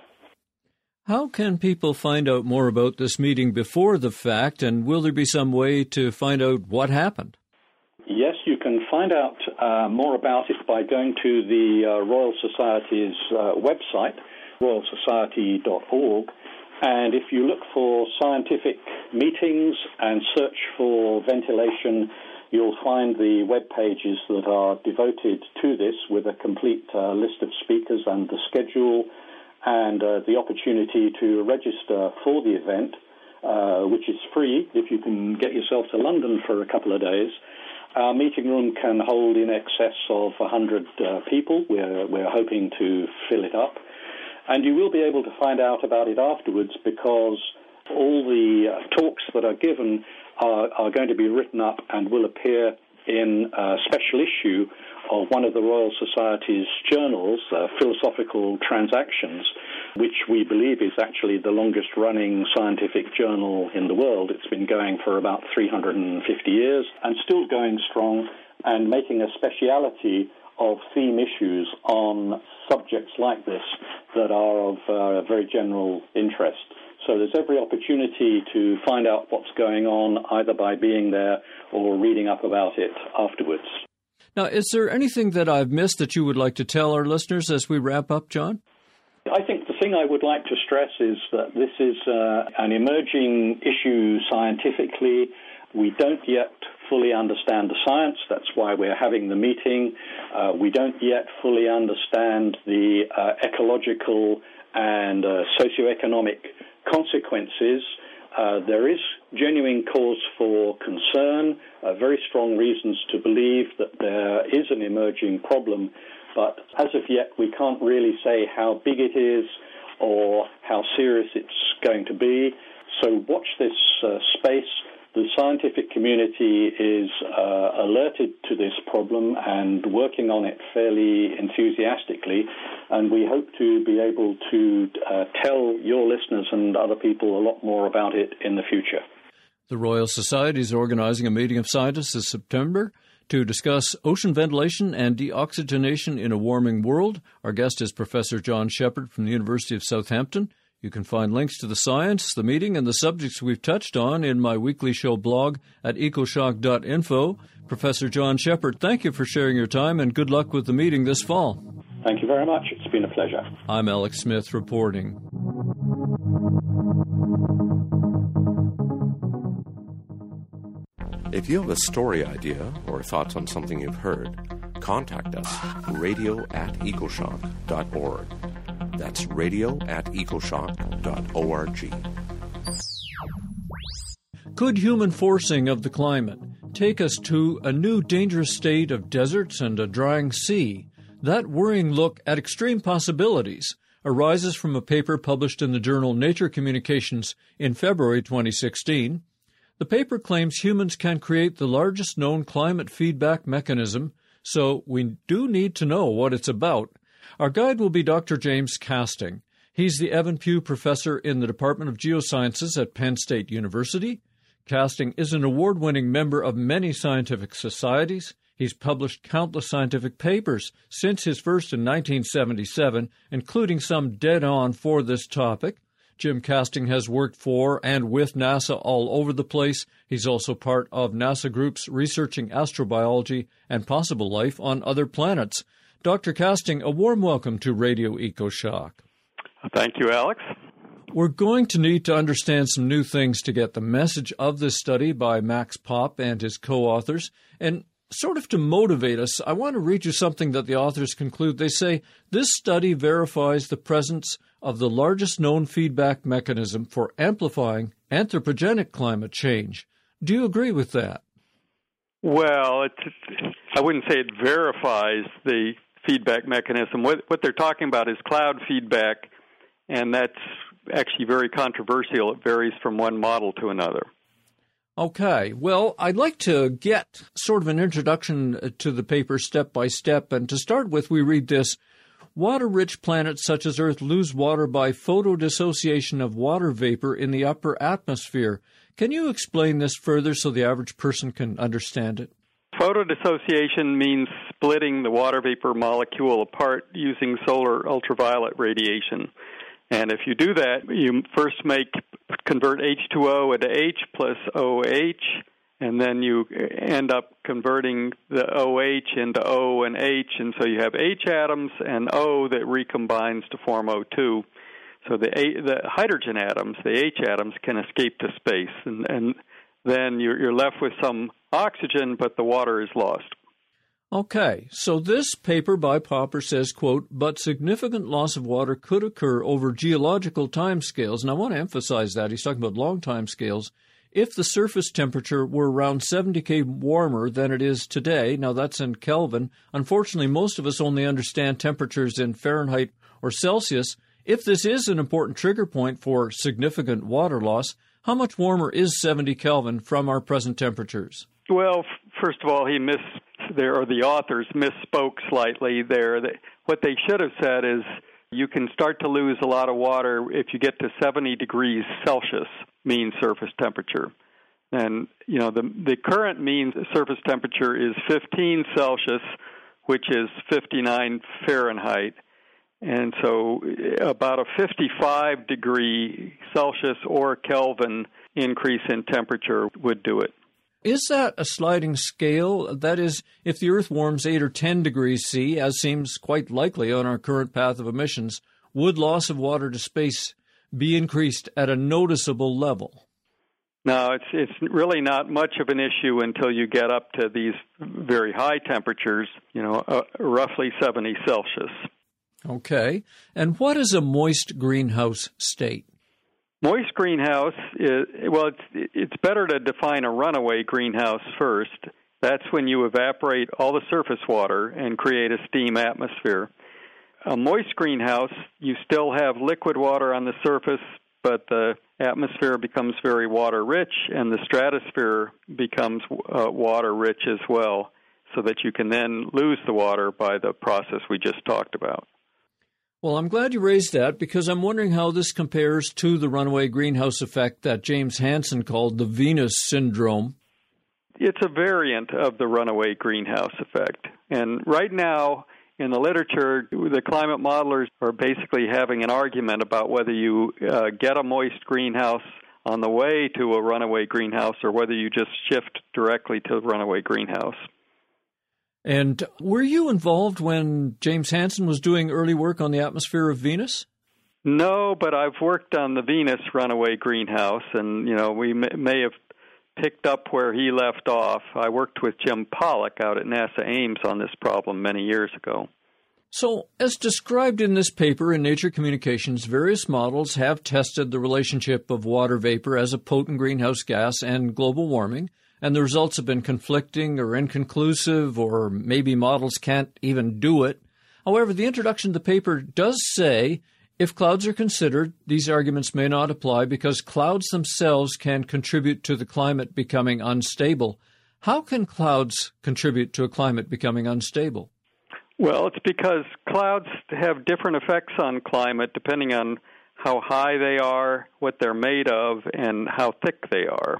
How can people find out more about this meeting before the fact, and will there be some way to find out what happened? Yes, you can find out more about it by going to the Royal Society's website, royalsociety.org, and if you look for scientific meetings and search for ventilation, you'll find the web pages that are devoted to this with a complete list of speakers and the schedule, and the opportunity to register for the event, which is free if you can get yourself to London for a couple of days. Our meeting room can hold in excess of 100 people. We're hoping to fill it up. And you will be able to find out about it afterwards, because all the talks that are given are going to be written up and will appear in a special issue of one of the Royal Society's journals, Philosophical Transactions, which we believe is actually the longest-running scientific journal in the world. It's been going for about 350 years and still going strong, and making a speciality of theme issues on subjects like this that are of very general interest. So there's every opportunity to find out what's going on, either by being there or reading up about it afterwards. Now, is there anything that I've missed that you would like to tell our listeners as we wrap up, John? I think the thing I would like to stress is that this is an emerging issue scientifically. We don't yet fully understand the science. That's why we're having the meeting. We don't yet fully understand the ecological and socioeconomic consequences, there is genuine cause for concern, very strong reasons to believe that there is an emerging problem, but as of yet we can't really say how big it is or how serious it's going to be. So watch this space. The scientific community is alerted to this problem and working on it fairly enthusiastically, and we hope to be able to tell your listeners and other people a lot more about it in the future. The Royal Society is organizing a meeting of scientists this September to discuss ocean ventilation and deoxygenation in a warming world. Our guest is Professor John Shepherd from the University of Southampton. You can find links to the science, the meeting, and the subjects we've touched on in my weekly show blog at ecoshock.info. Professor John Shepherd, thank you for sharing your time, and good luck with the meeting this fall. Thank you very much. It's been a pleasure. I'm Alex Smith reporting. If you have a story idea or thoughts on something you've heard, contact us, radio@ecoshock.org. That's radio@ecoshock.org. Could human forcing of the climate take us to a new dangerous state of deserts and a drying sea? That worrying look at extreme possibilities arises from a paper published in the journal Nature Communications in February 2016. The paper claims humans can create the largest known climate feedback mechanism, so we do need to know what it's about. Our guide will be Dr. James Casting. He's the Evan Pugh Professor in the Department of Geosciences at Penn State University. Casting is an award-winning member of many scientific societies. He's published countless scientific papers since his first in 1977, including some dead-on for this topic. Jim Casting has worked for and with NASA all over the place. He's also part of NASA groups researching astrobiology and possible life on other planets. Dr. Casting, a warm welcome to Radio EcoShock. Thank you, Alex. We're going to need to understand some new things to get the message of this study by Max Popp and his co-authors. And sort of to motivate us, I want to read you something that the authors conclude. They say, this study verifies the presence of the largest known feedback mechanism for amplifying anthropogenic climate change. Do you agree with that? Well, I wouldn't say it verifies the feedback mechanism. What they're talking about is cloud feedback, and that's actually very controversial. It varies from one model to another. Okay. Well, I'd like to get sort of an introduction to the paper step by step. And to start with, we read this. Water-rich planets such as Earth lose water by photodissociation of water vapor in the upper atmosphere. Can you explain this further so the average person can understand it? Photodissociation means splitting the water vapor molecule apart using solar ultraviolet radiation. And if you do that, you first convert H2O into H plus OH, and then you end up converting the OH into O and H, and so you have H atoms and O that recombines to form O2. So the hydrogen atoms, the H atoms, can escape to space, and then you're left with some oxygen, but the water is lost. Okay, so this paper by Popper says, quote, but significant loss of water could occur over geological timescales, and I want to emphasize that. He's talking about long timescales. If the surface temperature were around 70 K warmer than it is today, now that's in Kelvin. Unfortunately, most of us only understand temperatures in Fahrenheit or Celsius. If this is an important trigger point for significant water loss, how much warmer is 70 Kelvin from our present temperatures? Well, first of all, the authors misspoke slightly there. What they should have said is you can start to lose a lot of water if you get to 70 degrees Celsius mean surface temperature. And, the current mean surface temperature is 15 Celsius, which is 59 Fahrenheit. And so about a 55 degree Celsius or Kelvin increase in temperature would do it. Is that a sliding scale? That is, if the Earth warms 8 or 10 degrees C, as seems quite likely on our current path of emissions, would loss of water to space be increased at a noticeable level? No, it's really not much of an issue until you get up to these very high temperatures, roughly 70 Celsius. Okay. And what is a moist greenhouse state? Moist greenhouse it's better to define a runaway greenhouse first. That's when you evaporate all the surface water and create a steam atmosphere. A moist greenhouse, you still have liquid water on the surface, but the atmosphere becomes very water-rich, and the stratosphere becomes water-rich as well, so that you can then lose the water by the process we just talked about. Well, I'm glad you raised that because I'm wondering how this compares to the runaway greenhouse effect that James Hansen called the Venus syndrome. It's a variant of the runaway greenhouse effect. And right now, in the literature, the climate modelers are basically having an argument about whether you get a moist greenhouse on the way to a runaway greenhouse or whether you just shift directly to the runaway greenhouse. And were you involved when James Hansen was doing early work on the atmosphere of Venus? No, but I've worked on the Venus runaway greenhouse, and, we may have picked up where he left off. I worked with Jim Pollack out at NASA Ames on this problem many years ago. So, as described in this paper in Nature Communications, various models have tested the relationship of water vapor as a potent greenhouse gas and global warming, and the results have been conflicting or inconclusive, or maybe models can't even do it. However, the introduction to the paper does say, if clouds are considered, these arguments may not apply because clouds themselves can contribute to the climate becoming unstable. How can clouds contribute to a climate becoming unstable? Well, it's because clouds have different effects on climate depending on how high they are, what they're made of, and how thick they are.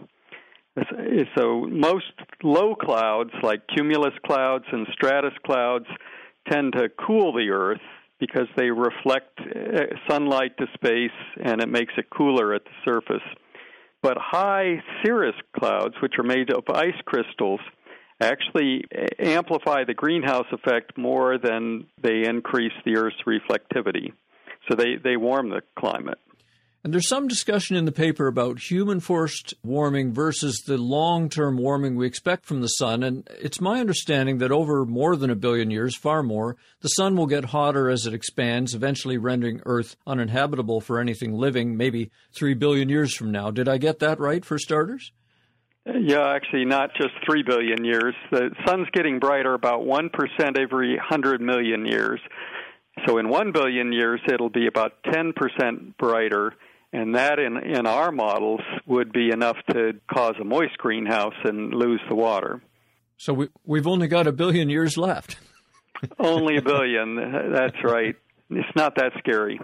So most low clouds, like cumulus clouds and stratus clouds, tend to cool the Earth because they reflect sunlight to space and it makes it cooler at the surface. But high cirrus clouds, which are made of ice crystals, actually amplify the greenhouse effect more than they increase the Earth's reflectivity. So they warm the climate. And there's some discussion in the paper about human-forced warming versus the long-term warming we expect from the sun. And it's my understanding that over more than 1 billion years, far more, the sun will get hotter as it expands, eventually rendering Earth uninhabitable for anything living, maybe 3 billion years from now. Did I get that right, for starters? Yeah, actually not just 3 billion years. The sun's getting brighter about 1% every 100 million years. So in 1 billion years, it'll be about 10% brighter. And that, in our models, would be enough to cause a moist greenhouse and lose the water. So we've only got 1 billion years left. Only 1 billion, that's right. It's not that scary.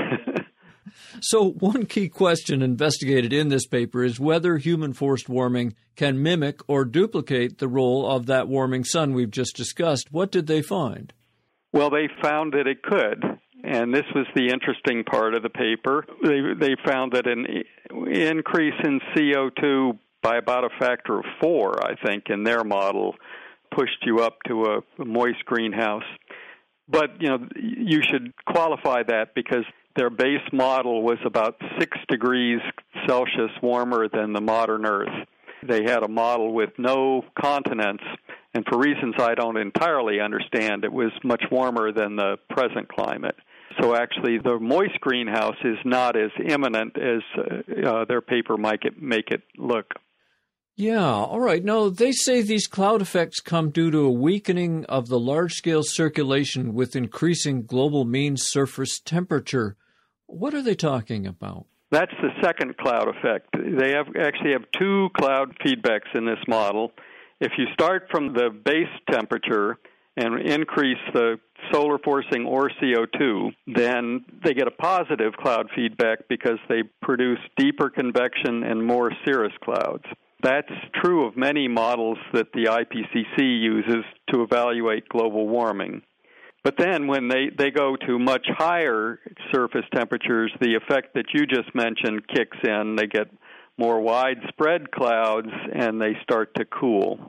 So one key question investigated in this paper is whether human-forced warming can mimic or duplicate the role of that warming sun we've just discussed. What did they find? Well, they found that it could. And this was the interesting part of the paper. They found that an increase in CO2 by about a factor of 4, I think, in their model, pushed you up to a moist greenhouse. But, you should qualify that because their base model was about 6 degrees Celsius warmer than the modern Earth. They had a model with no continents, and for reasons I don't entirely understand, it was much warmer than the present climate. So actually, the moist greenhouse is not as imminent as their paper might make it look. Yeah, all right. Now, they say these cloud effects come due to a weakening of the large-scale circulation with increasing global mean surface temperature. What are they talking about? That's the second cloud effect. They actually have 2 cloud feedbacks in this model. If you start from the base temperature and increase the solar forcing or CO2, then they get a positive cloud feedback because they produce deeper convection and more cirrus clouds. That's true of many models that the IPCC uses to evaluate global warming. But then when they go to much higher surface temperatures, the effect that you just mentioned kicks in. They get more widespread clouds and they start to cool.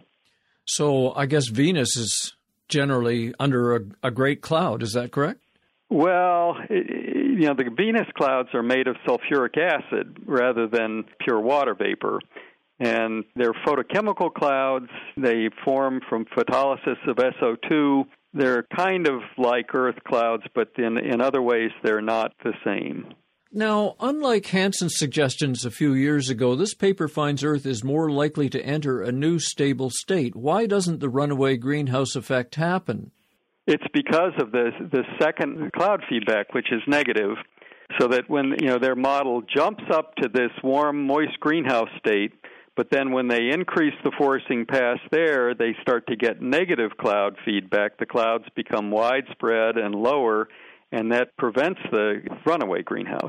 So I guess Venus is generally under a great cloud. Is that correct? Well, the Venus clouds are made of sulfuric acid rather than pure water vapor. And they're photochemical clouds. They form from photolysis of SO2. They're kind of like Earth clouds, but in other ways they're not the same. Now, unlike Hansen's suggestions a few years ago, this paper finds Earth is more likely to enter a new stable state. Why doesn't the runaway greenhouse effect happen? It's because of the second cloud feedback, which is negative, so that when their model jumps up to this warm, moist greenhouse state, but then when they increase the forcing past there, they start to get negative cloud feedback. The clouds become widespread and lower, and that prevents the runaway greenhouse.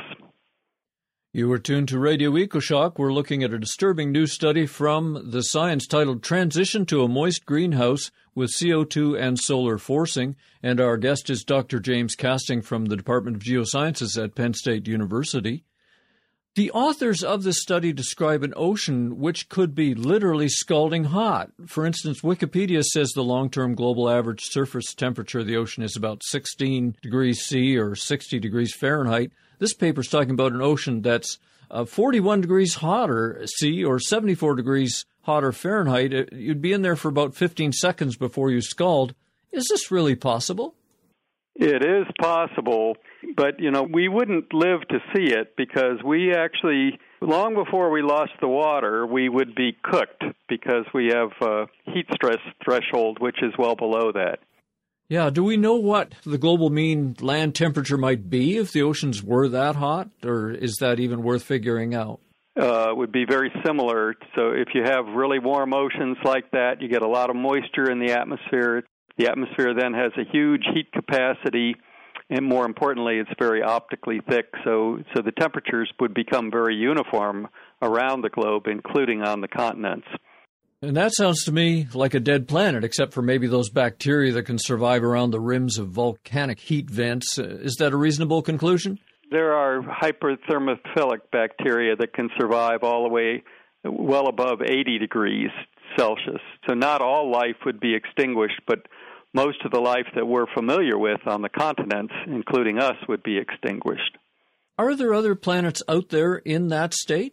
You are tuned to Radio EcoShock. We're looking at a disturbing new study from the Science titled Transition to a Moist Greenhouse with CO2 and Solar Forcing. And our guest is Dr. James Casting from the Department of Geosciences at Penn State University. The authors of this study describe an ocean which could be literally scalding hot. For instance, Wikipedia says the long-term global average surface temperature of the ocean is about 16 degrees C or 60 degrees Fahrenheit. This paper is talking about an ocean that's 41 degrees hotter C or 74 degrees hotter Fahrenheit. You'd be in there for about 15 seconds before you scald. Is this really possible? It is possible, but, we wouldn't live to see it because we actually, long before we lost the water, we would be cooked because we have a heat stress threshold, which is well below that. Yeah, do we know what the global mean land temperature might be if the oceans were that hot, or is that even worth figuring out? It would be very similar. So if you have really warm oceans like that, you get a lot of moisture in the atmosphere. The atmosphere then has a huge heat capacity, and more importantly, it's very optically thick, so the temperatures would become very uniform around the globe, including on the continents. And that sounds to me like a dead planet, except for maybe those bacteria that can survive around the rims of volcanic heat vents. Is that a reasonable conclusion? There are hyperthermophilic bacteria that can survive all the way well above 80 degrees Celsius. So not all life would be extinguished, but most of the life that we're familiar with on the continents, including us, would be extinguished. Are there other planets out there in that state?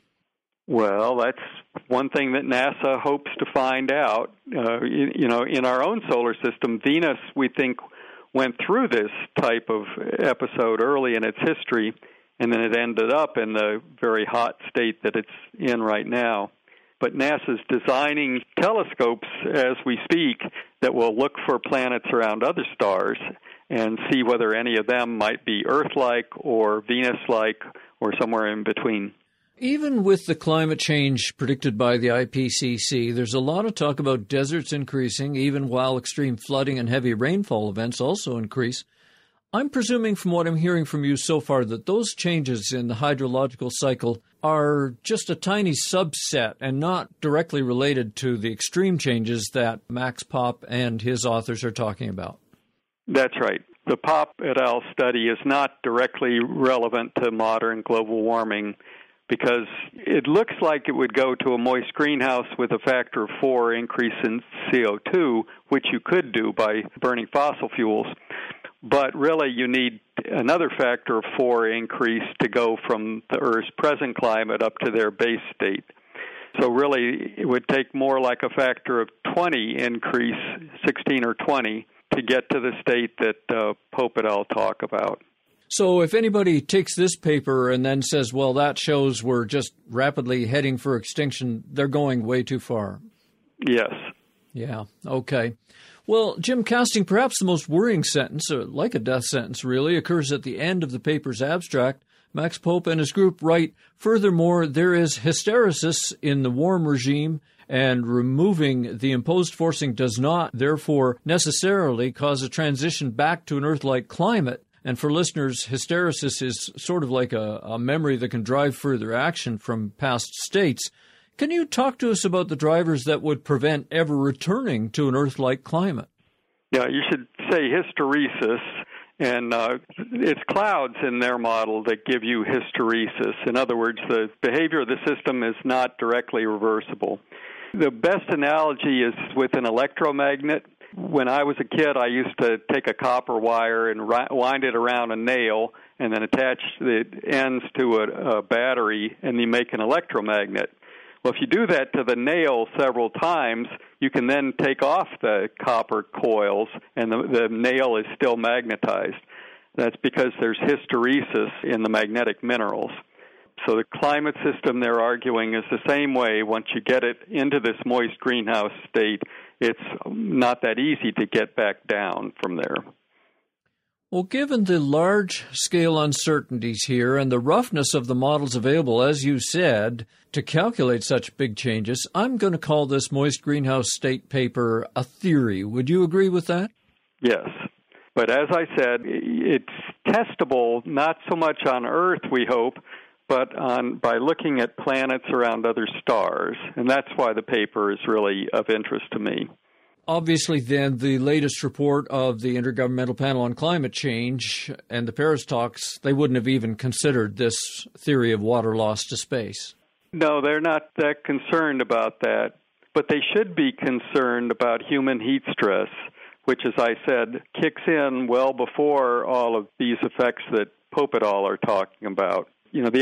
Well, that's one thing that NASA hopes to find out. In our own solar system, Venus, we think, went through this type of episode early in its history, and then it ended up in the very hot state that it's in right now. But NASA's designing telescopes as we speak that will look for planets around other stars and see whether any of them might be Earth-like or Venus-like or somewhere in between. Even with the climate change predicted by the IPCC, there's a lot of talk about deserts increasing, even while extreme flooding and heavy rainfall events also increase. I'm presuming from what I'm hearing from you so far that those changes in the hydrological cycle are just a tiny subset and not directly related to the extreme changes that Max Popp and his authors are talking about. That's right. The Popp et al. Study is not directly relevant to modern global warming because it looks like it would go to a moist greenhouse with a factor of 4 increase in CO2, which you could do by burning fossil fuels. But really, you need another factor of 4 increase to go from the Earth's present climate up to their base state. So really, it would take more like a factor of 20 increase, 16 or 20, to get to the state that Popp et al. Talk about. So if anybody takes this paper and then says, well, that shows we're just rapidly heading for extinction, they're going way too far. Yes. Yeah, okay. Well, Jim Casting, perhaps the most worrying sentence, or like a death sentence really, occurs at the end of the paper's abstract. Max Popp and his group write, furthermore, there is hysteresis in the warm regime, and removing the imposed forcing does not, therefore, necessarily cause a transition back to an Earth-like climate. And for listeners, hysteresis is sort of like a memory that can drive further action from past states. Can you talk to us about the drivers that would prevent ever returning to an Earth-like climate? Yeah, you should say hysteresis, and it's clouds in their model that give you hysteresis. In other words, the behavior of the system is not directly reversible. The best analogy is with an electromagnet. When I was a kid, I used to take a copper wire and wind it around a nail and then attach the ends to a battery, and you make an electromagnet. Well, if you do that to the nail several times, you can then take off the copper coils, and the nail is still magnetized. That's because there's hysteresis in the magnetic minerals. So the climate system they're arguing is the same way. Once you get it into this moist greenhouse state, it's not that easy to get back down from there. Well, given the large-scale uncertainties here and the roughness of the models available, as you said, to calculate such big changes, I'm going to call this moist greenhouse state paper a theory. Would you agree with that? Yes. But as I said, it's testable not so much on Earth, we hope, but by looking at planets around other stars. And that's why the paper is really of interest to me. Obviously, then, the latest report of the Intergovernmental Panel on Climate Change and the Paris talks, they wouldn't have even considered this theory of water loss to space. No, they're not that concerned about that. But they should be concerned about human heat stress, which, as I said, kicks in well before all of these effects that Pope et al. Are talking about. You know, the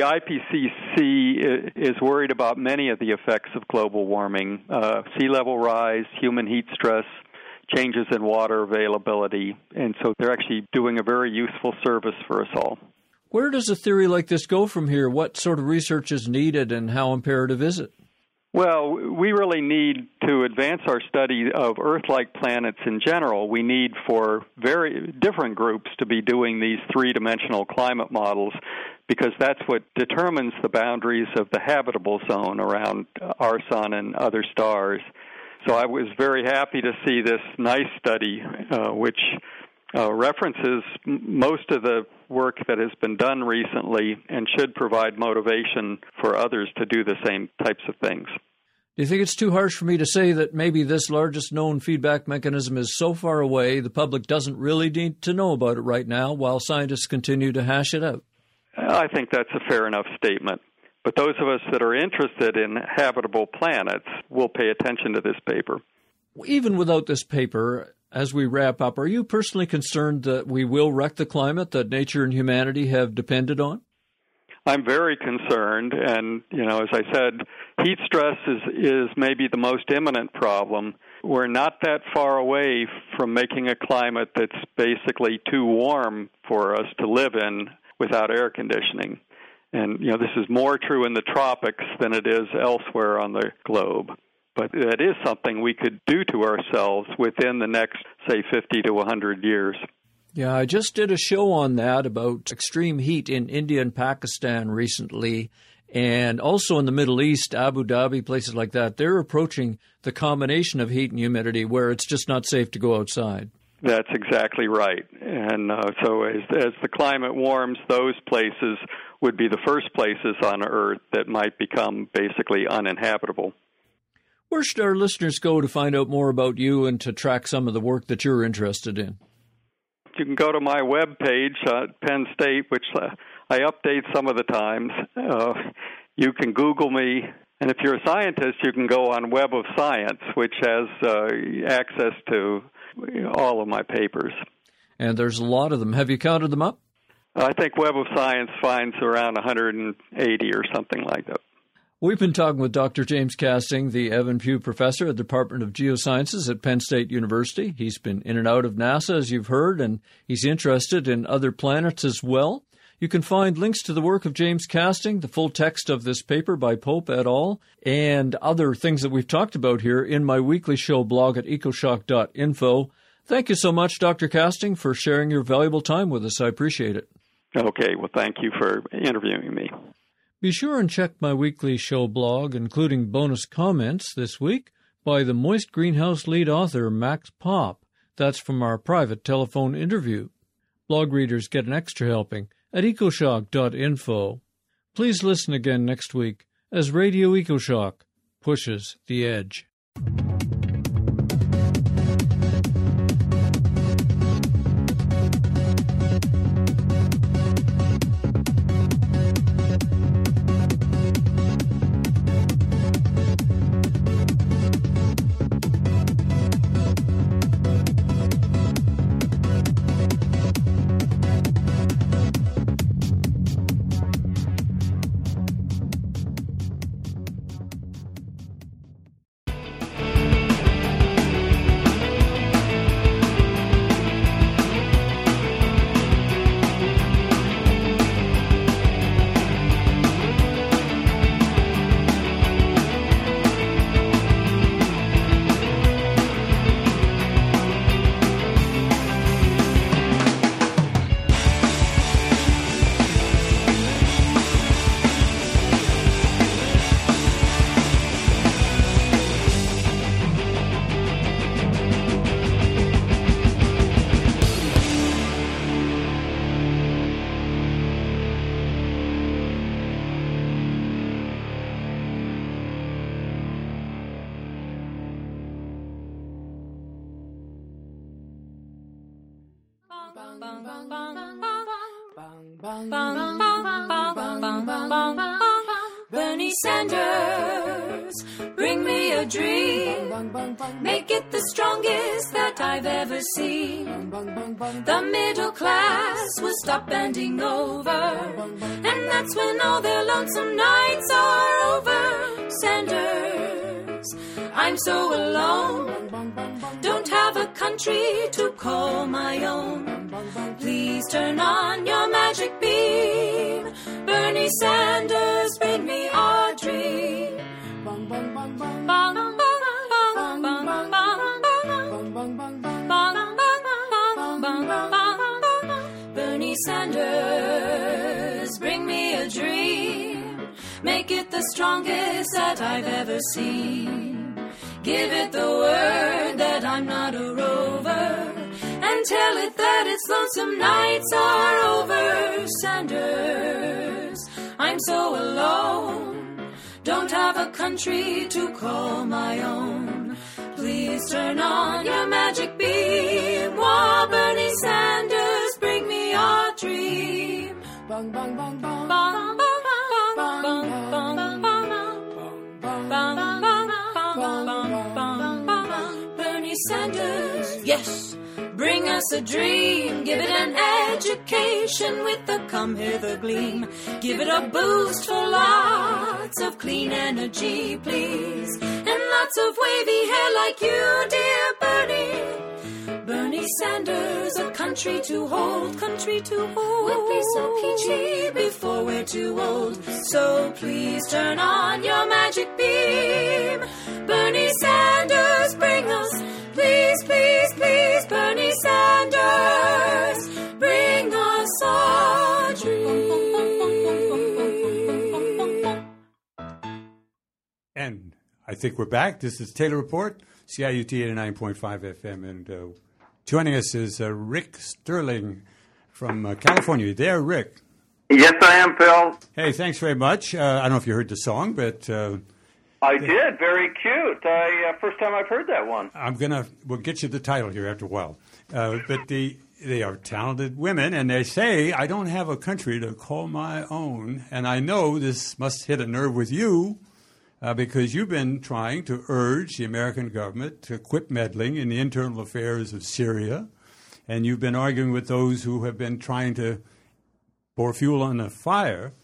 IPCC is worried about many of the effects of global warming, sea level rise, human heat stress, changes in water availability, and so they're actually doing a very useful service for us all. Where does a theory like this go from here? What sort of research is needed, and how imperative is it? Well, we really need to advance our study of Earth-like planets in general. We need for very different groups to be doing these three-dimensional climate models because that's what determines the boundaries of the habitable zone around our sun and other stars. So I was very happy to see this nice study, which references most of the work that has been done recently and should provide motivation for others to do the same types of things. Do you think it's too harsh for me to say that maybe this largest known feedback mechanism is so far away the public doesn't really need to know about it right now while scientists continue to hash it out? I think that's a fair enough statement. But those of us that are interested in habitable planets will pay attention to this paper. Even without this paper, as we wrap up, are you personally concerned that we will wreck the climate that nature and humanity have depended on? I'm very concerned, and, as I said, heat stress is maybe the most imminent problem. We're not that far away from making a climate that's basically too warm for us to live in without air conditioning. And, this is more true in the tropics than it is elsewhere on the globe. But that is something we could do to ourselves within the next, say, 50 to 100 years. Yeah, I just did a show on that about extreme heat in India and Pakistan recently, and also in the Middle East, Abu Dhabi, places like that. They're approaching the combination of heat and humidity where it's just not safe to go outside. That's exactly right. And so as the climate warms, those places would be the first places on Earth that might become basically uninhabitable. Where should our listeners go to find out more about you and to track some of the work that you're interested in? You can go to my webpage at Penn State, which I update some of the times. You can Google me. And if you're a scientist, you can go on Web of Science, which has access to all of my papers. And there's a lot of them. Have you counted them up? I think Web of Science finds around 180 or something like that. We've been talking with Dr. James Casting, the Evan Pugh Professor at the Department of Geosciences at Penn State University. He's been in and out of NASA, as you've heard, and he's interested in other planets as well. You can find links to the work of James Casting, the full text of this paper by Pope et al., and other things that we've talked about here in my weekly show blog at ecoshock.info. Thank you so much, Dr. Casting, for sharing your valuable time with us. I appreciate it. Okay, well, thank you for interviewing me. Be sure and check my weekly show blog, including bonus comments this week by the Moist Greenhouse lead author, Max Popp. That's from our private telephone interview. Blog readers get an extra helping at ecoshock.info. Please listen again next week as Radio EcoShock pushes the edge. Bernie Sanders, bring me a dream. Make it the strongest that I've ever seen. The middle class will stop bending over, and that's when all their lonesome nights are over. Sanders, I'm so alone, don't have a country to call my own. Please turn on your magic beam. Bernie Sanders, bring me our dream. Bernie Sanders, bring me a dream. Make it the strongest that I've ever seen. Give it the word that I'm not a rover, and tell it that its lonesome nights are over. Sanders, I'm so alone, don't have a country to call my own. Please turn on your magic beam. While Bernie Sanders, bring me our dream. Bang, bang, bang, bang. Bang, bang, bang, bang, bang, bang, bang, bang, bang. Bernie Sanders, yes, bring us a dream. Give it an education with the come hither gleam. Give it a boost for lots of clean energy, please, and lots of wavy hair like you, dear Bernie. Bernie Sanders, a country to hold, country to hold. We'll be so peachy before we're too old. So please turn on your magic beam. Bernie Sanders, bring us, please, please, please. Bernie Sanders, bring us our dream. And I think we're back. This is Taylor Report, CIUT 89.5 FM, and joining us is Rick Sterling from California. There, Rick. Yes, I am, Phil. Hey, thanks very much. I don't know if you heard the song, but I did. Very cute. First time I've heard that one. We'll get you the title here after a while. But they are talented women, and they say, I don't have a country to call my own. And I know this must hit a nerve with you, because you've been trying to urge the American government to quit meddling in the internal affairs of Syria, and you've been arguing with those who have been trying to pour fuel on the fire.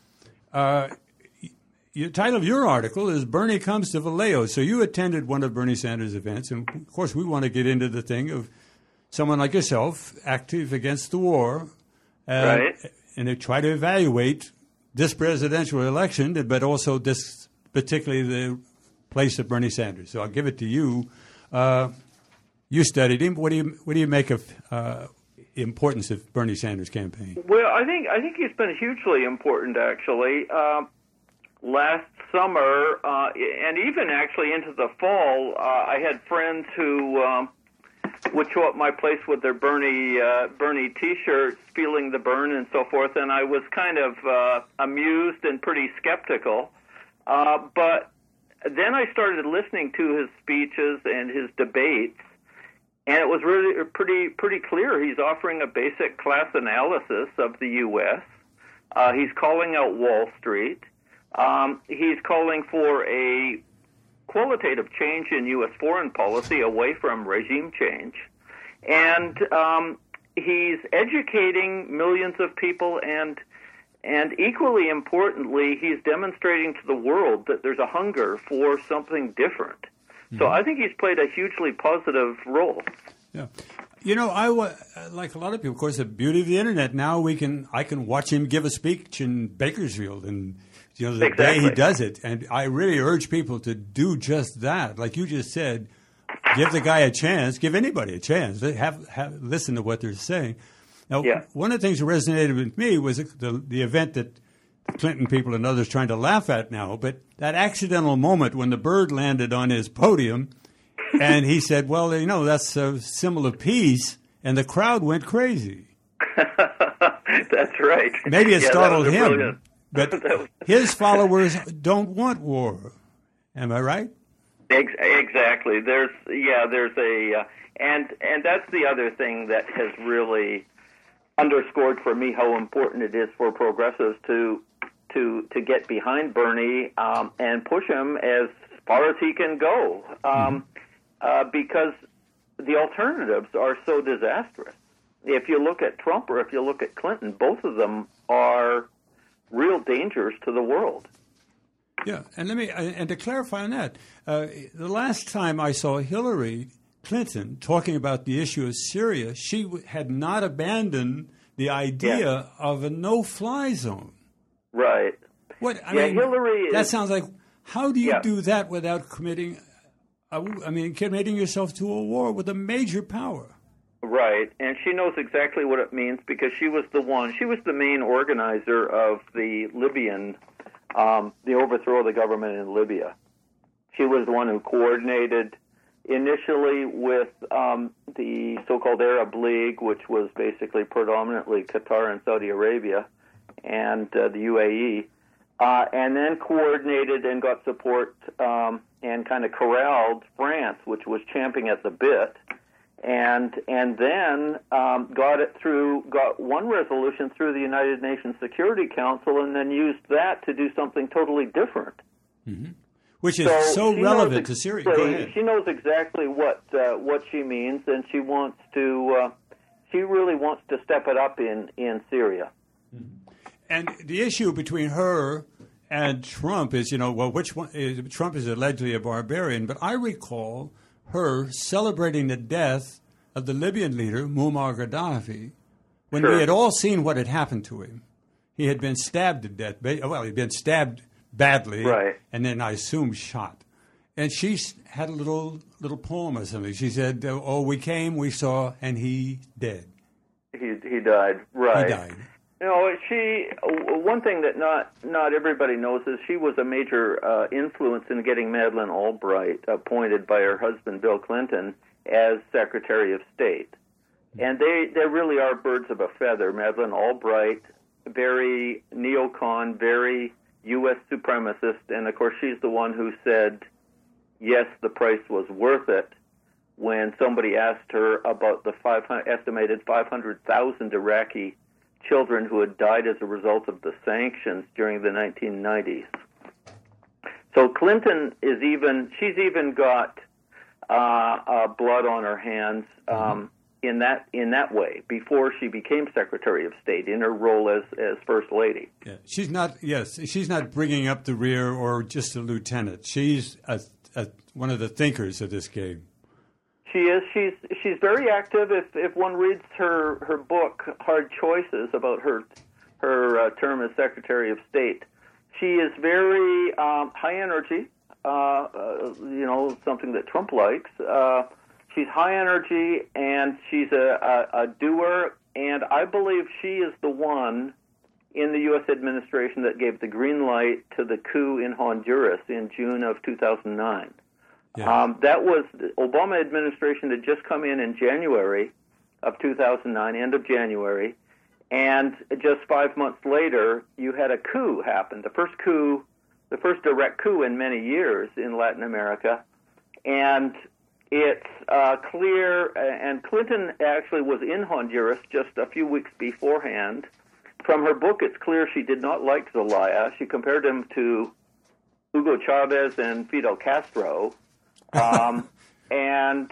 The title of your article is Bernie Comes to Vallejo. So you attended one of Bernie Sanders' events, and of course we want to get into the thing of someone like yourself, active against the war, right, and they try to evaluate this presidential election, but also this, particularly the place of Bernie Sanders. So I'll give it to you. You studied him. What do you make of importance of Bernie Sanders' campaign? Well, I think he's been hugely important, actually. Last summer, and even actually into the fall, I had friends who would show up at my place with their Bernie T-shirts, feeling the burn and so forth, and I was kind of amused and pretty skeptical. But then I started listening to his speeches and his debates, and it was really pretty clear. He's offering a basic class analysis of the U.S. He's calling out Wall Street. He's calling for a qualitative change in U.S. foreign policy away from regime change. And he's educating millions of people, and equally importantly, he's demonstrating to the world that there's a hunger for something different. Mm-hmm. So I think he's played a hugely positive role. Yeah. You know, like a lot of people, of course, the beauty of the Internet, now I can watch him give a speech in Bakersfield, and the day he does it. And I really urge people to do just that. Like you just said, give the guy a chance, give anybody a chance. Listen to what they're saying. Now, one of the things that resonated with me was the event that the Clinton people and others trying to laugh at now, but that accidental moment when the bird landed on his podium and he said, well, that's a symbol of peace, and the crowd went crazy. That's right. Maybe it startled him. Brilliant. But his followers don't want war. Am I right? Exactly. There's a and that's the other thing that has really underscored for me how important it is for progressives to get behind Bernie and push him as far as he can go, because the alternatives are so disastrous. If you look at Trump or if you look at Clinton, both of them are real dangers to the world. Yeah, and to clarify on that, the last time I saw Hillary Clinton talking about the issue of Syria, she had not abandoned the idea of a no-fly zone. Right. I mean, Hillary. That sounds like, how do you do that without committing yourself to a war with a major power? Right, and she knows exactly what it means because she was the main organizer of the Libyan, the overthrow of the government in Libya. She was the one who coordinated initially with the so-called Arab League, which was basically predominantly Qatar and Saudi Arabia, and the UAE, and then coordinated and got support and kind of corralled France, which was champing at the bit, and then got one resolution through the United Nations Security Council, and then used that to do something totally different. Mm-hmm. Which is so relevant to Syria. Go ahead. She knows exactly what she means, and she wants to. She really wants to step it up in Syria. And the issue between her and Trump is, which one? Trump is allegedly a barbarian, but I recall her celebrating the death of the Libyan leader Muammar Gaddafi when we had all seen what had happened to him. He had been stabbed to death. Well, he'd been stabbed badly, and then I assume shot. And she had a little poem or something. She said, we came, we saw, and he dead. He died, right. He died. One thing that not everybody knows is she was a major influence in getting Madeleine Albright appointed by her husband, Bill Clinton, as Secretary of State. And they really are birds of a feather. Madeleine Albright, very neocon, very U.S. supremacist, and of course she's the one who said, yes, the price was worth it, when somebody asked her about the estimated 500,000 Iraqi children who had died as a result of the sanctions during the 1990s. So Clinton she's even got blood on her hands in that way before she became Secretary of State in her role as First Lady. Yeah. She's not bringing up the rear or just a lieutenant. She's one of the thinkers of this game. She is. She's very active. If one reads her book, Hard Choices, about her term as Secretary of State, she is very high energy. Something that Trump likes. She's high energy, and she's a doer. And I believe she is the one in the U.S. administration that gave the green light to the coup in Honduras in June of 2009. Yeah. That was the Obama administration had just come in January of 2009, end of January, and just 5 months later, you had a coup happen, the first direct coup in many years in Latin America, and it's clear, and Clinton actually was in Honduras just a few weeks beforehand. From her book, it's clear she did not like Zelaya. She compared him to Hugo Chavez and Fidel Castro. And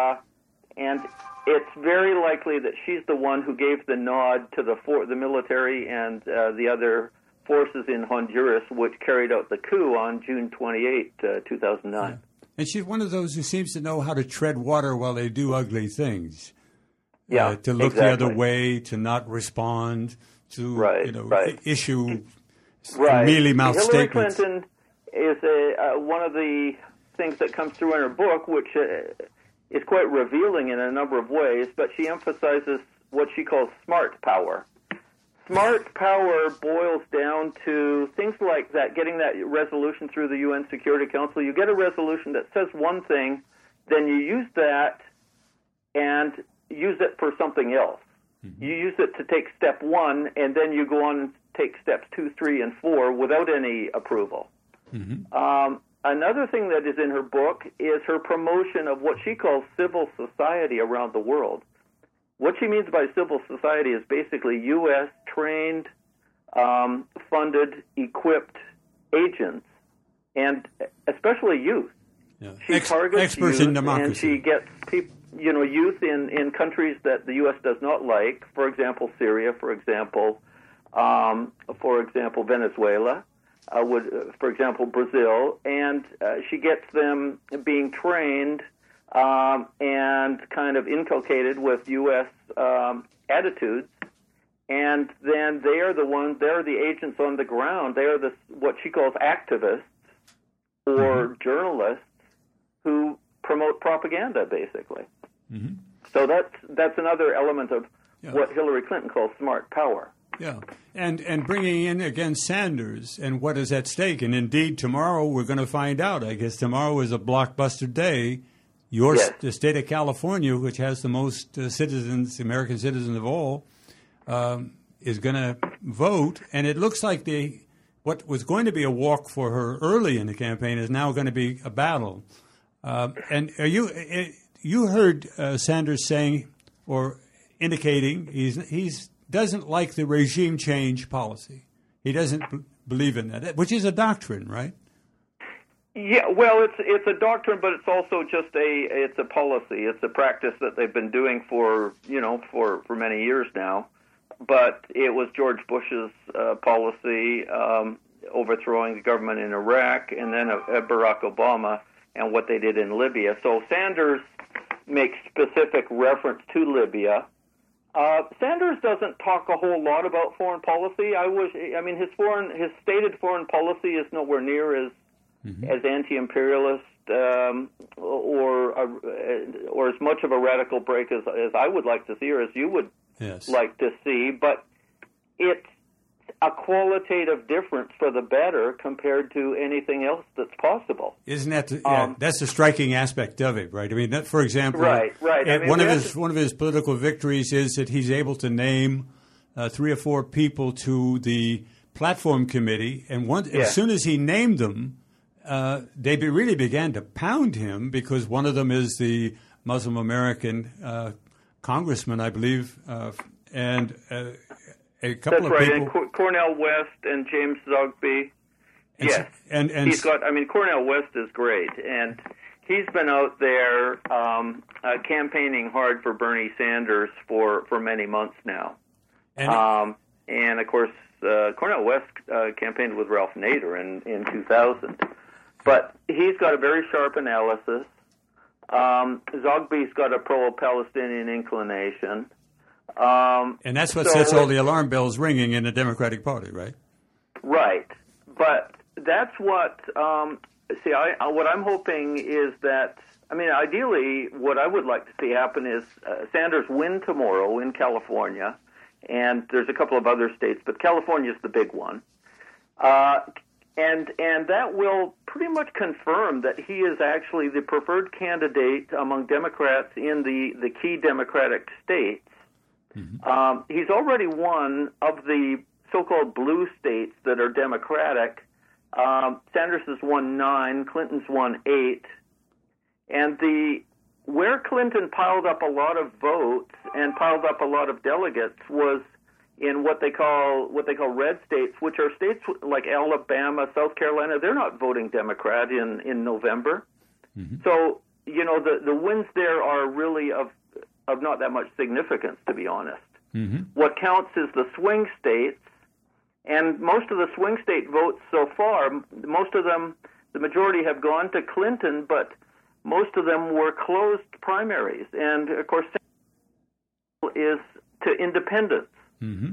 it's very likely that she's the one who gave the nod to the military and the other forces in Honduras, which carried out the coup on June 28, 2009. Yeah. And she's one of those who seems to know how to tread water while they do ugly things. Yeah, to look the other way, to not respond, to issue mealy-mouthed statements. Hillary Clinton is one of the things that comes through in her book, which is quite revealing in a number of ways, but she emphasizes what she calls smart power. Smart power boils down to things like that, getting that resolution through the UN Security Council. You get a resolution that says one thing, then you use that and use it for something else. Mm-hmm. You use it to take step one, and then you go on and take steps 2, 3, and 4 without any approval. Mm-hmm. Another thing that is in her book is her promotion of what she calls civil society around the world. What she means by civil society is basically U.S. trained, funded, equipped agents, and especially youth. Yeah. She targets experts youth, in democracy. and she gets youth in countries that the U.S. does not like. For example, Syria. For example, Venezuela. For example, Brazil, and she gets them being trained and kind of inculcated with U.S. Attitudes, and then they're the agents on the ground. They are what she calls activists or journalists who promote propaganda, basically. Mm-hmm. So that's another element of what Hillary Clinton calls smart power. Yeah, and bringing in again Sanders and what is at stake. And indeed, tomorrow we're going to find out. I guess tomorrow is a blockbuster day. The state of California, which has the most citizens, American citizens of all, is going to vote. And it looks like what was going to be a walk for her early in the campaign is now going to be a battle. And you heard Sanders saying or indicating he's doesn't like the regime change policy. He doesn't believe in that, which is a doctrine, right? Yeah, well, it's a doctrine, but it's also just a policy. It's a practice that they've been doing for many years now. But it was George Bush's policy overthrowing the government in Iraq, and then Barack Obama and what they did in Libya. So Sanders makes specific reference to Libya. Sanders doesn't talk a whole lot about foreign policy. His stated foreign policy is nowhere near as anti-imperialist or as much of a radical break as I would like to see, or as you would like to see. But it's a qualitative difference for the better compared to anything else that's possible. Isn't that that's the striking aspect of it, right? I mean, for example, right. One of his political victories is that he's able to name 3 or 4 people to the platform committee, and as soon as he named them, they really began to pound him because one of them is the Muslim American congressman, I believe, and a couple That's of people. And Cornel West and James Zogby. And he's got. Cornel West is great, and he's been out there campaigning hard for Bernie Sanders for many months now. And of course, Cornel West campaigned with Ralph Nader in 2000. But he's got a very sharp analysis. Zogby's got a pro-Palestinian inclination. And that's what sets all the alarm bells ringing in the Democratic Party, right? Right. But that's what, what I'm hoping is that, ideally what I would like to see happen is Sanders win tomorrow in California, and there's a couple of other states, but California's the big one. And that will pretty much confirm that he is actually the preferred candidate among Democrats in the key Democratic states. Mm-hmm. He's already one of the so-called blue states that are Democratic. Sanders has won 9, Clinton's won 8. And where Clinton piled up a lot of votes and piled up a lot of delegates was in what they call red states, which are states like Alabama, South Carolina. They're not voting Democrat in November. Mm-hmm. So, the wins there are really of not that much significance, to be honest. Mm-hmm. What counts is the swing states, and most of the swing state votes so far, most of them, the majority have gone to Clinton, but most of them were closed primaries. And, of course, is to independents. Mm-hmm.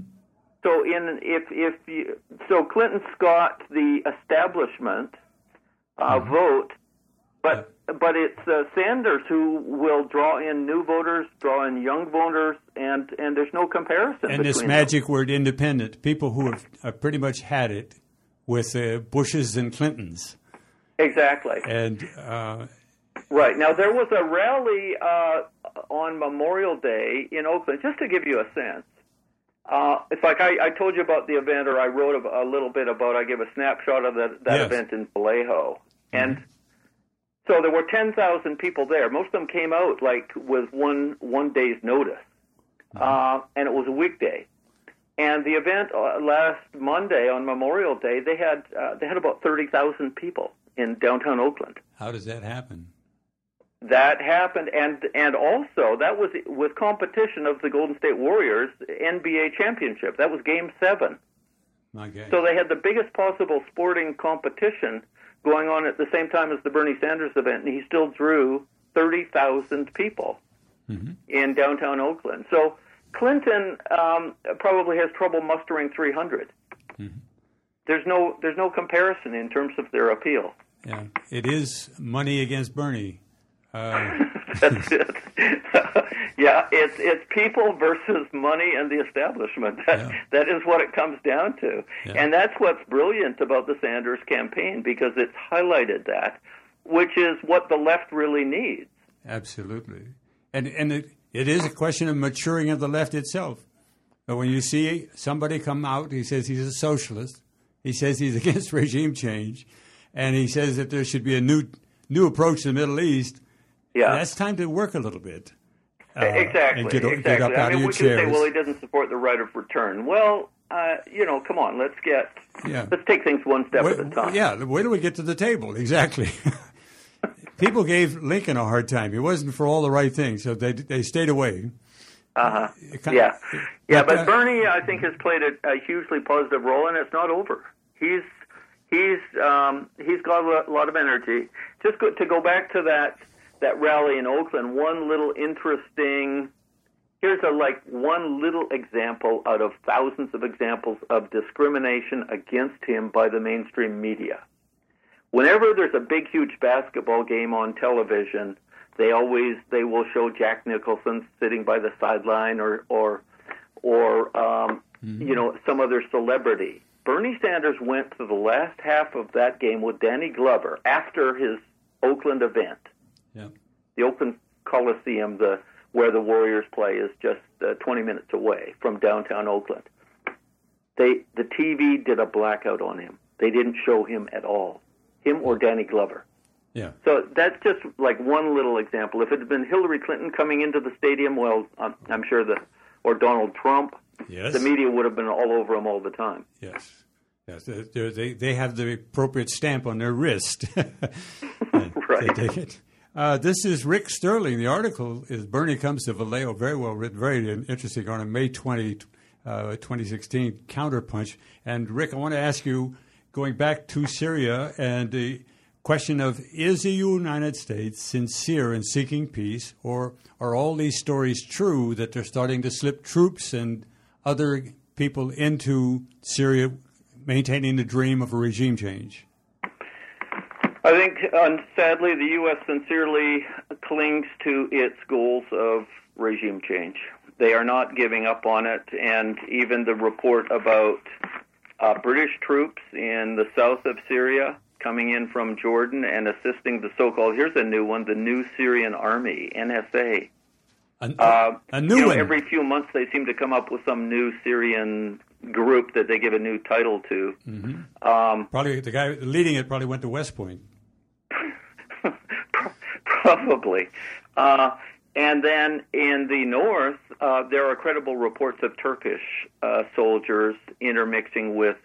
So Clinton's got the establishment vote, but it's Sanders who will draw in new voters, draw in young voters, and there's no comparison. And this magic word independent, people who have pretty much had it with Bushes and Clintons. Exactly. And right. Now, there was a rally on Memorial Day in Oakland, just to give you a sense. It's like I told you about the event, or I wrote a little bit about. I gave a snapshot of that event in Vallejo, and so there were 10,000 people there. Most of them came out with one day's notice. and it was a weekday. And the event last Monday on Memorial Day, they had about 30,000 people in downtown Oakland. How does that happen? That happened, and also that was with competition of the Golden State Warriors NBA championship. That was Game 7. Okay. So they had the biggest possible sporting competition going on at the same time as the Bernie Sanders event, and he still drew 30,000 people in downtown Oakland. So Clinton probably has trouble mustering 300. There's no comparison in terms of their appeal. Yeah, it is money against Bernie. That's it. Yeah, it's people versus money and the establishment. That is what it comes down to. Yeah. And that's what's brilliant about the Sanders campaign, because it's highlighted that, which is what the left really needs. Absolutely. And it is a question of maturing of the left itself. But when you see somebody come out, he says he's a socialist, he says he's against regime change, and he says that there should be a new approach to the Middle East. Yeah, that's time to work a little bit. Exactly. And get up out of your we chairs. can say, well, he doesn't support the right of return. Well, come on, let's take things one step at a time. Yeah, where do we get to the table? Exactly. People gave Lincoln a hard time. He wasn't for all the right things, so they stayed away. But Bernie, I think, has played a hugely positive role, and it's not over. He's got a lot of energy. Just to go back to that rally in Oakland, one little interesting, here's one little example out of thousands of examples of discrimination against him by the mainstream media. Whenever there's a big, huge basketball game on television, they will show Jack Nicholson sitting by the sideline or some other celebrity. Bernie Sanders went to the last half of that game with Danny Glover after his Oakland event. Yeah. The Oakland Coliseum, where the Warriors play, is just 20 minutes away from downtown Oakland. The TV did a blackout on him. They didn't show him at all, him or Danny Glover. Yeah. So that's just like one little example. If it had been Hillary Clinton coming into the stadium, well, I'm sure or Donald Trump, the media would have been all over him all the time. Yes. They have the appropriate stamp on their wrist. Right. They take it. This is Rick Sterling. The article is Bernie Comes to Vallejo. Very well written, very interesting, on a May 20, 2016 Counterpunch. And Rick, I want to ask you, going back to Syria and the question of, is the United States sincere in seeking peace, or are all these stories true that they're starting to slip troops and other people into Syria, maintaining the dream of a regime change? I think, sadly, the U.S. sincerely clings to its goals of regime change. They are not giving up on it, and even the report about British troops in the south of Syria coming in from Jordan and assisting the so-called, here's a new one, the New Syrian Army, NSA. A new one. Every few months they seem to come up with some new Syrian group that they give a new title to. Probably the guy leading it probably went to West Point. Probably. And then in the north, there are credible reports of Turkish soldiers intermixing with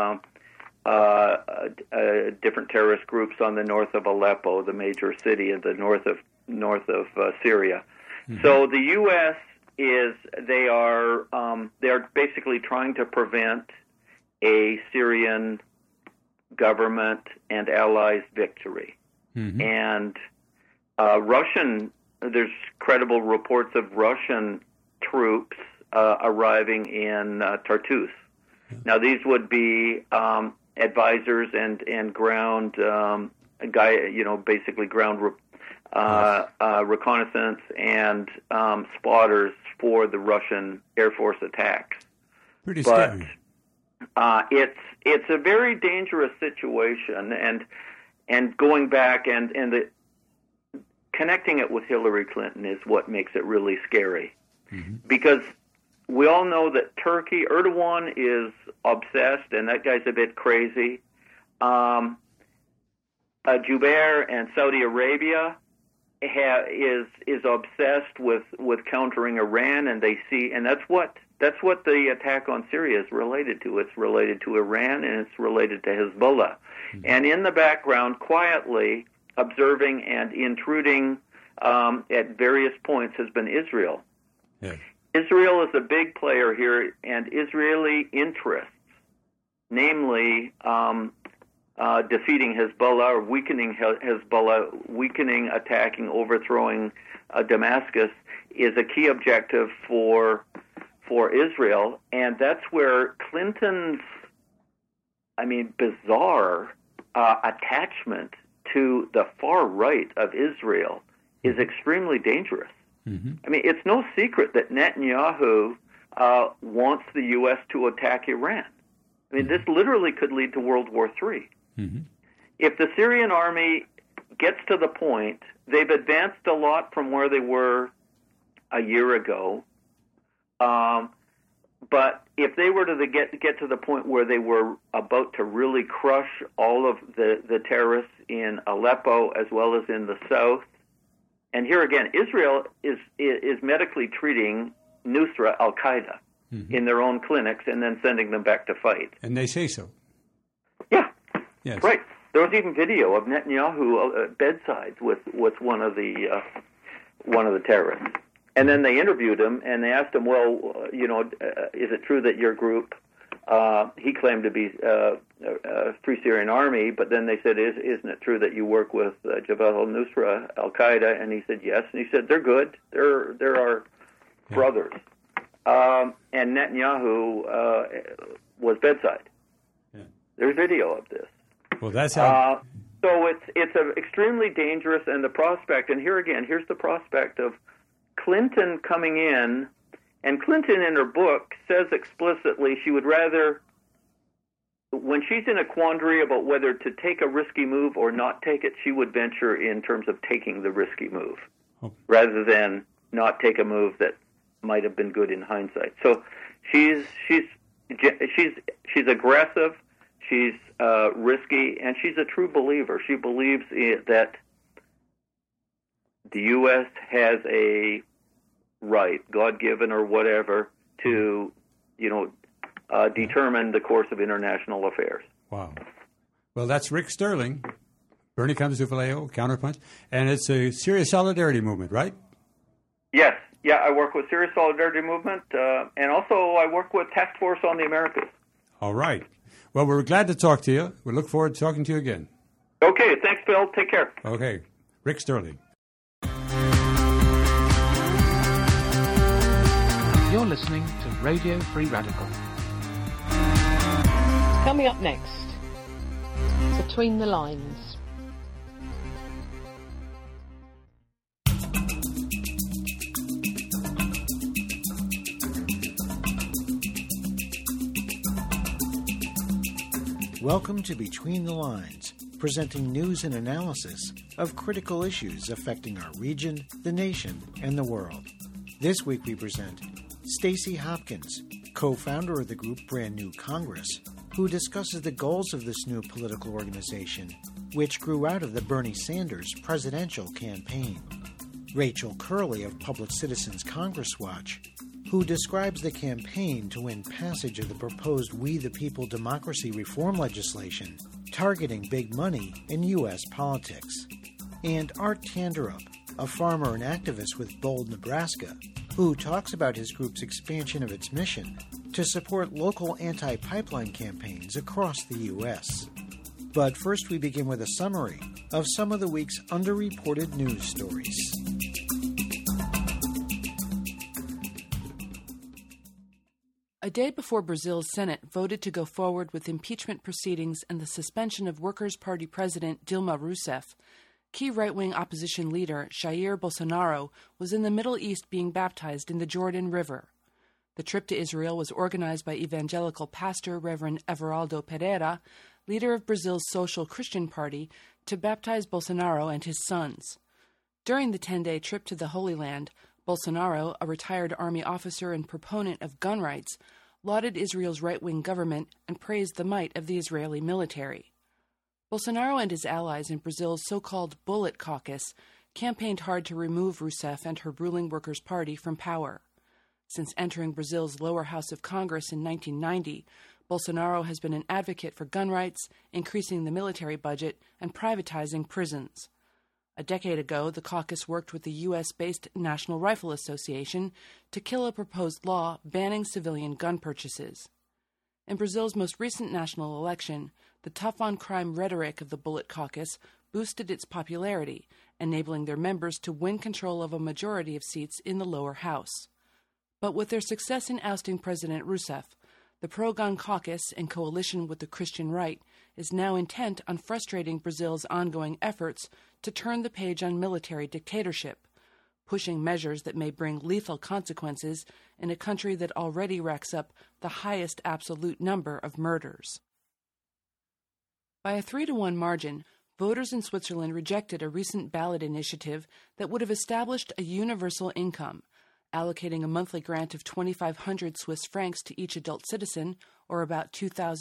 different terrorist groups on the north of Aleppo, the major city in the north of Syria. So the U.S. they are basically trying to prevent a Syrian government and allies victory. And there's credible reports of Russian troops arriving in Tartus. Now, these would be advisors and ground basically ground reconnaissance and spotters for the Russian Air Force attacks. Pretty scary. It's a very dangerous situation, and going back and connecting it with Hillary Clinton is what makes it really scary, because we all know that Erdogan is obsessed, and that guy's a bit crazy. Jubair and Saudi Arabia is obsessed with countering Iran, and they see, and that's what the attack on Syria is related to. It's related to Iran, and it's related to Hezbollah. Mm-hmm. And in the background, quietly observing and intruding at various points has been Israel. Yeah. Israel is a big player here, and Israeli interests, namely defeating Hezbollah or weakening Hezbollah, attacking, overthrowing Damascus, is a key objective for Israel, and that's where Clinton's, bizarre attachment to the far right of Israel is extremely dangerous. Mm-hmm. It's no secret that Netanyahu wants the U.S. to attack Iran. This literally could lead to World War III. Mm-hmm. If the Syrian army gets to the point, they've advanced a lot from where they were a year ago, but if they were to get to the point where they were about to really crush all of the terrorists in Aleppo as well as in the south, and here again, Israel is medically treating Nusra, Al-Qaeda, mm-hmm. in their own clinics and then sending them back to fight. And they say so. Yeah. Yes. Right. There was even video of Netanyahu bedsides with one of the terrorists. And then they interviewed him, and they asked him, well, is it true that your group, he claimed to be Free Syrian Army, but then they said, isn't it true that you work with Jabhat al-Nusra, Al-Qaeda? And he said, yes. And he said, they're good. They're our brothers. And Netanyahu was bedside. Yeah. There's video of this. Well, that's how... So it's extremely dangerous, and the prospect, and here's the prospect of Clinton coming in, and Clinton in her book says explicitly she would rather, when she's in a quandary about whether to take a risky move or not take it, she would venture in terms of taking the risky move, rather than not take a move that might have been good in hindsight. So she's aggressive, she's risky, and she's a true believer. She believes that the U.S. has a right, God-given or whatever, to, determine the course of international affairs. Wow. Well, that's Rick Sterling, Bernie comes to Vallejo, Counterpunch, and it's a Syria Solidarity Movement, right? Yes. Yeah, I work with Syria Solidarity Movement, and also I work with Task Force on the Americas. All right. Well, we're glad to talk to you. We look forward to talking to you again. Okay. Thanks, Phil. Take care. Okay. Rick Sterling. You're listening to Radio Free Radical. Coming up next, Between the Lines. Welcome to Between the Lines, presenting news and analysis of critical issues affecting our region, the nation, and the world. This week we present Stacey Hopkins, co-founder of the group Brand New Congress, who discusses the goals of this new political organization, which grew out of the Bernie Sanders presidential campaign. Rachel Curley of Public Citizens Congress Watch, who describes the campaign to win passage of the proposed We the People democracy reform legislation targeting big money in U.S. politics. And Art Tanderup, a farmer and activist with Bold, Nebraska, who talks about his group's expansion of its mission to support local anti-pipeline campaigns across the U.S. But first we begin with a summary of some of the week's underreported news stories. A day before Brazil's Senate voted to go forward with impeachment proceedings and the suspension of Workers' Party President Dilma Rousseff, key right-wing opposition leader Jair Bolsonaro was in the Middle East being baptized in the Jordan River. The trip to Israel was organized by evangelical pastor Reverend Everaldo Pereira, leader of Brazil's Social Christian Party, to baptize Bolsonaro and his sons. During the 10-day trip to the Holy Land, Bolsonaro, a retired army officer and proponent of gun rights, lauded Israel's right-wing government and praised the might of the Israeli military. Bolsonaro and his allies in Brazil's so-called Bullet Caucus campaigned hard to remove Rousseff and her ruling Workers' Party from power. Since entering Brazil's lower house of Congress in 1990, Bolsonaro has been an advocate for gun rights, increasing the military budget, and privatizing prisons. A decade ago, the caucus worked with the U.S.-based National Rifle Association to kill a proposed law banning civilian gun purchases. In Brazil's most recent national election, the tough-on-crime rhetoric of the Bullet Caucus boosted its popularity, enabling their members to win control of a majority of seats in the lower house. But with their success in ousting President Rousseff, the pro-gun caucus, in coalition with the Christian right, is now intent on frustrating Brazil's ongoing efforts to turn the page on military dictatorship, pushing measures that may bring lethal consequences in a country that already racks up the highest absolute number of murders. By a 3-to-1 margin, voters in Switzerland rejected a recent ballot initiative that would have established a universal income, allocating a monthly grant of 2,500 Swiss francs to each adult citizen, or about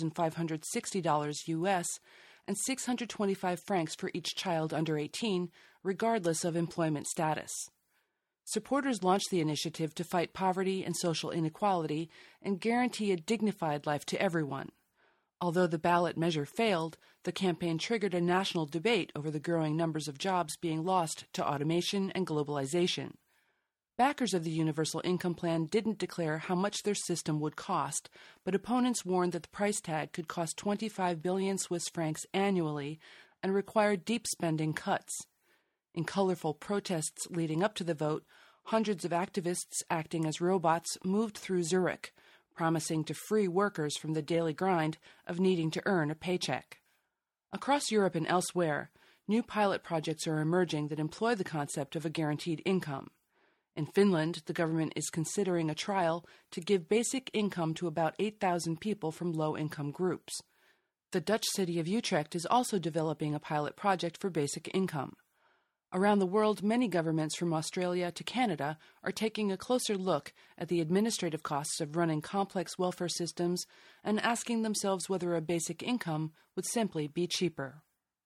$2,560 U.S., and 625 francs for each child under 18, regardless of employment status. Supporters launched the initiative to fight poverty and social inequality and guarantee a dignified life to everyone. Although the ballot measure failed, the campaign triggered a national debate over the growing numbers of jobs being lost to automation and globalization. Backers of the Universal Income Plan didn't declare how much their system would cost, but opponents warned that the price tag could cost 25 billion Swiss francs annually and require deep spending cuts. In colorful protests leading up to the vote, hundreds of activists acting as robots moved through Zurich, promising to free workers from the daily grind of needing to earn a paycheck. Across Europe and elsewhere, new pilot projects are emerging that employ the concept of a guaranteed income. In Finland, the government is considering a trial to give basic income to about 8,000 people from low-income groups. The Dutch city of Utrecht is also developing a pilot project for basic income. Around the world, many governments from Australia to Canada are taking a closer look at the administrative costs of running complex welfare systems and asking themselves whether a basic income would simply be cheaper.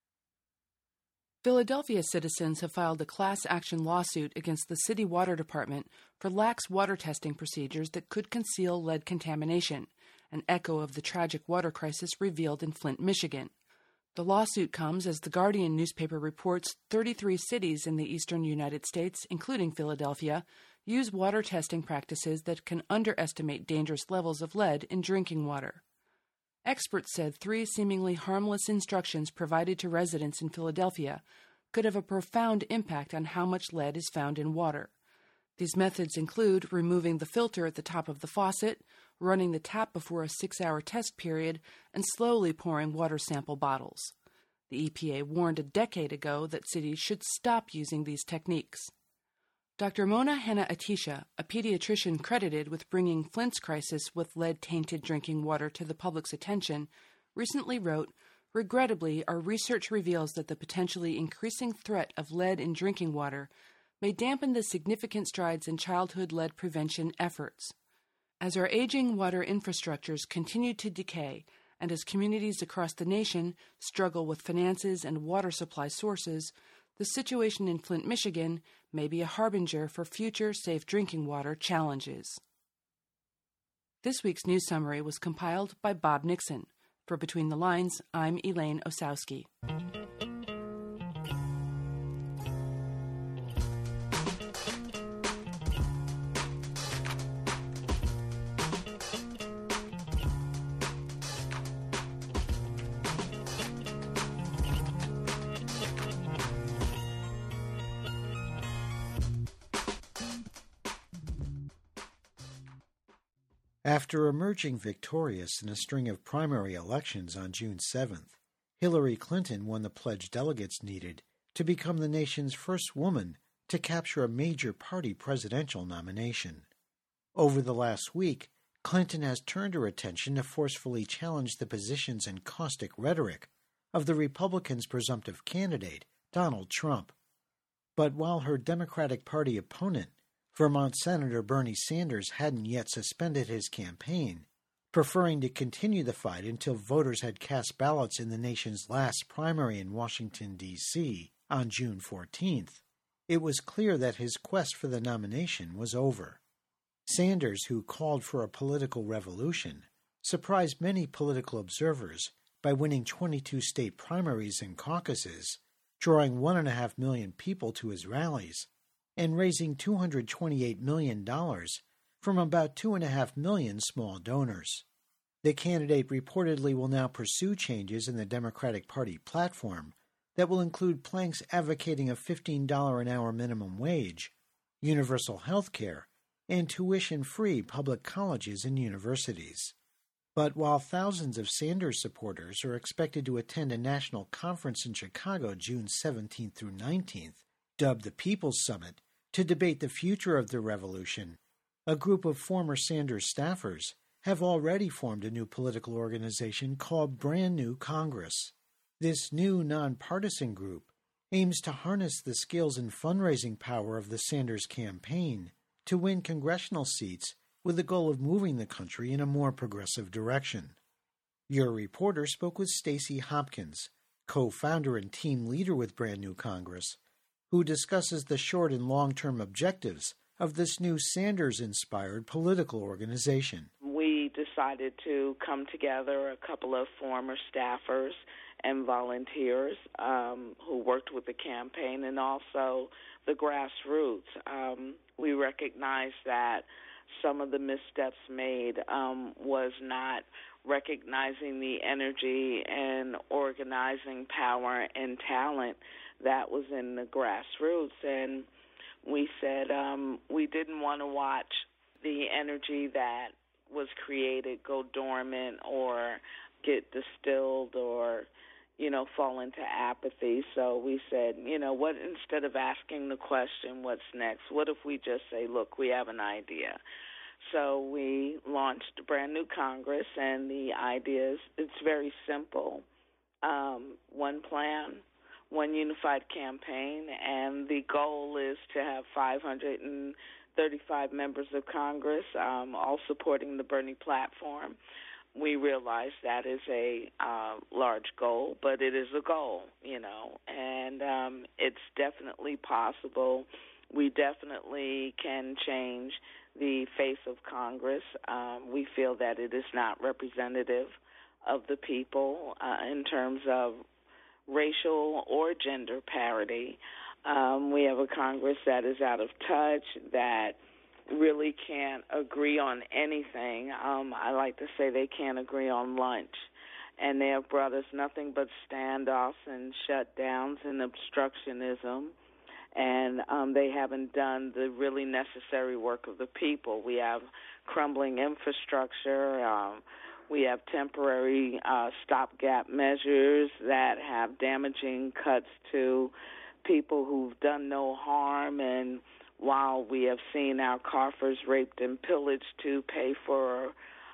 Philadelphia citizens have filed a class action lawsuit against the city water department for lax water testing procedures that could conceal lead contamination, an echo of the tragic water crisis revealed in Flint, Michigan. The lawsuit comes as the Guardian newspaper reports 33 cities in the eastern United States, including Philadelphia, use water testing practices that can underestimate dangerous levels of lead in drinking water. Experts said 3 seemingly harmless instructions provided to residents in Philadelphia could have a profound impact on how much lead is found in water. These methods include removing the filter at the top of the faucet, running the tap before a 6-hour test period, and slowly pouring water sample bottles. The EPA warned a decade ago that cities should stop using these techniques. Dr. Mona Hanna-Attisha, a pediatrician credited with bringing Flint's crisis with lead-tainted drinking water to the public's attention, recently wrote, "Regrettably, our research reveals that the potentially increasing threat of lead in drinking water may dampen the significant strides in childhood lead prevention efforts. As our aging water infrastructures continue to decay, and as communities across the nation struggle with finances and water supply sources, the situation in Flint, Michigan may be a harbinger for future safe drinking water challenges." This week's news summary was compiled by Bob Nixon. For Between the Lines, I'm Elaine Osowski. After emerging victorious in a string of primary elections on June 7th, Hillary Clinton won the pledged delegates needed to become the nation's first woman to capture a major party presidential nomination. Over the last week, Clinton has turned her attention to forcefully challenge the positions and caustic rhetoric of the Republicans' presumptive candidate, Donald Trump. But while her Democratic Party opponent, Vermont Senator Bernie Sanders, hadn't yet suspended his campaign, preferring to continue the fight until voters had cast ballots in the nation's last primary in Washington, D.C. on June 14th, it was clear that his quest for the nomination was over. Sanders, who called for a political revolution, surprised many political observers by winning 22 state primaries and caucuses, drawing 1.5 million people to his rallies, and raising $228 million from about 2.5 million small donors. The candidate reportedly will now pursue changes in the Democratic Party platform that will include planks advocating a $15 an hour minimum wage, universal health care, and tuition-free public colleges and universities. But while thousands of Sanders supporters are expected to attend a national conference in Chicago June 17th through 19th, dubbed the People's Summit, to debate the future of the revolution, a group of former Sanders staffers have already formed a new political organization called Brand New Congress. This new nonpartisan group aims to harness the skills and fundraising power of the Sanders campaign to win congressional seats with the goal of moving the country in a more progressive direction. Your reporter spoke with Stacey Hopkins, co-founder and team leader with Brand New Congress, who discusses the short and long-term objectives of this new Sanders-inspired political organization. We decided to come together, a couple of former staffers and volunteers who worked with the campaign, and also the grassroots. We recognized that some of the missteps made was not recognizing the energy and organizing power and talent that was in the grassroots. And we said we didn't want to watch the energy that was created go dormant or get distilled or, fall into apathy. So we said, what, instead of asking the question, what's next, what if we just say, look, we have an idea? So we launched Brand New Congress, and the idea is it's very simple. One plan, one unified campaign, and the goal is to have 535 members of Congress, all supporting the Bernie platform. We realize that is a large goal, but it is a goal, and it's definitely possible. We definitely can change the face of Congress. We feel that it is not representative of the people in terms of racial or gender parity. We have a Congress that is out of touch, that really can't agree on anything. I like to say they can't agree on lunch. And they have brought us nothing but standoffs and shutdowns and obstructionism. And they haven't done the really necessary work of the people. We have crumbling infrastructure. We have temporary stopgap measures that have damaging cuts to people who've done no harm. And while we have seen our coffers raped and pillaged to pay for,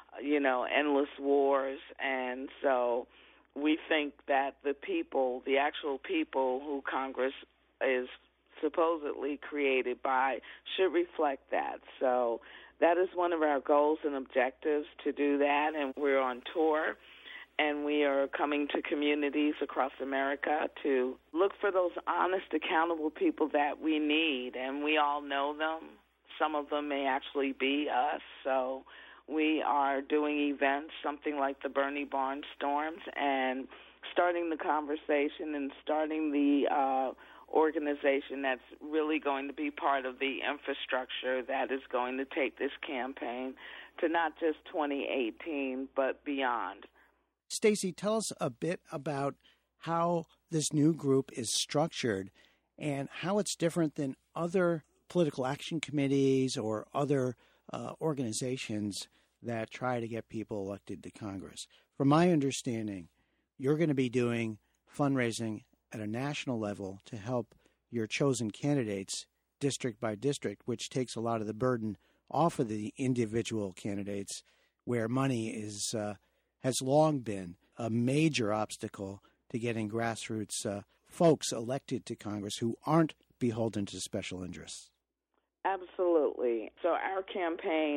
endless wars. And so we think that the people, the actual people who Congress is supposedly created by, should reflect that. So that is one of our goals and objectives, to do that, and we're on tour, and we are coming to communities across America to look for those honest, accountable people that we need, and we all know them. Some of them may actually be us, so we are doing events, something like the Bernie Barnstorms, and starting the conversation and starting the organization that's really going to be part of the infrastructure that is going to take this campaign to not just 2018, but beyond. Stacey, tell us a bit about how this new group is structured and how it's different than other political action committees or other organizations that try to get people elected to Congress. From my understanding, you're going to be doing fundraising at a national level to help your chosen candidates district by district, which takes a lot of the burden off of the individual candidates, where money is has long been a major obstacle to getting grassroots folks elected to Congress who aren't beholden to special interests. Absolutely. So our campaign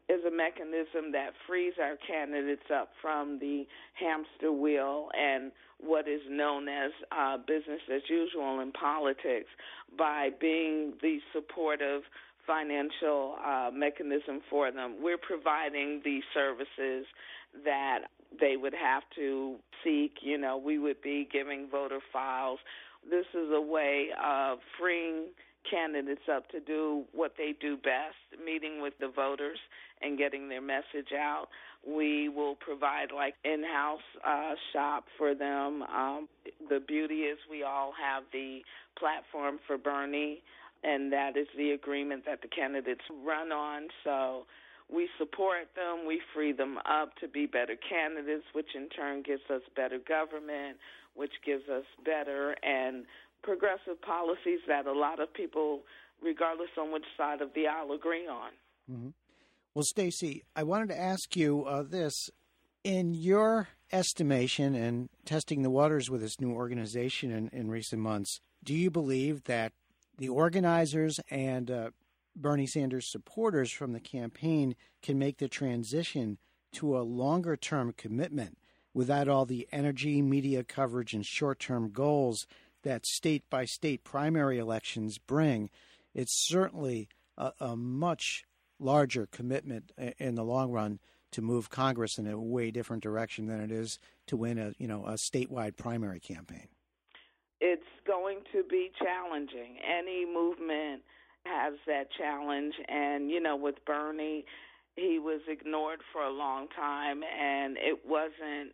is a mechanism that frees our candidates up from the hamster wheel and what is known as business as usual in politics by being the supportive financial mechanism for them. We're providing the services that they would have to seek. You know, we would be giving voter files. This is a way of freeing candidates up to do what they do best, meeting with the voters and getting their message out. We will provide like in-house shop for them. The beauty is we all have the platform for Bernie, and that is the agreement that the candidates run on. So we support them. We free them up to be better candidates, which in turn gives us better government, which gives us better and progressive policies that a lot of people, regardless on which side of the aisle, agree on. Mm-hmm. Well, Stacey, I wanted to ask you this. In your estimation and testing the waters with this new organization in recent months, do you believe that the organizers and Bernie Sanders supporters from the campaign can make the transition to a longer-term commitment without all the energy, media coverage, and short-term goals that state-by-state primary elections bring? It's certainly a much larger commitment in the long run to move Congress in a way different direction than it is to win a statewide primary campaign. It's going to be challenging. Any movement has that challenge. And, with Bernie, he was ignored for a long time, and it wasn't,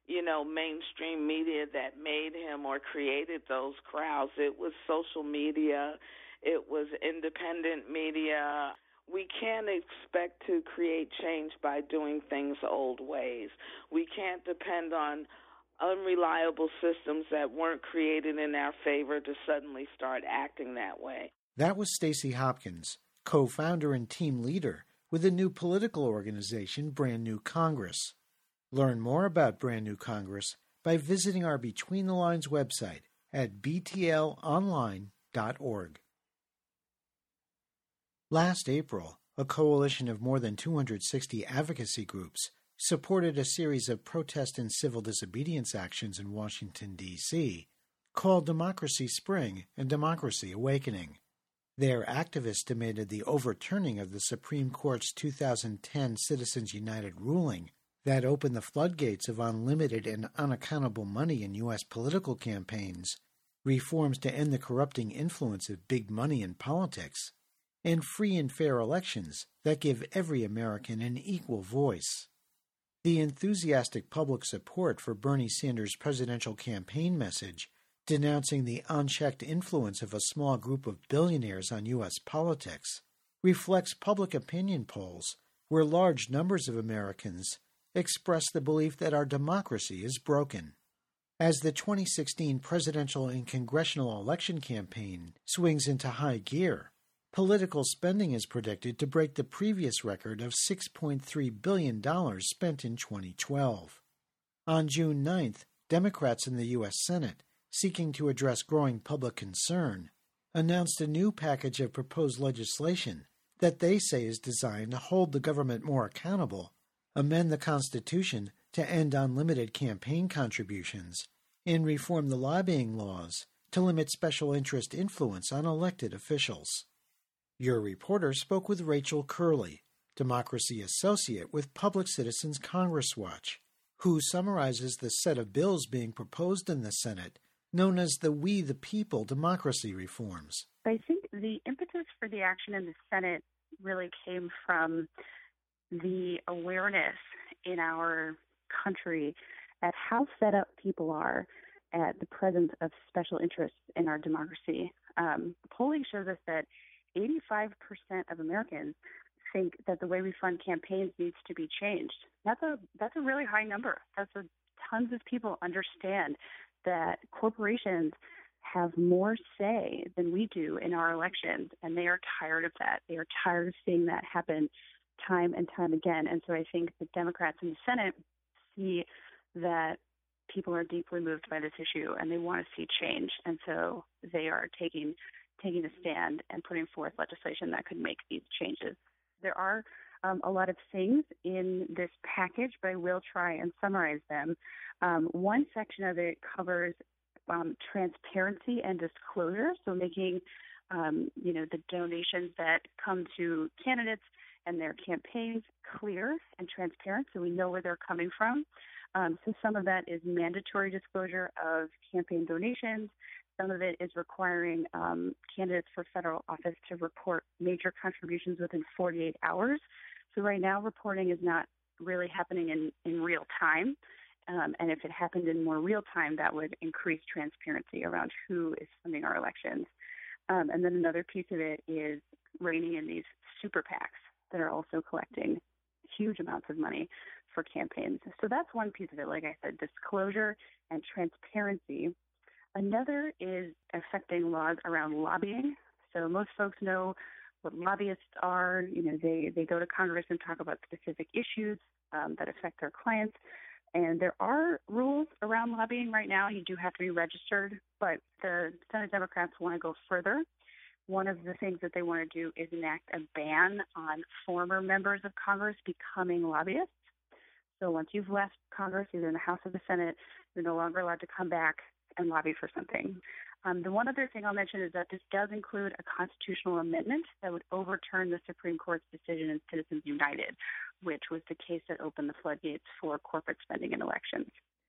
mainstream media that made him or created those crowds. It was social media. It was independent media. We can't expect to create change by doing things old ways. We can't depend on unreliable systems that weren't created in our favor to suddenly start acting that way. That was Stacey Hopkins, co-founder and team leader with the new political organization Brand New Congress. Learn more about Brand New Congress by visiting our Between the Lines website at btlonline.org. Last April, a coalition of more than 260 advocacy groups supported a series of protest and civil disobedience actions in Washington, D.C., called Democracy Spring and Democracy Awakening. Their activists demanded the overturning of the Supreme Court's 2010 Citizens United ruling that opened the floodgates of unlimited and unaccountable money in U.S. political campaigns, reforms to end the corrupting influence of big money in politics, and free and fair elections that give every American an equal voice. The enthusiastic public support for Bernie Sanders' presidential campaign message, denouncing the unchecked influence of a small group of billionaires on U.S. politics, reflects public opinion polls where large numbers of Americans express the belief that our democracy is broken. As the 2016 presidential and congressional election campaign swings into high gear, political spending is predicted to break the previous record of $6.3 billion spent in 2012. On June 9th, Democrats in the U.S. Senate, seeking to address growing public concern, announced a new package of proposed legislation that they say is designed to hold the government more accountable, amend the Constitution to end unlimited campaign contributions, and reform the lobbying laws to limit special interest influence on elected officials. Your reporter spoke with Rachel Curley, Democracy Associate with Public Citizens Congress Watch, who summarizes the set of bills being proposed in the Senate, known as the We the People democracy reforms. I think the impetus for the action in the Senate really came from the awareness in our country at how fed up people are at the presence of special interests in our democracy. Polling shows us that 85% of Americans think that the way we fund campaigns needs to be changed. That's a really high number. Tons of people understand that corporations have more say than we do in our elections, and they are tired of that. They are tired of seeing that happen time and time again. And so I think the Democrats in the Senate see that people are deeply moved by this issue and they want to see change. And so they are taking a stand and putting forth legislation that could make these changes. There are a lot of things in this package, but I will try and summarize them. One section of it covers transparency and disclosure, so making the donations that come to candidates and their campaigns clear and transparent, so we know where they're coming from. So some of that is mandatory disclosure of campaign donations. Some of it is requiring candidates for federal office to report major contributions within 48 hours. So right now, reporting is not really happening in real time. And if it happened in more real time, that would increase transparency around who is funding our elections. And then another piece of it is reining in these super PACs that are also collecting huge amounts of money for campaigns. So that's one piece of it, like I said, disclosure and transparency. Another is affecting laws around lobbying. So most folks know what lobbyists are. They go to Congress and talk about specific issues that affect their clients. And there are rules around lobbying right now. You do have to be registered, but the Senate Democrats want to go further. One of the things that they want to do is enact a ban on former members of Congress becoming lobbyists. So once you've left Congress, either in the House or the Senate, you're no longer allowed to come back and lobby for something. The one other thing I'll mention is that this does include a constitutional amendment that would overturn the Supreme Court's decision in Citizens United, which was the case that opened the floodgates for corporate spending in elections.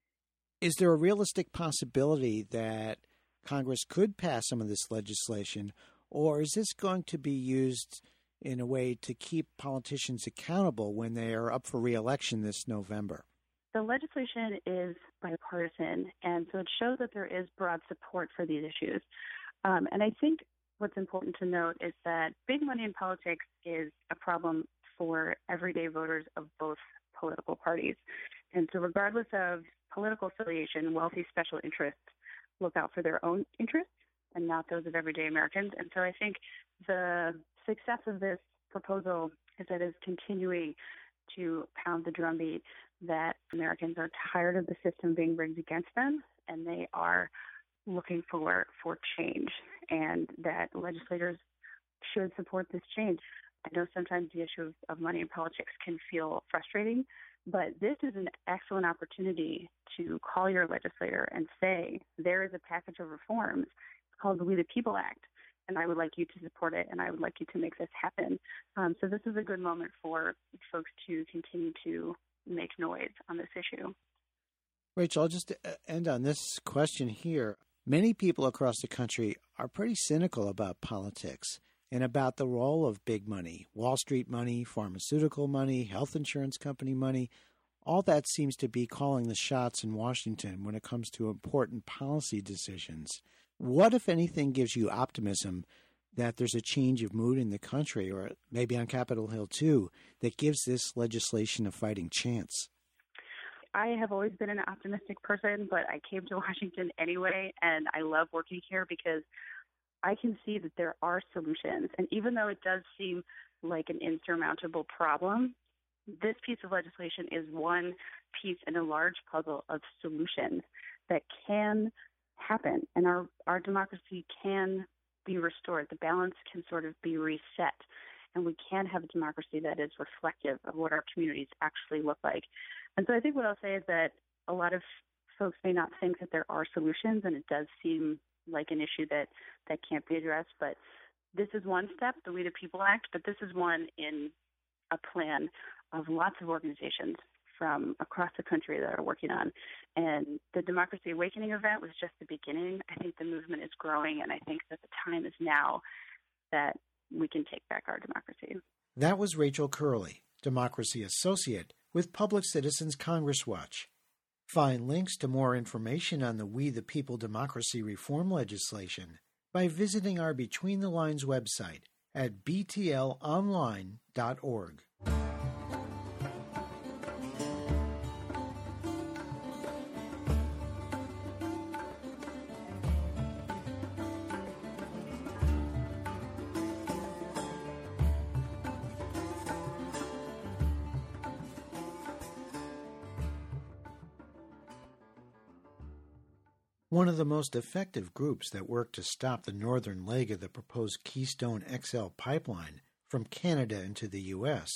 Is there a realistic possibility that Congress could pass some of this legislation, or is this going to be used in a way to keep politicians accountable when they are up for re-election this November? The legislation is bipartisan, and so it shows that there is broad support for these issues. And I think what's important to note is that big money in politics is a problem for everyday voters of both political parties. And so regardless of political affiliation, wealthy special interests look out for their own interests and not those of everyday Americans. And so I think the success of this proposal is that it's continuing to pound the drumbeat that Americans are tired of the system being rigged against them, and they are looking for change, and that legislators should support this change. I know sometimes the issue of money in politics can feel frustrating, but this is an excellent opportunity to call your legislator and say, there is a package of reforms called the We the People Act, and I would like you to support it, and I would like you to make this happen. So this is a good moment for folks to continue to make noise on this issue. Rachel, I'll just end on this question here. Many people across the country are pretty cynical about politics and about the role of big money, Wall Street money, pharmaceutical money, health insurance company money. All that seems to be calling the shots in Washington when it comes to important policy decisions. What, if anything, gives you optimism that there's a change of mood in the country, or maybe on Capitol Hill too, that gives this legislation a fighting chance? I have always been an optimistic person, but I came to Washington anyway, and I love working here because I can see that there are solutions. And even though it does seem like an insurmountable problem, this piece of legislation is one piece in a large puzzle of solutions that can happen, and our democracy can be restored. The balance can sort of be reset, and we can have a democracy that is reflective of what our communities actually look like. And so I think what I'll say is that a lot of folks may not think that there are solutions, and it does seem like an issue that can't be addressed, but this is one step, the We the People Act, but this is one in a plan of lots of organizations from across the country that are working on. And the Democracy Awakening event was just the beginning. I think the movement is growing, and I think that the time is now that we can take back our democracy. That was Rachel Curley, Democracy Associate with Public Citizens Congress Watch. Find links to more information on the We the People democracy reform legislation by visiting our Between the Lines website at btlonline.org. One of the most effective groups that worked to stop the northern leg of the proposed Keystone XL pipeline from Canada into the U.S.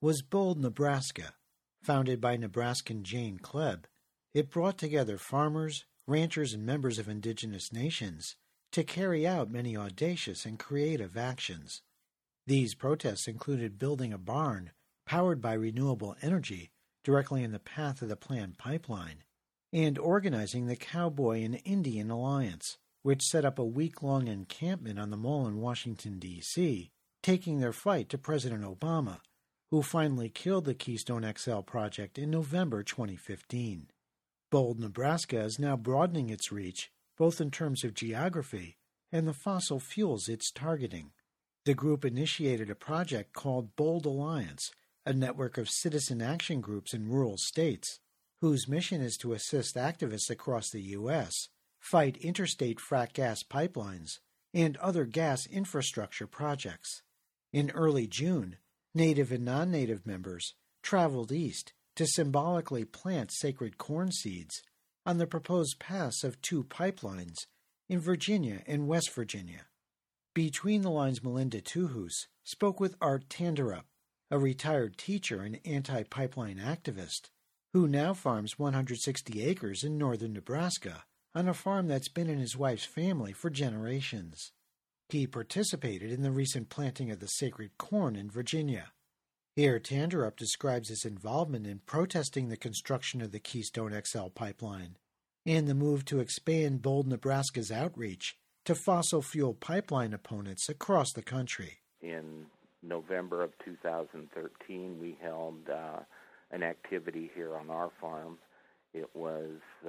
was Bold, Nebraska. Founded by Nebraskan Jane Klebb, it brought together farmers, ranchers, and members of indigenous nations to carry out many audacious and creative actions. These protests included building a barn powered by renewable energy directly in the path of the planned pipeline, and organizing the Cowboy and Indian Alliance, which set up a week-long encampment on the Mall in Washington, D.C., taking their fight to President Obama, who finally killed the Keystone XL project in November 2015. Bold, Nebraska is now broadening its reach, both in terms of geography and the fossil fuels it's targeting. The group initiated a project called Bold Alliance, a network of citizen action groups in rural states, whose mission is to assist activists across the U.S. fight interstate frack gas pipelines and other gas infrastructure projects. In early June, Native and non-Native members traveled east to symbolically plant sacred corn seeds on the proposed paths of 2 pipelines in Virginia and West Virginia. Between the Lines, Melinda Tuhus spoke with Art Tanderup, a retired teacher and anti-pipeline activist, who now farms 160 acres in northern Nebraska on a farm that's been in his wife's family for generations. He participated in the recent planting of the sacred corn in Virginia. Here, Tanderup describes his involvement in protesting the construction of the Keystone XL pipeline and the move to expand Bold, Nebraska's outreach to fossil fuel pipeline opponents across the country. In November of 2013, we held an activity here on our farm. It was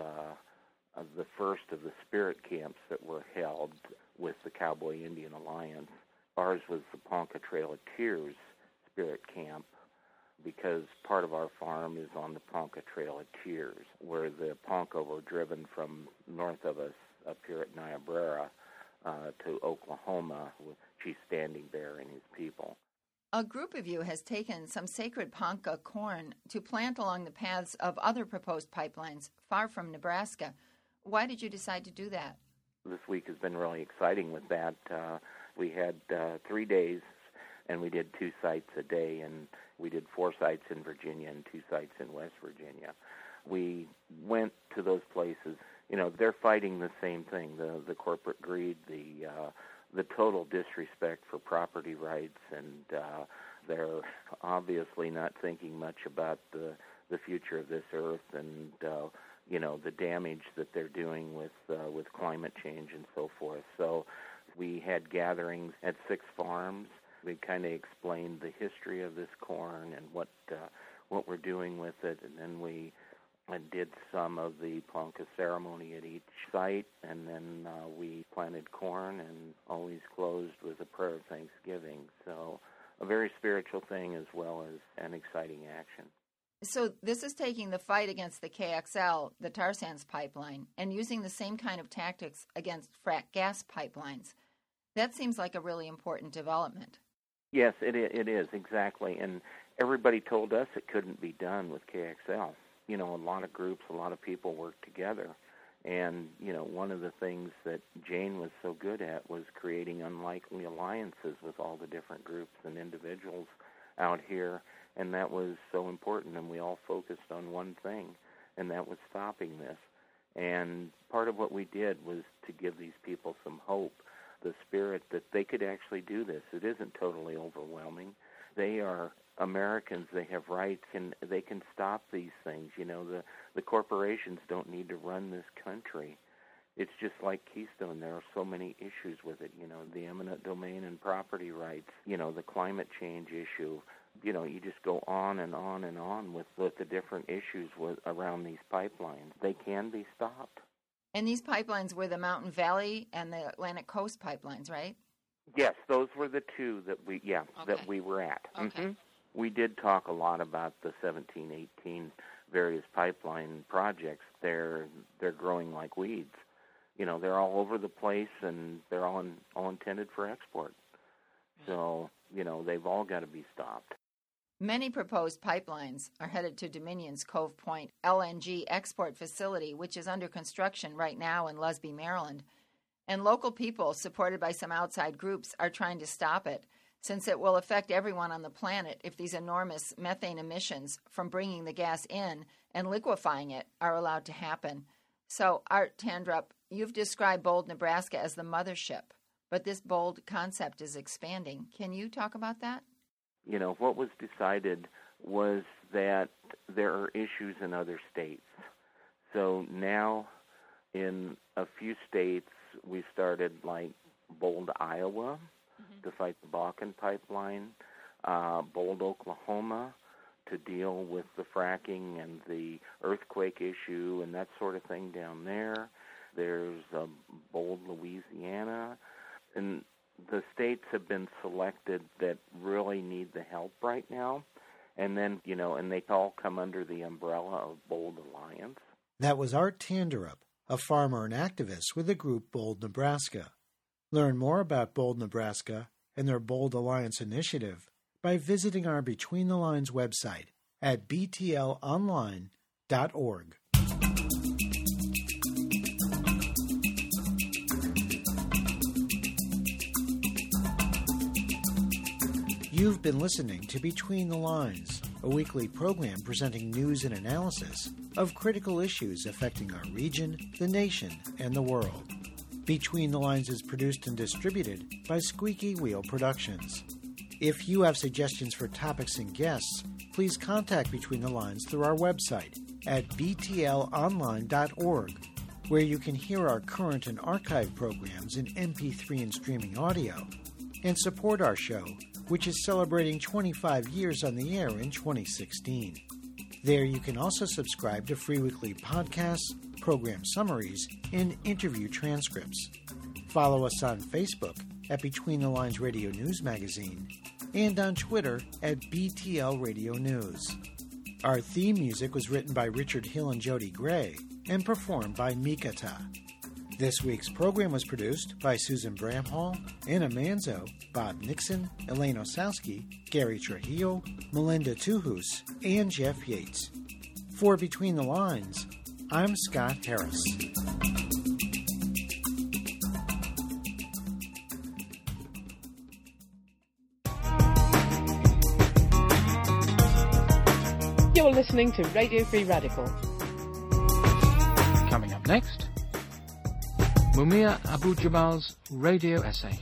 the first of the spirit camps that were held with the Cowboy Indian Alliance. Ours was the Ponca Trail of Tears Spirit Camp, because part of our farm is on the Ponca Trail of Tears, where the Ponca were driven from north of us up here at Niobrara to Oklahoma with Chief Standing Bear and his people. A group of you has taken some sacred Ponca corn to plant along the paths of other proposed pipelines far from Nebraska. Why did you decide to do that? This week has been really exciting with that. We had 3 days, and we did 2 sites a day, and we did 4 sites in Virginia and 2 sites in West Virginia. We went to those places. You know, they're fighting the same thing, the corporate greed, the total disrespect for property rights, and they're obviously not thinking much about the future of this earth and, you know, the damage that they're doing with climate change and so forth. So we had gatherings at 6 farms. We kind of explained the history of this corn and what we're doing with it, and then we did some of the Ponca ceremony at each site, and then we planted corn and always closed with a prayer of thanksgiving. So a very spiritual thing as well as an exciting action. So this is taking the fight against the KXL, the tar sands pipeline, and using the same kind of tactics against frack gas pipelines. That seems like a really important development. Yes, it is, exactly. And everybody told us it couldn't be done with KXL. You know, a lot of groups, a lot of people worked together. And, you know, one of the things that Jane was so good at was creating unlikely alliances with all the different groups and individuals out here. And that was so important, and we all focused on one thing, and that was stopping this. And part of what we did was to give these people some hope, the spirit that they could actually do this. It isn't totally overwhelming. They are Americans. They have rights, and they can stop these things. You know, the corporations don't need to run this country. It's just like Keystone. There are so many issues with it, you know, the eminent domain and property rights, you know, the climate change issue. You know, you just go on and on and on with the different issues around these pipelines. They can be stopped. And these pipelines were the Mountain Valley and the Atlantic Coast pipelines, right? Yes, those were the 2 that we were at. Okay. Mm-hmm. We did talk a lot about the 17, 18 various pipeline projects. They're growing like weeds. You know, they're all over the place, and they're all intended for export. So, you know, they've all got to be stopped. Many proposed pipelines are headed to Dominion's Cove Point LNG export facility, which is under construction right now in Lusby, Maryland. And local people, supported by some outside groups, are trying to stop it. since it will affect everyone on the planet if these enormous methane emissions from bringing the gas in and liquefying it are allowed to happen. So, Art Tandrup, you've described Bold, Nebraska as the mothership, but this bold concept is expanding. Can you talk about that? You know, what was decided was that there are issues in other states. So now in a few states, we started like Bold, Iowa, to fight the Bakken pipeline, Bold, Oklahoma, to deal with the fracking and the earthquake issue and that sort of thing down there. There's Bold, Louisiana. And the states have been selected that really need the help right now. And then, you know, and they all come under the umbrella of Bold Alliance. That was Art Tandrup, a farmer and activist with the group Bold, Nebraska. Learn more about Bold, Nebraska and their Bold Alliance initiative by visiting our Between the Lines website at btlonline.org. You've been listening to Between the Lines, a weekly program presenting news and analysis of critical issues affecting our region, the nation, and the world. Between the Lines is produced and distributed by Squeaky Wheel Productions. If you have suggestions for topics and guests, please contact Between the Lines through our website at btlonline.org, where you can hear our current and archived programs in MP3 and streaming audio, and support our show, which is celebrating 25 years on the air in 2016. There you can also subscribe to free weekly podcasts, program summaries, and interview transcripts. Follow us on Facebook at Between the Lines Radio News Magazine and on Twitter at BTL Radio News. Our theme music was written by Richard Hill and Jody Gray and performed by Mikata. This week's program was produced by Susan Bramhall, Anna Manzo, Bob Nixon, Elaine Osowski, Gary Trujillo, Melinda Tuhus, and Jeff Yates. For Between the Lines, I'm Scott Harris. You're listening to Radio Free Radical. Coming up next, Mumia Abu-Jamal's radio essay.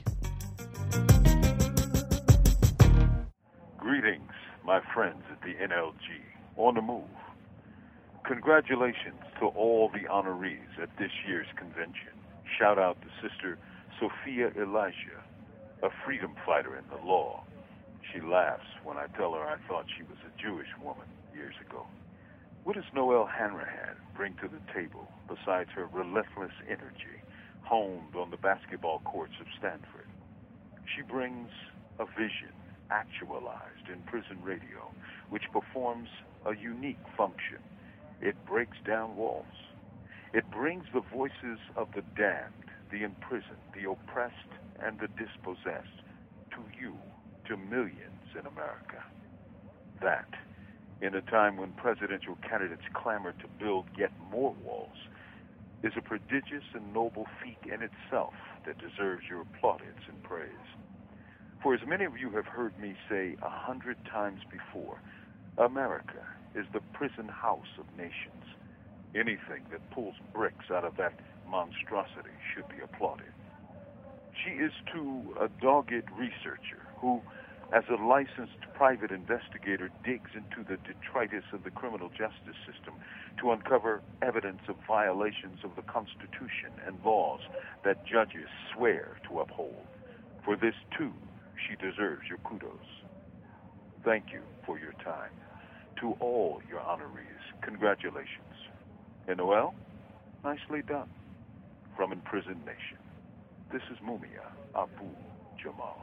Greetings, my friends at the NLG. On the move. Congratulations to all the honorees at this year's convention. Shout out to Sister Sophia Elijah, a freedom fighter in the law. She laughs when I tell her I thought she was a Jewish woman years ago. What does Noelle Hanrahan bring to the table besides her relentless energy honed on the basketball courts of Stanford? She brings a vision actualized in prison radio, which performs a unique function. It breaks down walls. It brings the voices of the damned, the imprisoned, the oppressed, and the dispossessed to you, to millions in America. That, in a time when presidential candidates clamor to build yet more walls, is a prodigious and noble feat in itself that deserves your plaudits and praise. For as many of you have heard me say 100 times before, America is the prison house of nations. Anything that pulls bricks out of that monstrosity should be applauded. She is, too, a dogged researcher who, as a licensed private investigator, digs into the detritus of the criminal justice system to uncover evidence of violations of the Constitution and laws that judges swear to uphold. For this, too, she deserves your kudos. Thank you for your time. To all your honorees, congratulations. And Noelle, nicely done. From Imprisoned Nation, this is Mumia Abu-Jamal.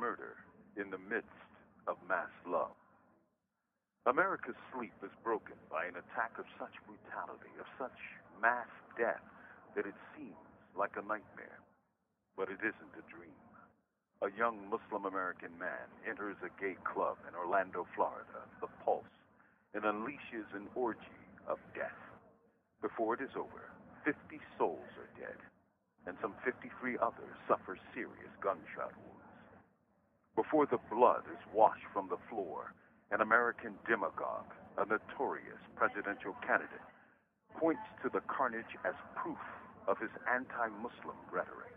murder in the midst of mass love. America's sleep is broken by an attack of such brutality, of such mass death, that it seems like a nightmare. But it isn't a dream. A young Muslim-American man enters a gay club in Orlando, Florida, the Pulse, and unleashes an orgy of death. Before it is over, 50 souls are dead, and some 53 others suffer serious gunshot wounds. Before the blood is washed from the floor, an American demagogue, a notorious presidential candidate, points to the carnage as proof of his anti-Muslim rhetoric.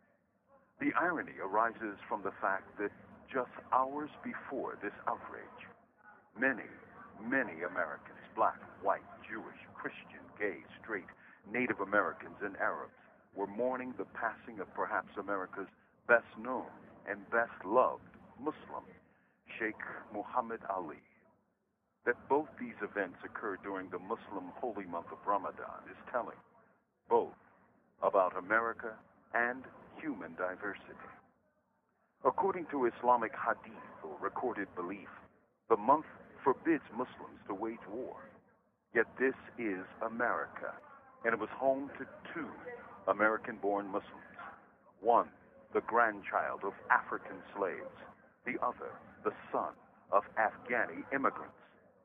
The irony arises from the fact that just hours before this outrage, many Americans, black, white, Jewish, Christian, gay, straight, Native Americans, and Arabs, were mourning the passing of perhaps America's best known and best loved Muslim, Sheikh Muhammad Ali. That both these events occurred during the Muslim holy month of Ramadan is telling, both about America and human diversity. According to Islamic hadith, or recorded belief, the month forbids Muslims to wage war. Yet this is America, and it was home to two American-born Muslims. One, the grandchild of African slaves. The other, the son of Afghani immigrants.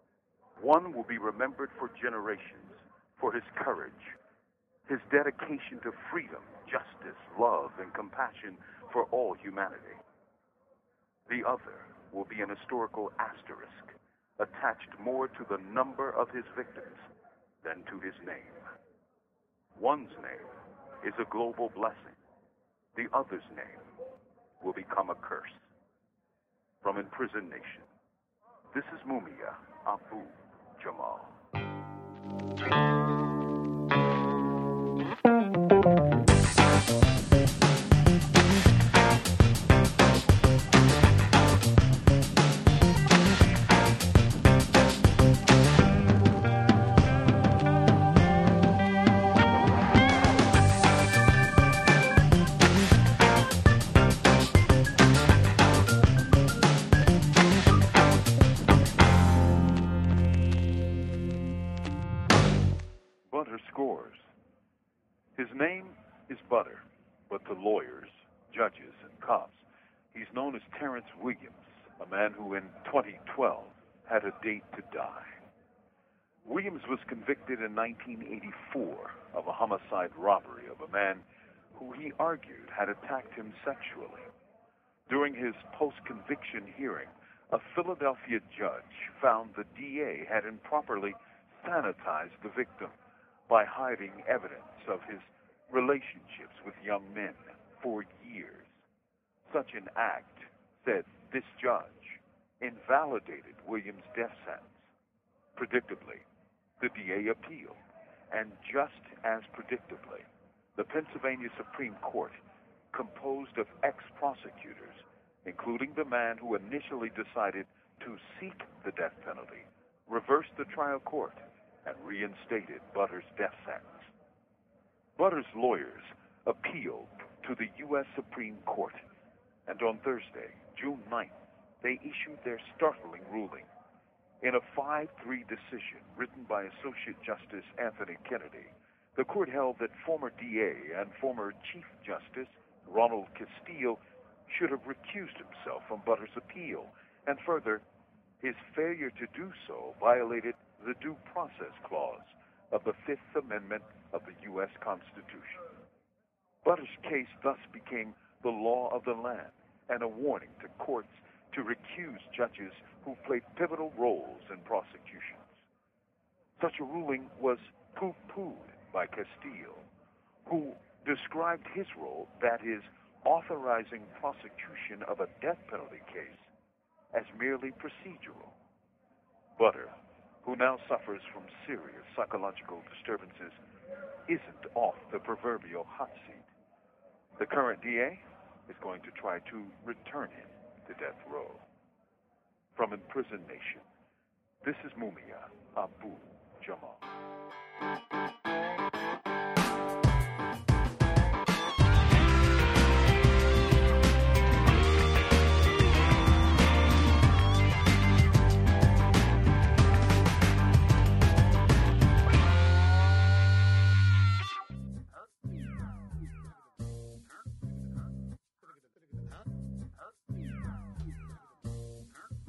One will be remembered for generations for his courage, his dedication to freedom, justice, love, and compassion for all humanity. The other will be an historical asterisk, attached more to the number of his victims than to his name. One's name is a global blessing. The other's name will become a curse. From Imprisoned Nation, this is Mumia Abu Jamal. Scores. His name is Butter, but to lawyers, judges, and cops, he's known as Terrence Williams, a man who in 2012 had a date to die. Williams was convicted in 1984 of a homicide robbery of a man who he argued had attacked him sexually. During his post-conviction hearing, a Philadelphia judge found the DA had improperly sanitized the victim by hiding evidence of his relationships with young men for years. Such an act, said this judge, invalidated Williams' death sentence. Predictably, the DA appealed, and just as predictably, the Pennsylvania Supreme Court, composed of ex-prosecutors, including the man who initially decided to seek the death penalty, reversed the trial court and reinstated Butter's death sentence. Butter's lawyers appealed to the U.S. Supreme Court, and on Thursday, June 9th, they issued their startling ruling. In a 5-3 decision written by Associate Justice Anthony Kennedy, the court held that former DA and former Chief Justice Ronald Castile should have recused himself from Butter's appeal, and further, his failure to do so violated the Due Process Clause of the Fifth Amendment of the U.S. Constitution. Butter's case thus became the law of the land and a warning to courts to recuse judges who played pivotal roles in prosecutions. Such a ruling was pooh-poohed by Castile, who described his role, that is, authorizing prosecution of a death penalty case, as merely procedural. Butter, who now suffers from serious psychological disturbances, isn't off the proverbial hot seat. The current DA is going to try to return him to death row. From Imprisoned Nation, this is Mumia Abu Jamal.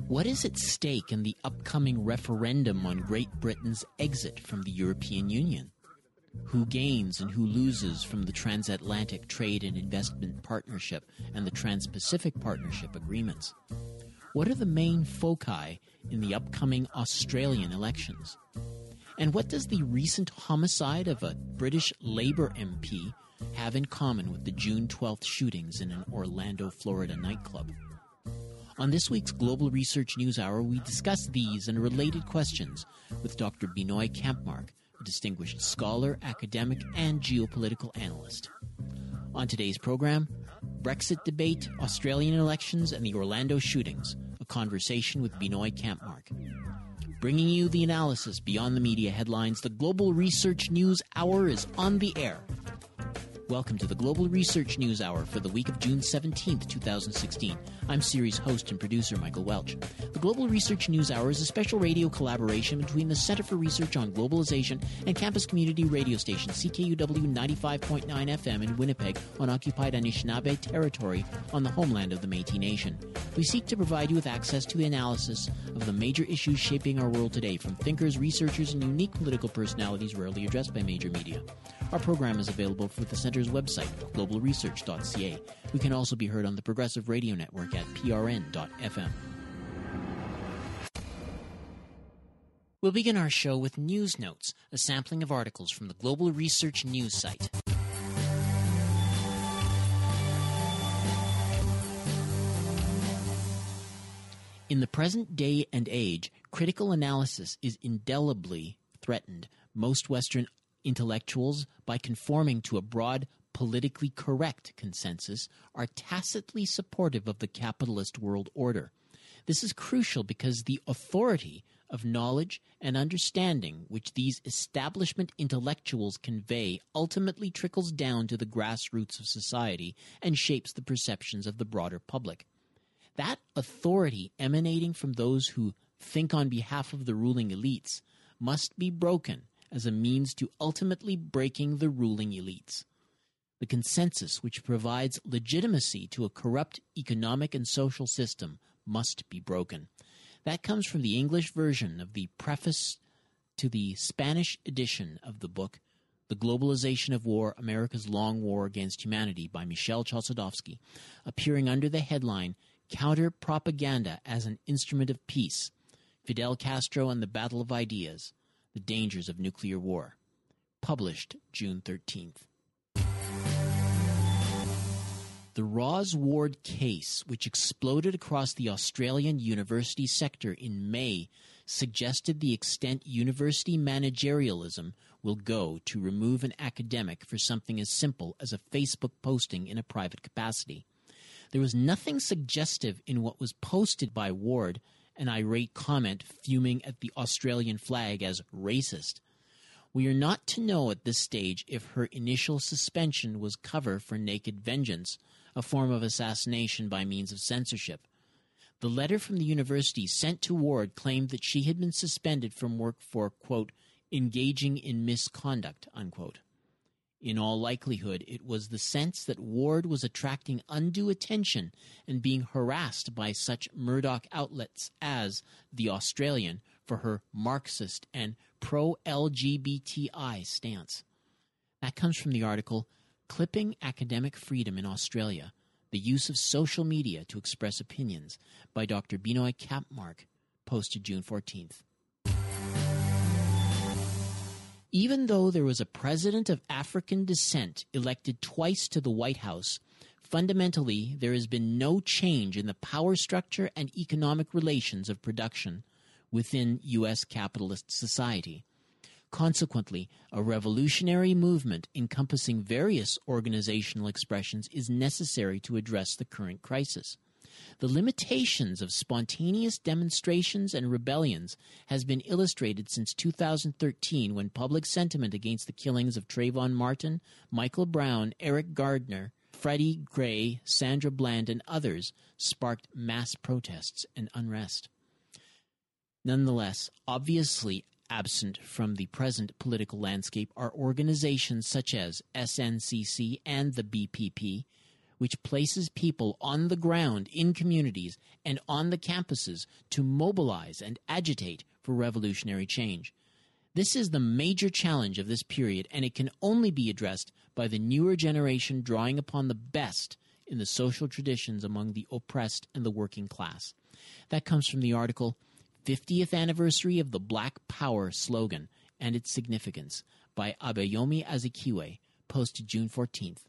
What is at stake in the upcoming referendum on Great Britain's exit from the European Union? Who gains and who loses from the Transatlantic Trade and Investment Partnership and the Trans-Pacific Partnership agreements? What are the main foci in the upcoming Australian elections? And what does the recent homicide of a British Labour MP have in common with the June 12th shootings in an Orlando, Florida nightclub? On this week's Global Research News Hour, we discuss these and related questions with Dr. Binoy Kampmark, a distinguished scholar, academic, and geopolitical analyst. On today's program, Brexit debate, Australian elections, and the Orlando shootings, a conversation with Binoy Kampmark. Bringing you the analysis beyond the media headlines, the Global Research News Hour is on the air. Welcome to the Global Research News Hour for the week of June 17th, 2016. I'm series host and producer Michael Welch. The Global Research News Hour is a special radio collaboration between the Center for Research on Globalization and campus community radio station CKUW 95.9 FM in Winnipeg on occupied Anishinaabe territory on the homeland of the Métis Nation. We seek to provide you with access to the analysis of the major issues shaping our world today from thinkers, researchers, and unique political personalities rarely addressed by major media. Our program is available through the Center's website, globalresearch.ca. We can also be heard on the Progressive Radio Network at prn.fm. We'll begin our show with News Notes, a sampling of articles from the Global Research News site. In the present day and age, critical analysis is indelibly threatened. Most Western intellectuals, by conforming to a broad, politically correct consensus, are tacitly supportive of the capitalist world order. This is crucial because the authority of knowledge and understanding which these establishment intellectuals convey ultimately trickles down to the grassroots of society and shapes the perceptions of the broader public. That authority emanating from those who think on behalf of the ruling elites must be broken as a means to ultimately breaking the ruling elites. The consensus which provides legitimacy to a corrupt economic and social system must be broken. That comes from the English version of the preface to the Spanish edition of the book, The Globalization of War, America's Long War Against Humanity by Michel Chossudovsky, appearing under the headline Counter-Propaganda as an Instrument of Peace, Fidel Castro and the Battle of Ideas, The Dangers of Nuclear War, published June 13th. The Roz Ward case, which exploded across the Australian university sector in May, suggested the extent university managerialism will go to remove an academic for something as simple as a Facebook posting in a private capacity. There was nothing suggestive in what was posted by Ward, an irate comment fuming at the Australian flag as racist. We are not to know at this stage if her initial suspension was cover for naked vengeance, a form of assassination by means of censorship. The letter from the university sent to Ward claimed that she had been suspended from work for, quote, engaging in misconduct, unquote. In all likelihood, it was the sense that Ward was attracting undue attention and being harassed by such Murdoch outlets as The Australian for her Marxist and pro-LGBTI stance. That comes from the article, Clipping Academic Freedom in Australia, The Use of Social Media to Express Opinions, by Dr. Binoy Kampmark, posted June 14th. Even though there was a president of African descent elected twice to the White House, fundamentally there has been no change in the power structure and economic relations of production within U.S. capitalist society. Consequently, a revolutionary movement encompassing various organizational expressions is necessary to address the current crisis. The limitations of spontaneous demonstrations and rebellions has been illustrated since 2013 when public sentiment against the killings of Trayvon Martin, Michael Brown, Eric Gardner, Freddie Gray, Sandra Bland, and others sparked mass protests and unrest. Nonetheless, obviously absent from the present political landscape are organizations such as SNCC and the BPP, which places people on the ground in communities and on the campuses to mobilize and agitate for revolutionary change. This is the major challenge of this period, and it can only be addressed by the newer generation drawing upon the best in the social traditions among the oppressed and the working class. That comes from the article 50th Anniversary of the Black Power Slogan and Its Significance by Abayomi Azikiwe, posted June 14th.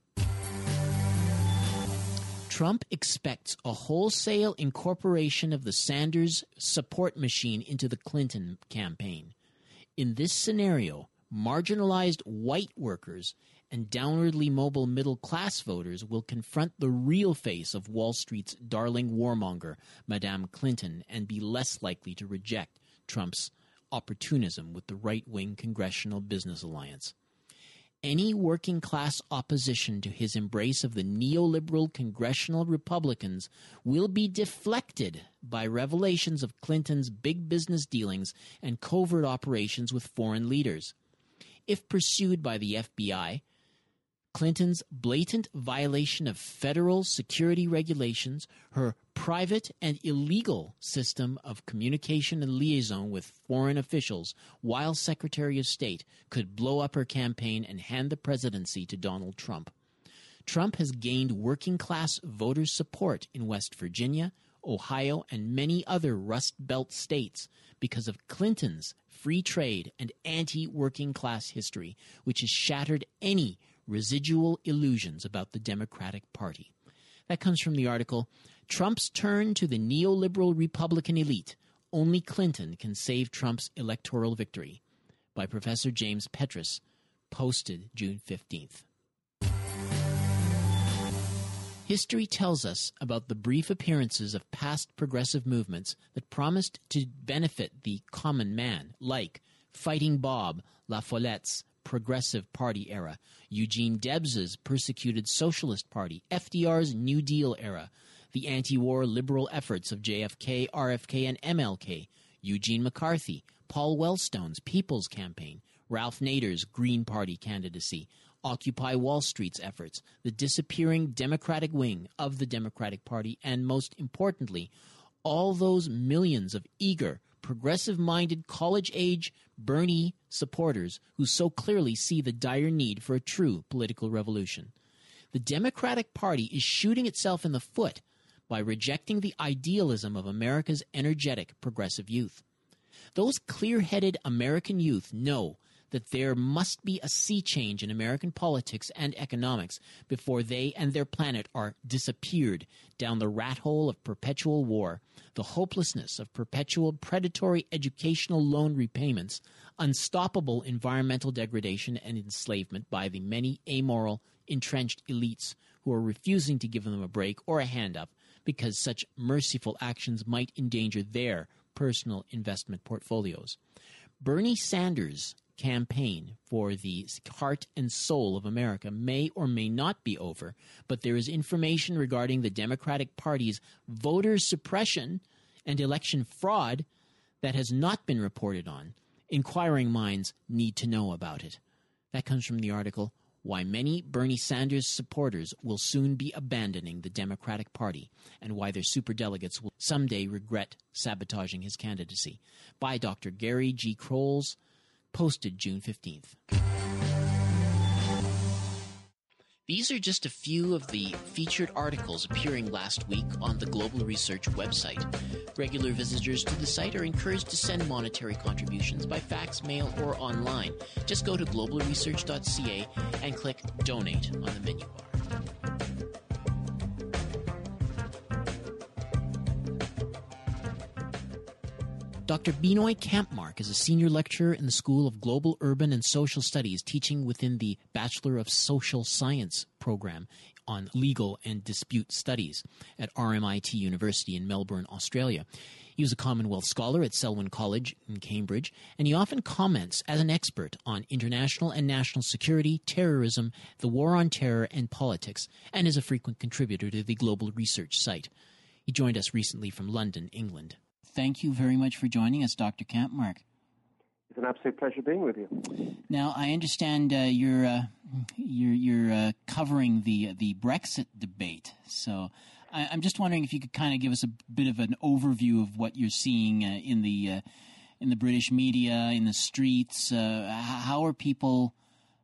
Trump expects a wholesale incorporation of the Sanders support machine into the Clinton campaign. In this scenario, marginalized white workers and downwardly mobile middle-class voters will confront the real face of Wall Street's darling warmonger, Madame Clinton, and be less likely to reject Trump's opportunism with the right-wing Congressional Business Alliance. Any working-class opposition to his embrace of the neoliberal congressional Republicans will be deflected by revelations of Clinton's big business dealings and covert operations with foreign leaders. If pursued by the FBI, Clinton's blatant violation of federal security regulations, her private and illegal system of communication and liaison with foreign officials while Secretary of State could blow up her campaign and hand the presidency to Donald Trump. Trump has gained working-class voter support in West Virginia, Ohio, and many other Rust Belt states because of Clinton's free trade and anti-working-class history, which has shattered any residual illusions about the Democratic Party. That comes from the article, Trump's Turn to the Neoliberal Republican Elite. Only Clinton can save Trump's electoral victory, by Professor James Petrus, posted June 15th. History tells us about the brief appearances of past progressive movements that promised to benefit the common man, like Fighting Bob, La Follette's Progressive Party era, Eugene Debs's persecuted Socialist Party, FDR's New Deal era, the anti-war liberal efforts of JFK, RFK, and MLK, Eugene McCarthy, Paul Wellstone's People's Campaign, Ralph Nader's Green Party candidacy, Occupy Wall Street's efforts, the disappearing Democratic wing of the Democratic Party, and most importantly, all those millions of eager, progressive-minded, college-age Bernie supporters who so clearly see the dire need for a true political revolution. The Democratic Party is shooting itself in the foot by rejecting the idealism of America's energetic progressive youth. Those clear-headed American youth know that there must be a sea change in American politics and economics before they and their planet are disappeared down the rat hole of perpetual war, the hopelessness of perpetual predatory educational loan repayments, unstoppable environmental degradation and enslavement by the many amoral, entrenched elites who are refusing to give them a break or a hand up because such merciful actions might endanger their personal investment portfolios. Bernie Sanders' campaign for the heart and soul of America may or may not be over, but there is information regarding the Democratic Party's voter suppression and election fraud that has not been reported on. Inquiring minds need to know about it. That comes from the article, Why Many Bernie Sanders Supporters Will Soon Be Abandoning the Democratic Party and Why Their Superdelegates Will Someday Regret Sabotaging His Candidacy, by Dr. Gary G. Crowles, posted June 15th. These are just a few of the featured articles appearing last week on the Global Research website. Regular visitors to the site are encouraged to send monetary contributions by fax, mail, or online. Just go to globalresearch.ca and click Donate on the menu bar. Dr. Binoy Kampmark is a senior lecturer in the School of Global, Urban, and Social Studies, teaching within the Bachelor of Social Science program on Legal and Dispute Studies at RMIT University in Melbourne, Australia. He was a Commonwealth Scholar at Selwyn College in Cambridge, and he often comments as an expert on international and national security, terrorism, the war on terror, and politics, and is a frequent contributor to the Global Research site. He joined us recently from London, England. Thank you very much for joining us, Dr. Kampmark. It's an absolute pleasure being with you. Now, I understand you're you're covering the Brexit debate. So I'm just wondering if you could kind of give us a bit of an overview of what you're seeing in the British media, in the streets. How are people,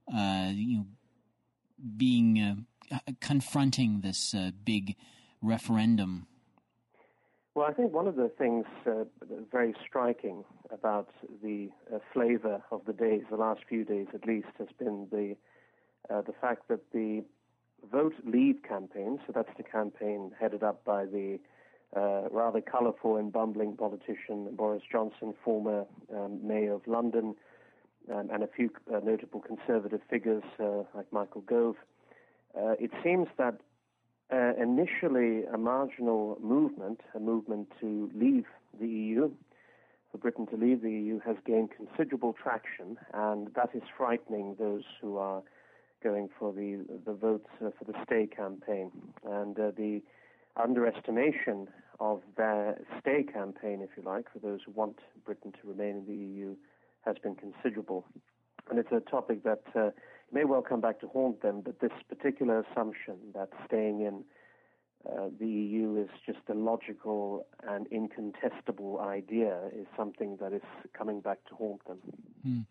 being confronting this big referendum? Well, I think one of the things very striking about the flavor of the days, the last few days at least, has been the fact that the Vote Leave campaign, so that's the campaign headed up by the rather colourful and bumbling politician Boris Johnson, former Mayor of London, and a few notable Conservative figures like Michael Gove. It seems that initially a marginal movement, a movement to leave the EU, for Britain to leave the EU, has gained considerable traction, and that is frightening those who are going for the votes for the Stay campaign. And the underestimation of their Stay campaign, if you like, for those who want Britain to remain in the EU, has been considerable. And it's a topic that may well come back to haunt them, but this particular assumption that staying in the EU is just a logical and incontestable idea is something that is coming back to haunt them.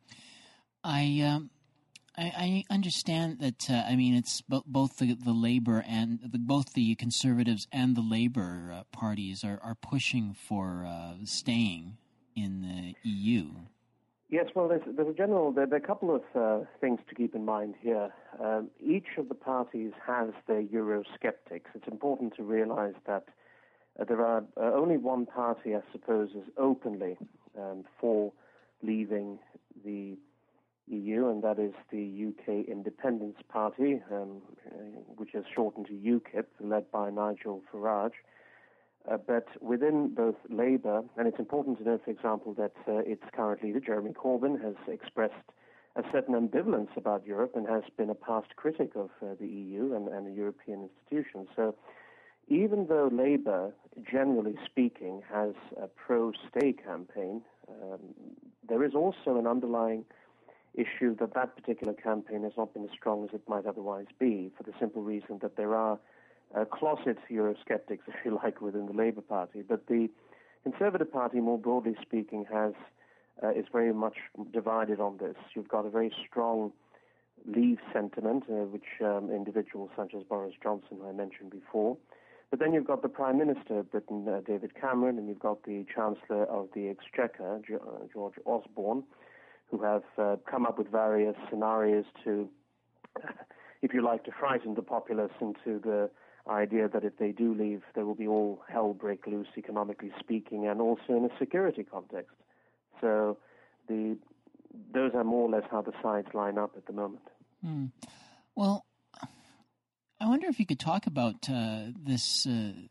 I understand that. It's both the Labour and both the Conservatives and the Labour parties are pushing for staying in the EU. Yes, well, there are a couple of things to keep in mind here. Each of the parties has their Eurosceptics. It's important to realize that there are only one party, I suppose, is openly for leaving the EU, and that is the UK Independence Party, which is shortened to UKIP, led by Nigel Farage. But within both Labour, and it's important to note, for example, that its current leader, Jeremy Corbyn, has expressed a certain ambivalence about Europe and has been a past critic of the EU and the European institutions. So even though Labour, generally speaking, has a pro-stay campaign, there is also an underlying issue that particular campaign has not been as strong as it might otherwise be, for the simple reason that there are closet Eurosceptics, if you like, within the Labour Party. But the Conservative Party, more broadly speaking, is very much divided on this. You've got a very strong leave sentiment, which individuals such as Boris Johnson, who I mentioned before. But then you've got the Prime Minister of Britain, David Cameron, and you've got the Chancellor of the Exchequer, George Osborne, who have come up with various scenarios to, if you like, to frighten the populace into the idea that if they do leave, there will be all hell break loose, economically speaking, and also in a security context. So those are more or less how the sides line up at the moment. Well, I wonder if you could talk about this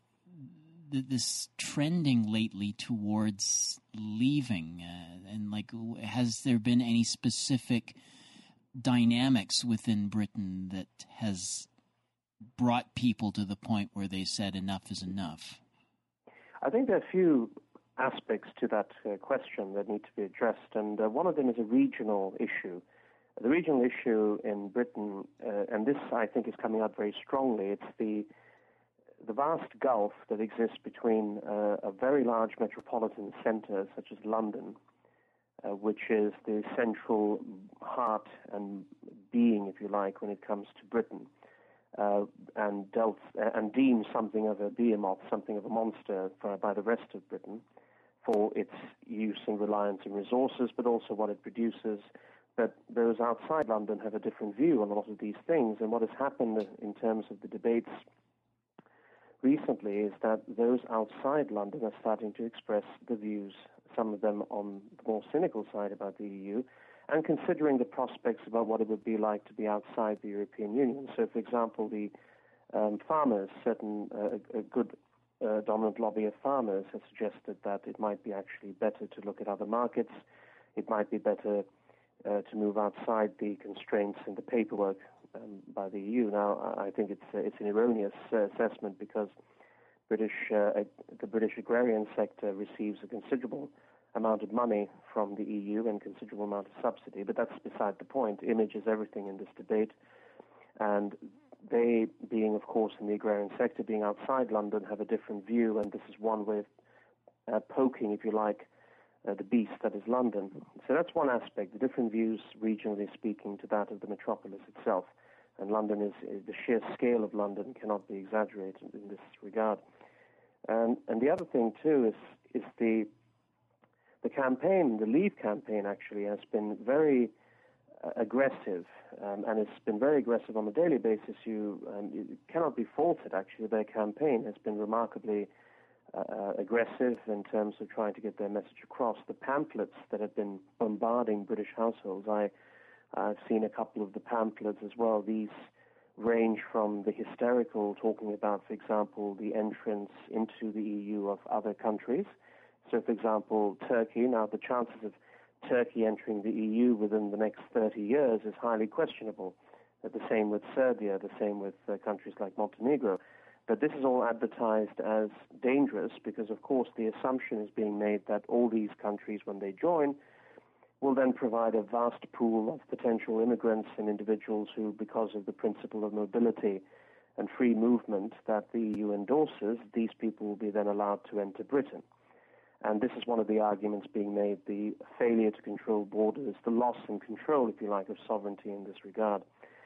trending lately towards leaving, and has there been any specific dynamics within Britain that has brought people to the point where they said enough is enough? I think there are a few aspects to that question that need to be addressed, and one of them is a regional issue. The regional issue in Britain, and this I think is coming out very strongly, it's the vast gulf that exists between a very large metropolitan centre such as London, which is the central heart and being, if you like, when it comes to Britain, and deemed something of a behemoth, something of a monster by the rest of Britain for its use and reliance on resources, but also what it produces. But those outside London have a different view on a lot of these things, and what has happened in terms of the debates recently is that those outside London are starting to express the views, some of them on the more cynical side about the EU, and considering the prospects about what it would be like to be outside the European Union. So, for example, the farmers, a good dominant lobby of farmers has suggested that it might be actually better to look at other markets. It might be better to move outside the constraints and the paperwork by the EU. Now, I think it's an erroneous assessment, because the British agrarian sector receives a considerable amount of money from the EU and considerable amount of subsidy, but that's beside the point. Image is everything in this debate, and they, being, of course, in the agrarian sector, being outside London, have a different view, and this is one way of poking, if you like, the beast that is London. So that's one aspect, the different views, regionally speaking, to that of the metropolis itself. And London is the sheer scale of London cannot be exaggerated in this regard. And the other thing, too, is the campaign, the Leave campaign, actually, has been very aggressive, and it's been very aggressive on a daily basis. You cannot be faulted, actually. Their campaign has been remarkably aggressive in terms of trying to get their message across. The pamphlets that have been bombarding British households, I've seen a couple of the pamphlets as well. These range from the hysterical, talking about, for example, the entrance into the EU of other countries. So, for example, Turkey. Now, the chances of Turkey entering the EU within the next 30 years is highly questionable. The same with Serbia, the same with countries like Montenegro. But this is all advertised as dangerous because, of course, the assumption is being made that all these countries, when they join, will then provide a vast pool of potential immigrants and individuals who, because of the principle of mobility and free movement that the EU endorses, these people will be then allowed to enter Britain. And this is one of the arguments being made, the failure to control borders, the loss in control, if you like, of sovereignty in this regard.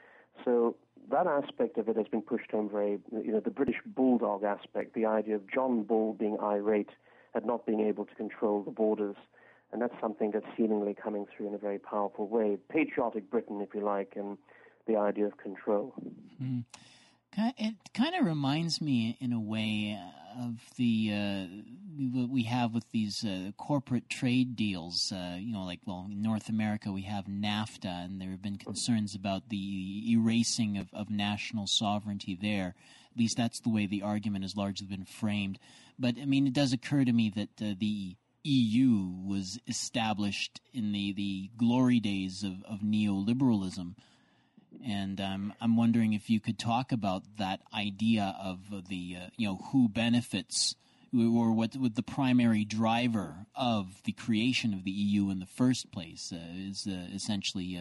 So that aspect of it has been pushed home the British bulldog aspect, the idea of John Bull being irate at not being able to control the borders. And that's something that's seemingly coming through in a very powerful way. Patriotic Britain, if you like, and the idea of control. Mm. It kind of reminds me, in a way, of what we have with these corporate trade deals. In North America we have NAFTA, and there have been concerns about the erasing of national sovereignty there. At least that's the way the argument has largely been framed. But, I mean, it does occur to me that the EU was established in the glory days of neoliberalism. And I'm wondering if you could talk about that idea of the who benefits, or what the primary driver of the creation of the EU in the first place is essentially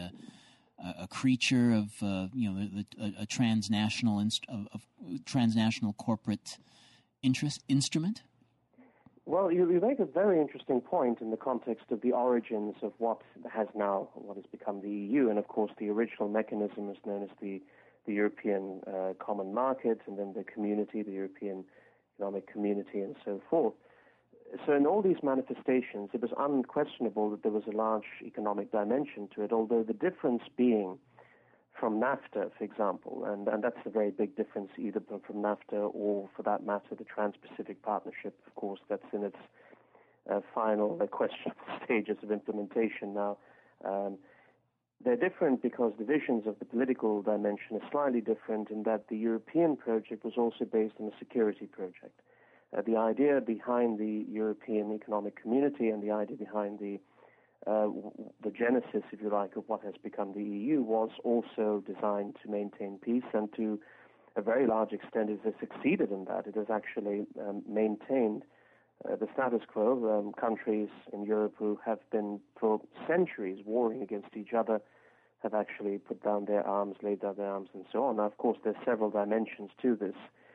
a creature of a transnational transnational corporate instrument. Well, you make a very interesting point in the context of the origins of what has become the EU, and of course the original mechanism is known as the European Common Market, and then the Community, the European Economic Community, and so forth. So in all these manifestations, it was unquestionable that there was a large economic dimension to it, although the difference being from NAFTA, for example, and that's a very big difference, either from NAFTA or, for that matter, the Trans-Pacific Partnership, of course, that's in its final questionable stages of implementation now. They're different because the visions of the political dimension are slightly different in that the European project was also based on a security project. The idea behind the European Economic Community and the idea behind the genesis, if you like, of what has become the EU was also designed to maintain peace, and to a very large extent it has succeeded in that. It has actually maintained the status quo. Countries in Europe who have been for centuries warring against each other have actually put down their arms, laid down their arms, and so on. Now, of course, there's several dimensions to this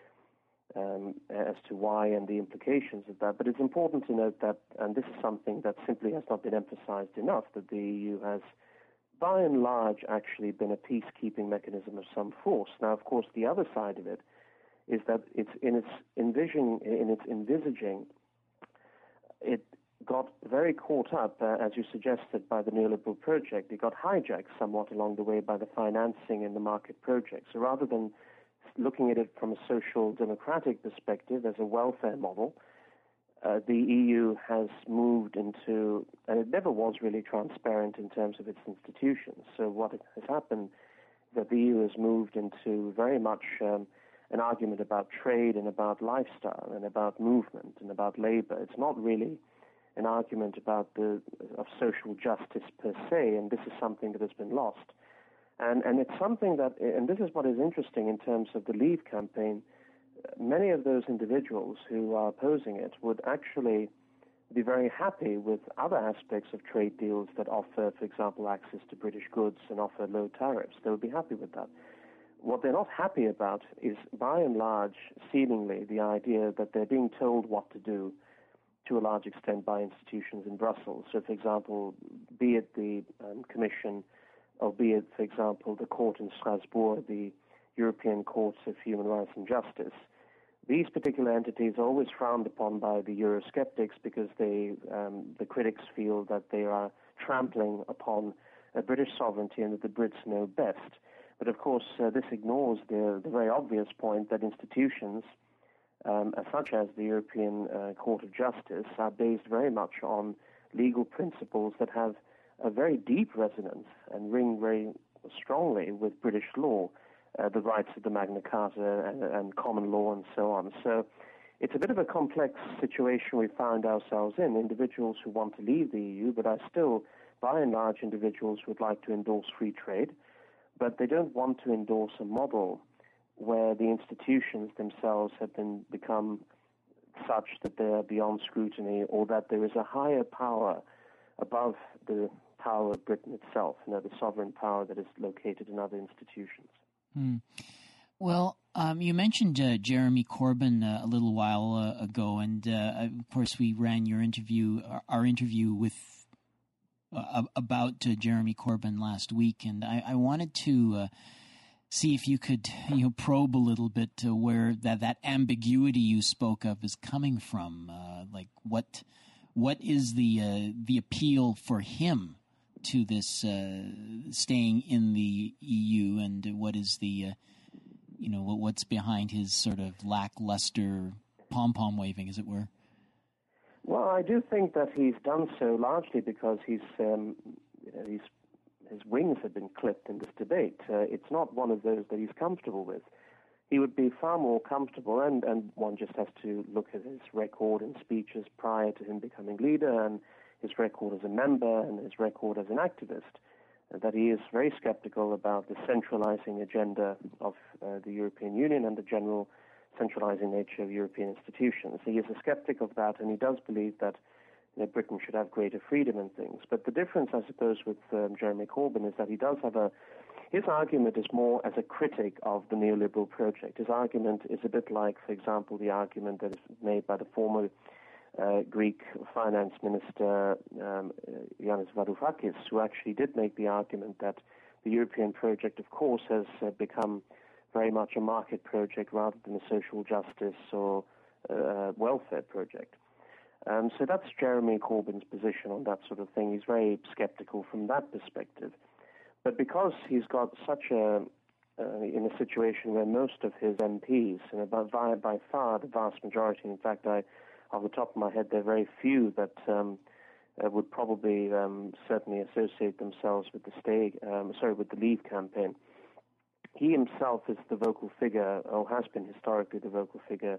as to why and the implications of that. But it's important to note that, and this is something that simply has not been emphasized enough, that the EU has, by and large, actually been a peacekeeping mechanism of some force. Now, of course, the other side of it is that it's in its envisaging, it got very caught up, as you suggested, by the neoliberal project. It got hijacked somewhat along the way by the financing and the market project. So rather than looking at it from a social democratic perspective as a welfare model, the EU has moved into, and it never was really transparent in terms of its institutions. So what has happened is that the EU has moved into very much an argument about trade and about lifestyle and about movement and about labor. It's not really an argument about of social justice per se, and this is something that has been lost. And it's something that, and this is what is interesting in terms of the Leave campaign, many of those individuals who are opposing it would actually be very happy with other aspects of trade deals that offer, for example, access to British goods and offer low tariffs. They would be happy with that. What they're not happy about is, by and large, seemingly, the idea that they're being told what to do to a large extent by institutions in Brussels. So, for example, be it the Commission, or be it, for example, the court in Strasbourg, the European Court of Human Rights and Justice, these particular entities are always frowned upon by the Eurosceptics because the critics feel that they are trampling upon British sovereignty and that the Brits know best. But of course, this ignores the very obvious point that institutions, such as the European Court of Justice, are based very much on legal principles that have a very deep resonance and ring very strongly with British law. The rights of the Magna Carta and common law and so on. So it's a bit of a complex situation we find ourselves in. Individuals who want to leave the EU, but are still, by and large, individuals who would like to endorse free trade, but they don't want to endorse a model where the institutions themselves have become such that they are beyond scrutiny, or that there is a higher power above the power of Britain itself, the sovereign power that is located in other institutions. Well, you mentioned Jeremy Corbyn a little while ago, and of course we ran our interview with about Jeremy Corbyn last week, and I wanted to see if you could probe a little bit to where that ambiguity you spoke of is coming from. Like what is the appeal for him to this staying in the EU, and what is the what's behind his sort of lackluster pom-pom waving, as it were? Well, I do think that he's done so largely because his wings have been clipped in this debate. It's not one of those that he's comfortable with. He would be far more comfortable, and one just has to look at his record in speeches prior to him becoming leader, and his record as a member and his record as an activist, that he is very skeptical about the centralizing agenda of the European Union and the general centralizing nature of European institutions. He is a skeptic of that, and he does believe that Britain should have greater freedom in things. But the difference, I suppose, with Jeremy Corbyn is that he does have his argument is more as a critic of the neoliberal project. His argument is a bit like, for example, the argument that is made by the former Greek finance minister Yanis Varoufakis, who actually did make the argument that the European project, of course, has become very much a market project rather than a social justice or welfare project. So that's Jeremy Corbyn's position on that sort of thing. He's very skeptical from that perspective. But because he's got such in a situation where most of his MPs, by far the vast majority, in fact, off the top of my head, there are very few that would probably certainly associate themselves with with the Leave campaign. He himself is the vocal figure, or has been historically the vocal figure,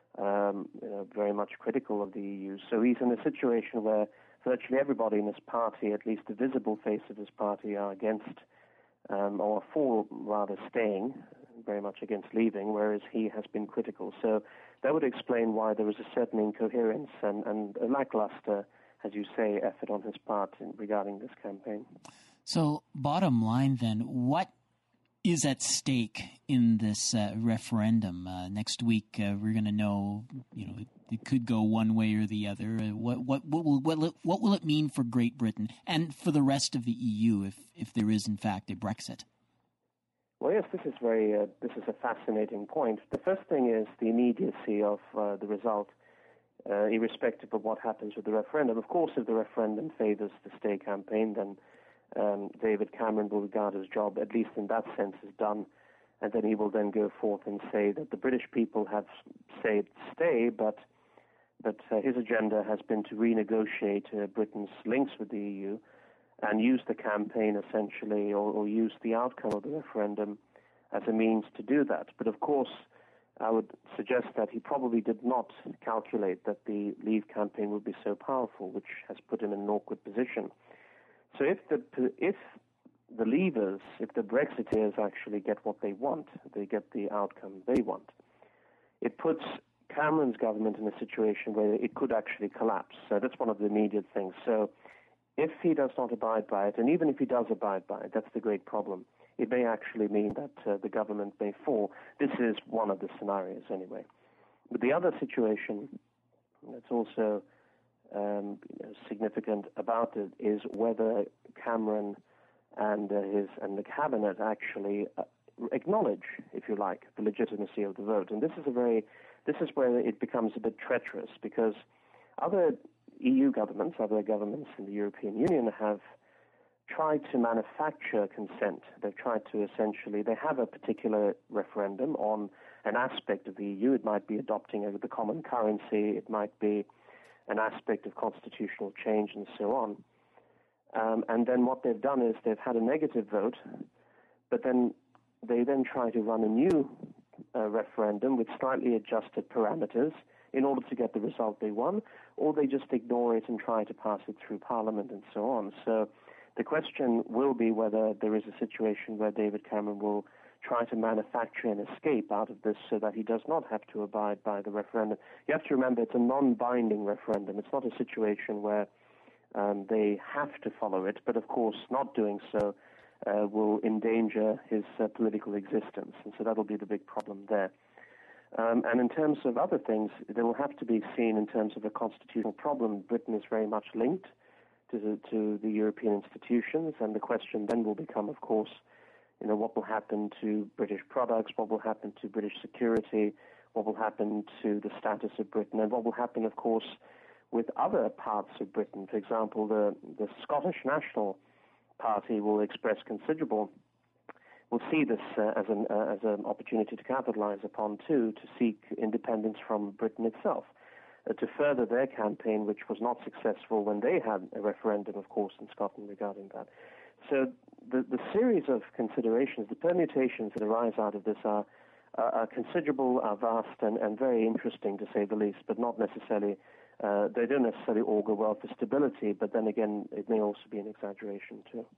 very much critical of the EU. So he's in a situation where virtually everybody in his party, at least the visible face of his party, are against, or for rather staying, very much against leaving, whereas he has been critical. So that would explain why there was a certain incoherence and a lackluster, as you say, effort on his part regarding this campaign. So bottom line then, what is at stake in this referendum? Next week we're going to know, it could go one way or the other. What will it mean for Great Britain and for the rest of the EU if there is in fact a Brexit? Well, yes, this is a fascinating point. The first thing is the immediacy of the result, irrespective of what happens with the referendum. Of course, if the referendum favors the stay campaign, then David Cameron will regard his job, at least in that sense, as done, and then he will then go forth and say that the British people have said stay, but his agenda has been to renegotiate Britain's links with the EU and use the campaign essentially, or use the outcome of the referendum as a means to do that. But of course, I would suggest that he probably did not calculate that the Leave campaign would be so powerful, which has put him in an awkward position. So if the Leavers, if the Brexiteers actually get what they want, they get the outcome they want, it puts Cameron's government in a situation where it could actually collapse. So that's one of the immediate things. So if he does not abide by it, and even if he does abide by it, that's the great problem. It may actually mean that the government may fall. This is one of the scenarios anyway. But the other situation that's also significant about it is whether Cameron and the cabinet actually acknowledge, if you like, the legitimacy of the vote. And this is where it becomes a bit treacherous, because other EU governments, other governments in the European Union have tried to manufacture consent. They've tried to essentially, they have a particular referendum on an aspect of the EU. It might be adopting the common currency. It might be an aspect of constitutional change and so on. And then what they've done is they've had a negative vote, but then they try to run a new referendum with slightly adjusted parameters in order to get the result they want, or they just ignore it and try to pass it through Parliament and so on. So the question will be whether there is a situation where David Cameron will try to manufacture an escape out of this so that he does not have to abide by the referendum. You have to remember it's a non-binding referendum. It's not a situation where they have to follow it, but of course not doing so will endanger his political existence, and so that'll be the big problem there. And in terms of other things, they will have to be seen in terms of a constitutional problem. Britain is very much linked to the European institutions, and the question then will become, of course, what will happen to British products, what will happen to British security, what will happen to the status of Britain, and what will happen, of course, with other parts of Britain. For example, the Scottish National Party will express considerable, will see this as an opportunity to capitalize upon, too, to seek independence from Britain itself, to further their campaign, which was not successful when they had a referendum, of course, in Scotland regarding that. So the series of considerations, the permutations that arise out of this are considerable, are vast, and very interesting, to say the least, but not necessarily, they don't necessarily augur well for stability, but then again, it may also be an exaggeration, too.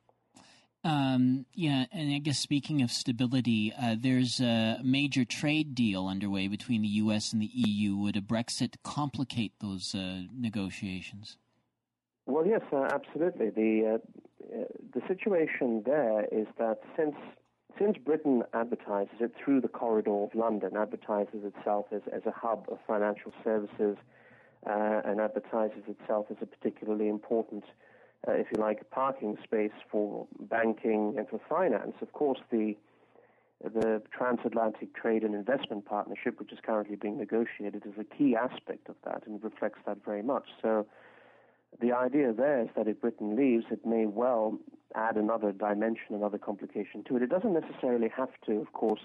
Yeah, and I guess speaking of stability, there's a major trade deal underway between the U.S. and the EU. Would a Brexit complicate those negotiations? Well, yes, absolutely. The situation there is that since Britain advertises it through the corridor of London, advertises itself as a hub of financial services, and advertises itself as a particularly important, if you like, parking space for banking and for finance. Of course, the Transatlantic Trade and Investment Partnership, which is currently being negotiated, is a key aspect of that and reflects that very much. So the idea there is that if Britain leaves, it may well add another dimension, another complication to it. It doesn't necessarily have to, of course,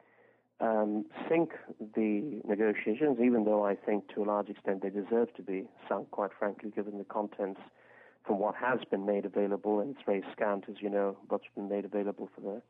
sink the negotiations, even though I think to a large extent they deserve to be sunk, quite frankly, given the contents from what has been made available, and it's very scant, as you know, what's been made available for the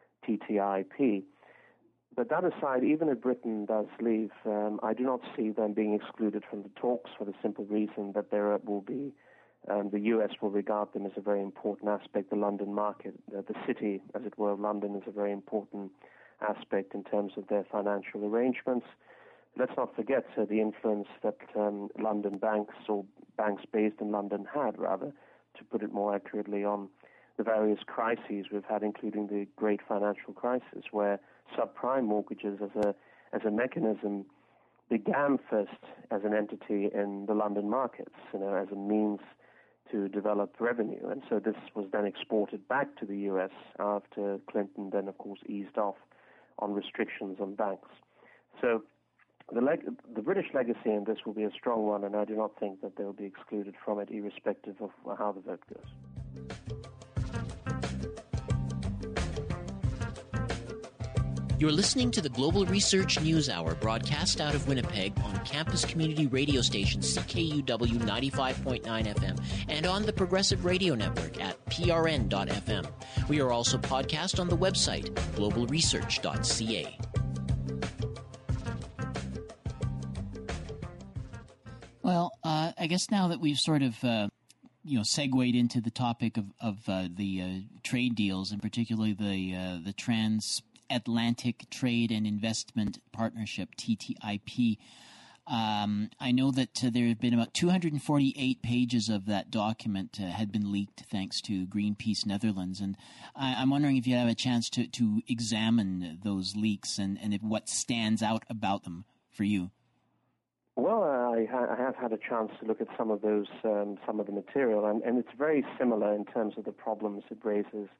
TTIP. But that aside, even if Britain does leave, I do not see them being excluded from the talks for the simple reason that there will be, the US will regard them as a very important aspect. The London market, the city, as it were, of London is a very important aspect in terms of their financial arrangements. Let's not forget the influence that London banks, or banks based in London, had, rather, to put it more accurately, on the various crises we've had, including the great financial crisis, where subprime mortgages as a mechanism began first as an entity in the London markets, as a means to develop revenue. And so this was then exported back to the US after Clinton then, of course, eased off on restrictions on banks. So the British legacy in this will be a strong one, and I do not think that they'll be excluded from it, irrespective of how the vote goes. You're listening to the Global Research News Hour, broadcast out of Winnipeg on campus community radio station CKUW 95.9 FM and on the Progressive Radio Network at prn.fm. We are also podcast on the website globalresearch.ca. Well, I guess now that we've sort of segued into the topic of the trade deals, and particularly the Transatlantic Trade and Investment Partnership, TTIP, I know that there have been about 248 pages of that document had been leaked thanks to Greenpeace Netherlands, and I'm wondering if you have a chance to examine those leaks and what stands out about them for you. Well, I have had a chance to look at some of those, some of the material, and it's very similar in terms of the problems it raises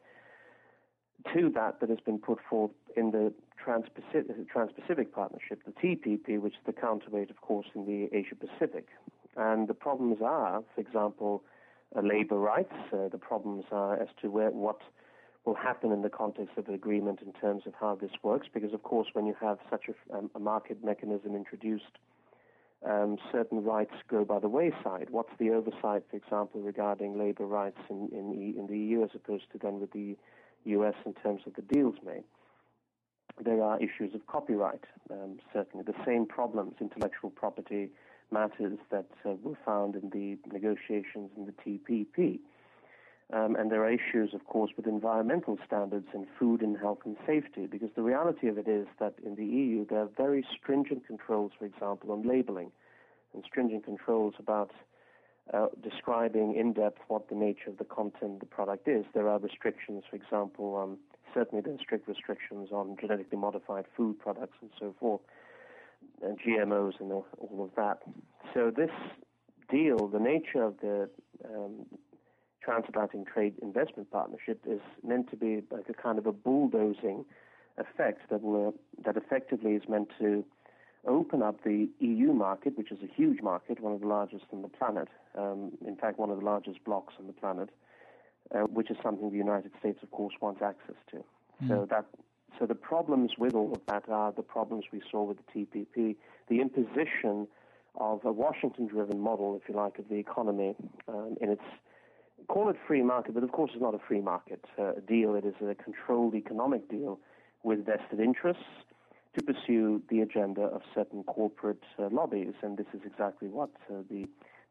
to that has been put forth in the Trans-Pacific Partnership, the TPP, which is the counterweight, of course, in the Asia-Pacific. And the problems are, for example, labor rights. The problems are as to what will happen in the context of the agreement in terms of how this works, because, of course, when you have such a market mechanism introduced, certain rights go by the wayside. What's the oversight, for example, regarding labor rights in the EU as opposed to then with the US in terms of the deals made? There are issues of copyright, certainly the same problems, intellectual property matters that were found in the negotiations in the TPP. And there are issues, of course, with environmental standards in food and health and safety, because the reality of it is that in the EU there are very stringent controls, for example, on labeling, and stringent controls about describing in depth what the nature of the content of the product is. There are restrictions, for example, certainly there are strict restrictions on genetically modified food products and so forth, and GMOs and all of that. So this deal, the nature of the Transatlantic Trade Investment Partnership is meant to be like a kind of a bulldozing effect that effectively is meant to open up the EU market, which is a huge market, one of the largest on the planet, in fact, one of the largest blocks on the planet, which is something the United States, of course, wants access to. So the problems with all of that are the problems we saw with the TPP, the imposition of a Washington-driven model, if you like, of the economy in its, call it free market, but of course it's not a free market deal. It is a controlled economic deal with vested interests to pursue the agenda of certain corporate lobbies, and this is exactly what the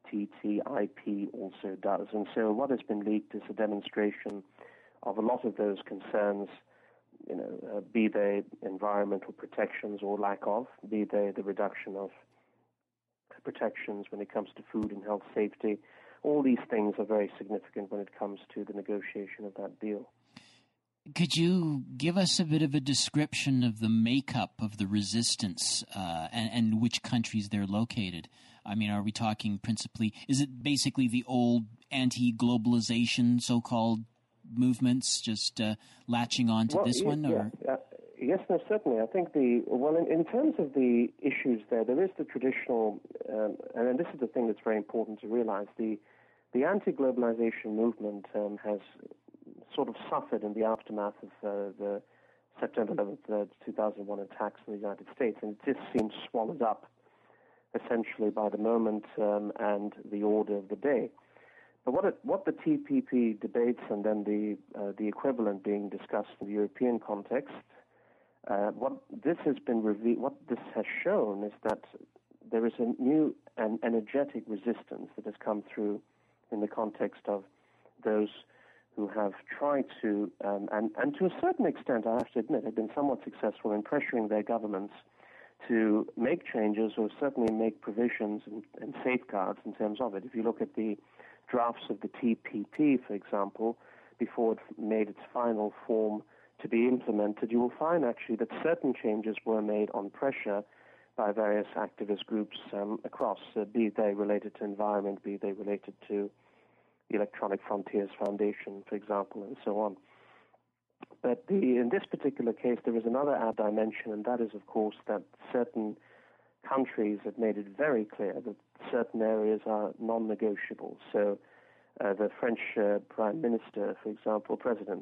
TTIP also does. And so what has been leaked is a demonstration of a lot of those concerns, be they environmental protections or lack of, be they the reduction of protections when it comes to food and health safety. All these things are very significant when it comes to the negotiation of that deal. Could you give us a bit of a description of the makeup of the resistance and which countries they're located? I mean, are we talking principally, is it basically the old anti-globalization so-called movements just latching on to this one? Or? Yes, no, certainly. I think in terms of the issues there is the traditional, and this is the thing that's very important to realize, the anti-globalization movement has sort of suffered in the aftermath of the September 11th, 2001 attacks in the United States, and it just seems swallowed up essentially by the moment and the order of the day. But what the TPP debates and then the equivalent being discussed in the European context, what this has shown is that there is a new and energetic resistance that has come through in the context of those who have tried to, and to a certain extent, I have to admit, have been somewhat successful in pressuring their governments to make changes or certainly make provisions and safeguards in terms of it. If you look at the drafts of the TPP, for example, before it made its final form to be implemented, you will find actually that certain changes were made on pressure by various activist groups across, be they related to environment, be they related to the Electronic Frontiers Foundation, for example, and so on. But in this particular case, there is another dimension, and that is, of course, that certain countries have made it very clear that certain areas are non-negotiable. So the French Prime Minister, for example, President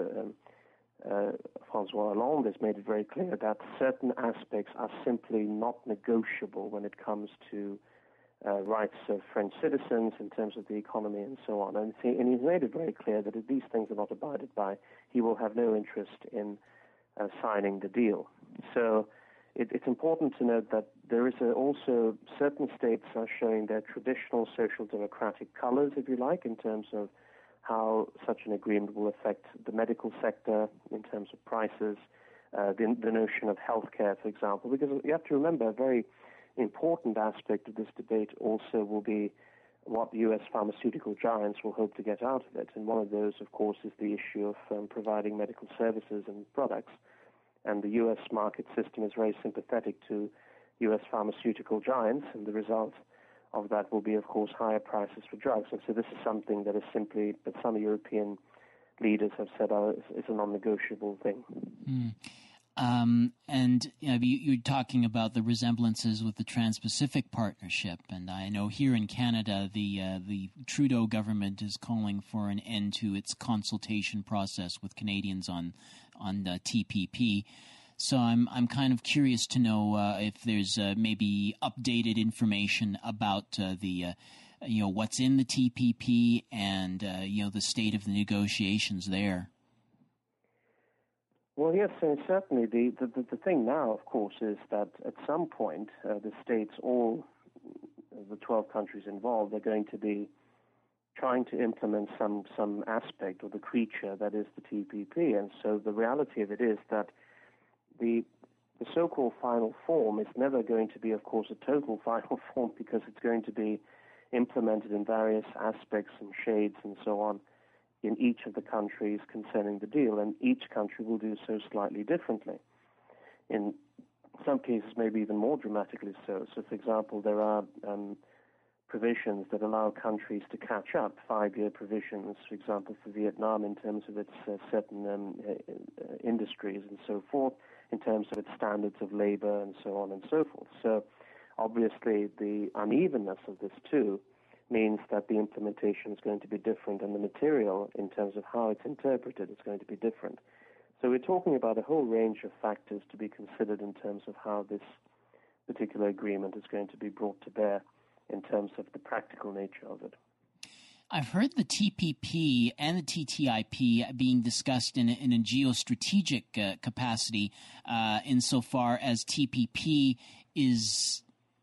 François Hollande has made it very clear that certain aspects are simply not negotiable when it comes to rights of French citizens in terms of the economy and so on. And he's made it very clear that if these things are not abided by, he will have no interest in signing the deal. So it's important to note that there is also certain states are showing their traditional social democratic colors, if you like, in terms of how such an agreement will affect the medical sector in terms of prices, the notion of healthcare, for example, because you have to remember a very important aspect of this debate also will be what the U.S. pharmaceutical giants will hope to get out of it. And one of those, of course, is the issue of providing medical services and products. And the U.S. market system is very sympathetic to U.S. pharmaceutical giants, and the result of that will be, of course, higher prices for drugs. And so this is something that is simply, that some European leaders have said is a non-negotiable thing. And you're talking about the resemblances with the Trans-Pacific Partnership, and I know here in Canada the Trudeau government is calling for an end to its consultation process with Canadians on the TPP. So I'm kind of curious to know if there's maybe updated information about what's in the TPP and the state of the negotiations there. Well, yes, and certainly the thing now, of course, is that at some point the states, all the 12 countries involved, are going to be trying to implement some aspect of the creature that is the TPP. And so the reality of it is that the so-called final form is never going to be, of course, a total final form, because it's going to be implemented in various aspects and shades and so on in each of the countries concerning the deal, and each country will do so slightly differently. In some cases, maybe even more dramatically so. So, for example, there are provisions that allow countries to catch up, 5-year provisions, for example, for Vietnam in terms of its certain industries and so forth, in terms of its standards of labor and so on and so forth. So, obviously, the unevenness of this, too, means that the implementation is going to be different, and the material, in terms of how it's interpreted, is going to be different. So we're talking about a whole range of factors to be considered in terms of how this particular agreement is going to be brought to bear in terms of the practical nature of it. I've heard the TPP and the TTIP being discussed in a geostrategic capacity insofar as TPP is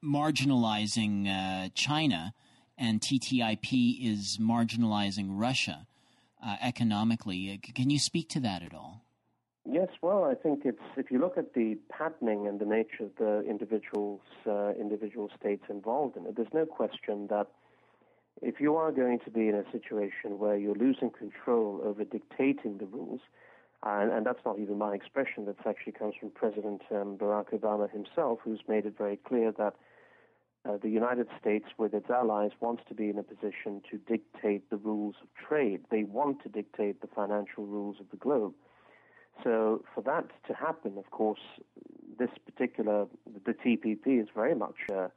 marginalizing China and TTIP is marginalizing Russia economically. Can you speak to that at all? Yes, well, I think if you look at the patterning and the nature of the individual states involved in it, there's no question that if you are going to be in a situation where you're losing control over dictating the rules, and that's not even my expression, that actually comes from President Barack Obama himself, who's made it very clear that the United States, with its allies, wants to be in a position to dictate the rules of trade. They want to dictate the financial rules of the globe. So for that to happen, of course, the TPP is very much, a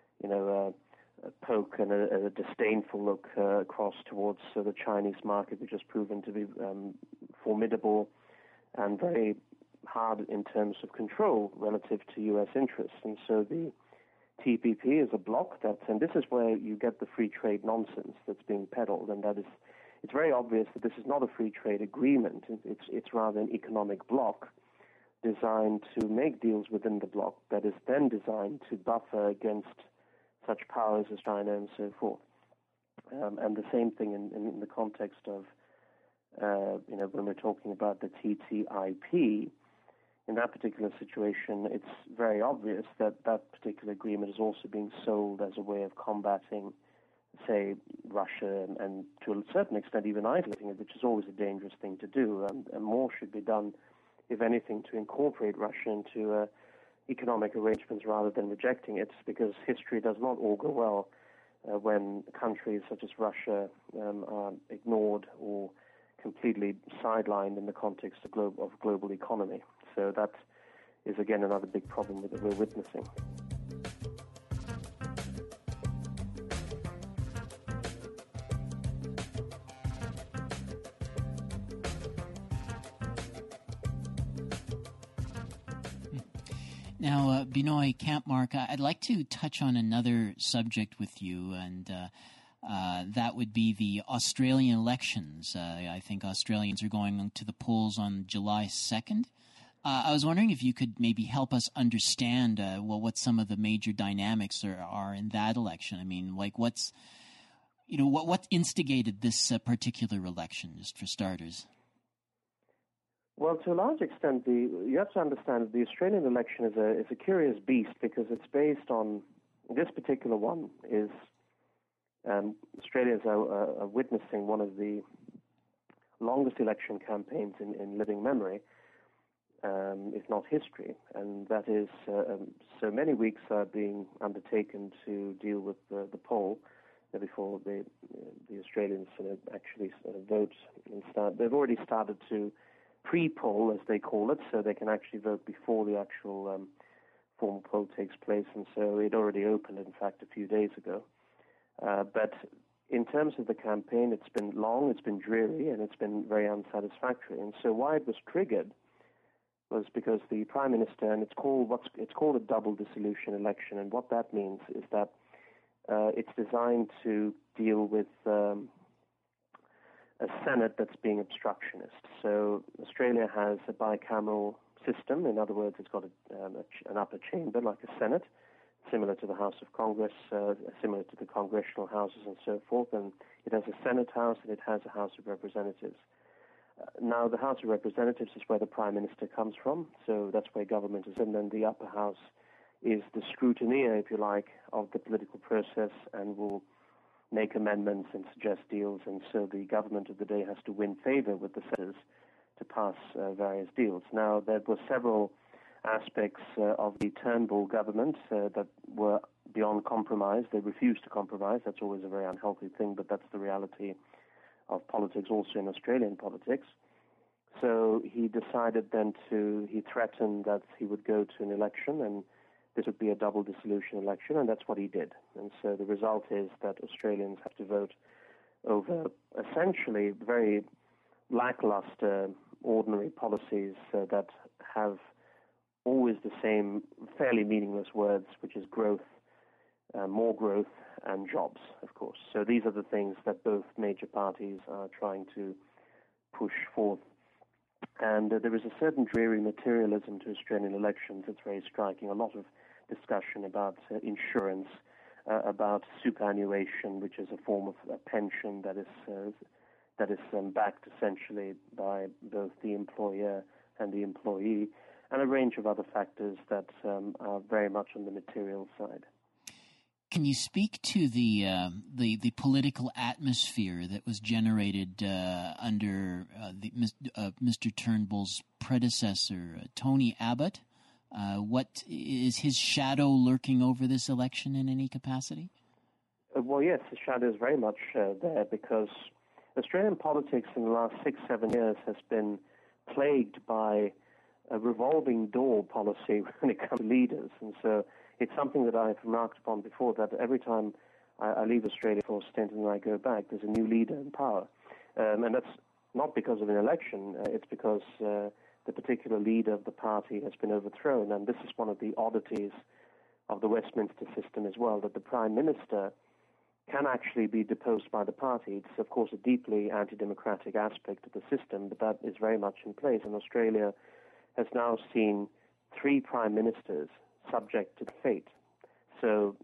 poke and a disdainful look across towards the Chinese market, which has proven to be formidable and very hard in terms of control relative to U.S. interests. And so the TPP is a block and this is where you get the free trade nonsense that's being peddled, and that is, it's very obvious that this is not a free trade agreement. It's rather an economic bloc designed to make deals within the bloc that is then designed to buffer against such powers as China and so forth. And the same thing in the context of, when we're talking about the TTIP, in that particular situation, it's very obvious that that particular agreement is also being sold as a way of combating, say, Russia and to a certain extent even isolating it, which is always a dangerous thing to do. And more should be done, if anything, to incorporate Russia into economic arrangements rather than rejecting it, because history does not augur well when countries such as Russia are ignored or completely sidelined in the context of global economy. So that is, again, another big problem that we're witnessing. Now, Binoy Kampmark, I'd like to touch on another subject with you, and that would be the Australian elections. I think Australians are going to the polls on July 2nd. I was wondering if you could maybe help us understand what some of the major dynamics are in that election. I mean, like what instigated this particular election, just for starters? Well, to a large extent, you have to understand that the Australian election is a curious beast because it's based on, this particular one is, Australians are witnessing one of the longest election campaigns in living memory, if not history, and that is so many weeks are being undertaken to deal with the poll before the Australians actually vote and start. They've already started to pre-poll, as they call it, so they can actually vote before the actual formal poll takes place, and so it already opened, in fact, a few days ago. But in terms of the campaign, it's been long, it's been dreary, and it's been very unsatisfactory. And so why it was triggered was because the Prime Minister, and it's called a double dissolution election, and what that means is that it's designed to deal with a Senate that's being obstructionist. So Australia has a bicameral system. In other words, it's got an upper chamber like a Senate, similar to the House of Congress, similar to the congressional houses and so forth. And it has a Senate House and it has a House of Representatives. Now, the House of Representatives is where the Prime Minister comes from, so that's where government is. And then the upper house is the scrutineer, if you like, of the political process and will make amendments and suggest deals. And so the government of the day has to win favor with the senators to pass various deals. Now, there were several aspects of the Turnbull government that were beyond compromise. They refused to compromise. That's always a very unhealthy thing, but that's the reality of politics, also in Australian politics. So he decided then he threatened that he would go to an election, and this would be a double dissolution election, and that's what he did. And so the result is that Australians have to vote over essentially very lackluster, ordinary policies that have always the same fairly meaningless words, which is growth, more growth, and jobs, of course. So these are the things that both major parties are trying to push forth. And there is a certain dreary materialism to Australian elections that's very striking. A lot of discussion about insurance, about superannuation, which is a form of a pension that is backed essentially by both the employer and the employee, and a range of other factors that are very much on the material side. Can you speak to the political atmosphere that was generated under Mr. Turnbull's predecessor, Tony Abbott? What is his shadow lurking over this election in any capacity? Well, yes, the shadow is very much there because Australian politics in the last 6-7 years has been plagued by a revolving door policy when it comes to leaders, and so it's something that I've remarked upon before, that every time I leave Australia for a stint and I go back, there's a new leader in power. And that's not because of an election, it's because the particular leader of the party has been overthrown. And this is one of the oddities of the Westminster system as well, that the Prime Minister can actually be deposed by the party. It's, of course, a deeply anti-democratic aspect of the system, but that is very much in place. And Australia has now seen 3 prime ministers subject to fate. So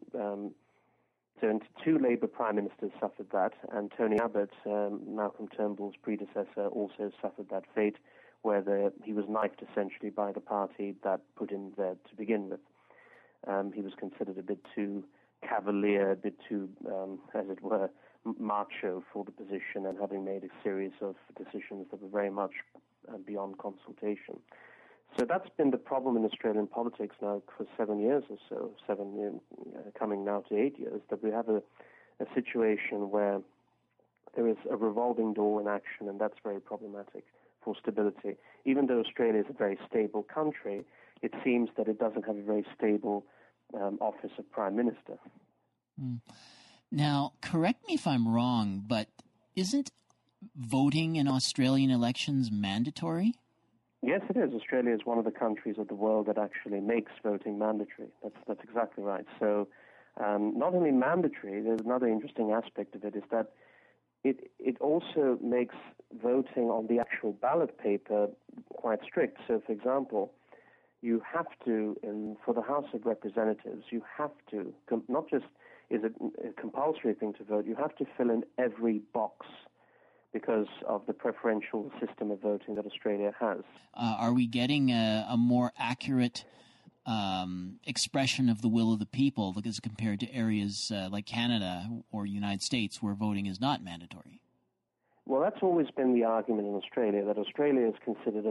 2 Labour prime ministers suffered that, and Tony Abbott, Malcolm Turnbull's predecessor, also suffered that fate, where he was knifed essentially by the party that put him there to begin with. He was considered a bit too cavalier, a bit too, as it were, macho for the position, and having made a series of decisions that were very much beyond consultation. So that's been the problem in Australian politics now for 7 years or so, coming now to 8 years, that we have a situation where there is a revolving door in action, and that's very problematic for stability. Even though Australia is a very stable country, it seems that it doesn't have a very stable office of Prime Minister. Now, correct me if I'm wrong, but isn't voting in Australian elections mandatory? Yes, it is. Australia is one of the countries of the world that actually makes voting mandatory. That's exactly right. So not only mandatory, there's another interesting aspect of it, is that it also makes voting on the actual ballot paper quite strict. So, for example, you have to, for the House of Representatives, you have to, not just is it a compulsory thing to vote, you have to fill in every box because of the preferential system of voting that Australia has. Are we getting a more accurate expression of the will of the people as compared to areas like Canada or United States where voting is not mandatory? Well, that's always been the argument in Australia, that Australia is considered,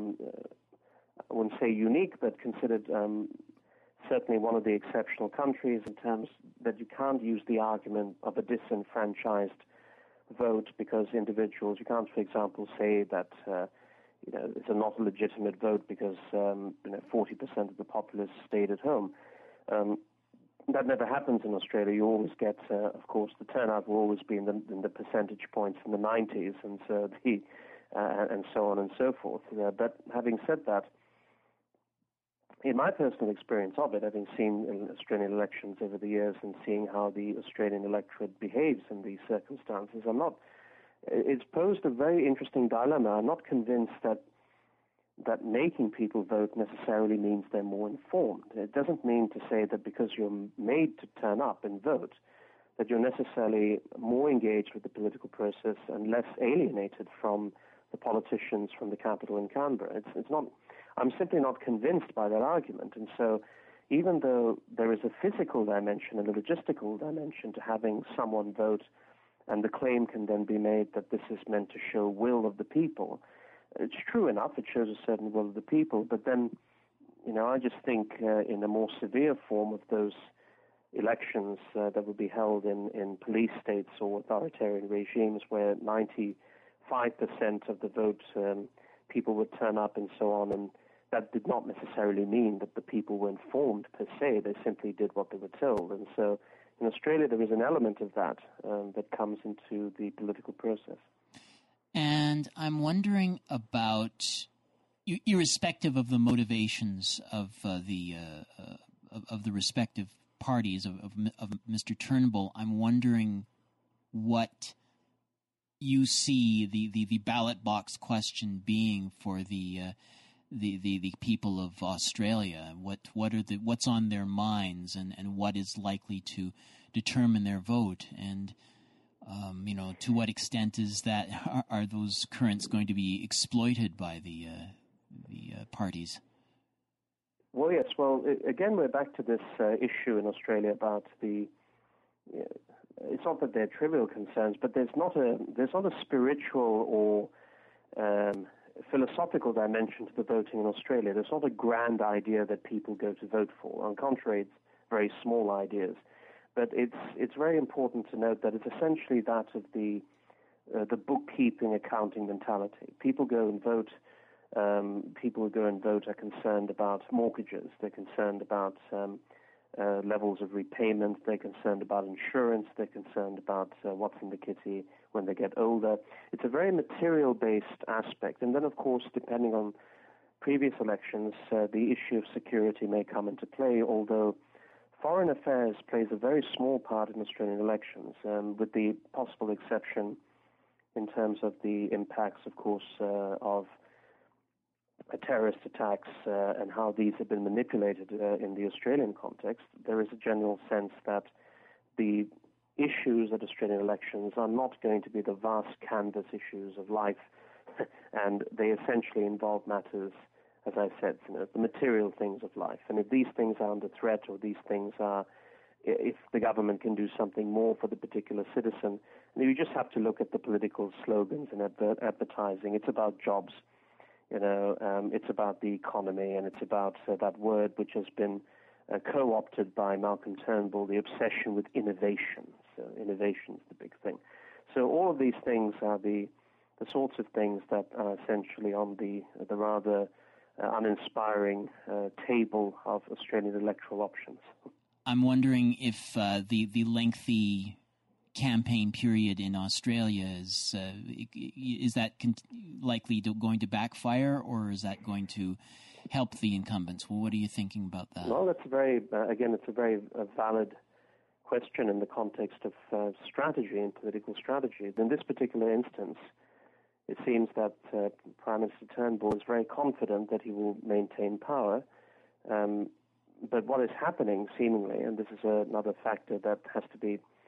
I wouldn't say unique, but considered certainly one of the exceptional countries in terms that you can't use the argument of a disenfranchised vote because individuals, you can't, for example, say that it's not a legitimate vote because 40% of the populace stayed at home. That never happens in Australia. You always get, of course, the turnout will always be in the percentage points in the 90s, and so and so on and so forth. But having said that, in my personal experience of it, having seen Australian elections over the years and seeing how the Australian electorate behaves in these circumstances, it's posed a very interesting dilemma. I'm not convinced that making people vote necessarily means they're more informed. It doesn't mean to say that because you're made to turn up and vote, that you're necessarily more engaged with the political process and less alienated from the politicians from the capital in Canberra. It's not. I'm simply not convinced by that argument. And so even though there is a physical dimension and a logistical dimension to having someone vote, and the claim can then be made that this is meant to show will of the people, it's true enough, it shows a certain will of the people, but then, I just think in a more severe form of those elections that would be held in police states or authoritarian regimes where 95% of the vote people would turn up and so on, and that did not necessarily mean that the people were informed per se. They simply did what they were told. And so in Australia, there is an element of that that comes into the political process. And I'm wondering about, irrespective of the motivations of the respective parties of Mr. Turnbull, I'm wondering what you see the ballot box question being for the people of Australia. What's on their minds and what is likely to determine their vote, and to what extent is that are those currents going to be exploited by the parties? Well, yes. Well, again, we're back to this issue in Australia about the. It's not that they're trivial concerns, but there's not a spiritual or philosophical dimension to the voting in Australia. There's not a grand idea that people go to vote for. On the contrary, it's very small ideas. But it's very important to note that it's essentially that of the bookkeeping, accounting mentality. People go and vote. People who go and vote are concerned about mortgages. They're concerned about levels of repayment. They're concerned about insurance. They're concerned about what's in the kitty when they get older. It's a very material-based aspect. And then, of course, depending on previous elections, the issue of security may come into play, although foreign affairs plays a very small part in Australian elections, with the possible exception in terms of the impacts, of course, of terrorist attacks and how these have been manipulated in the Australian context. There is a general sense that the issues at Australian elections are not going to be the vast canvas issues of life, and they essentially involve matters, as I said, the material things of life. And if these things are under threat, or these things are, if the government can do something more for the particular citizen, you just have to look at the political slogans and advertising. It's about jobs. It's about the economy, and it's about that word which has been co-opted by Malcolm Turnbull, the obsession with innovation. So innovation is the big thing. So all of these things are the sorts of things that are essentially on the rather uninspiring table of Australian electoral options. I'm wondering if the lengthy campaign period in Australia is that likely going to backfire, or is that going to help the incumbents? Well, what are you thinking about that? Well, that's it's a very valid question in the context of strategy and political strategy. In this particular instance, it seems that Prime Minister Turnbull is very confident that he will maintain power. But what is happening, seemingly, and this is another factor that has to be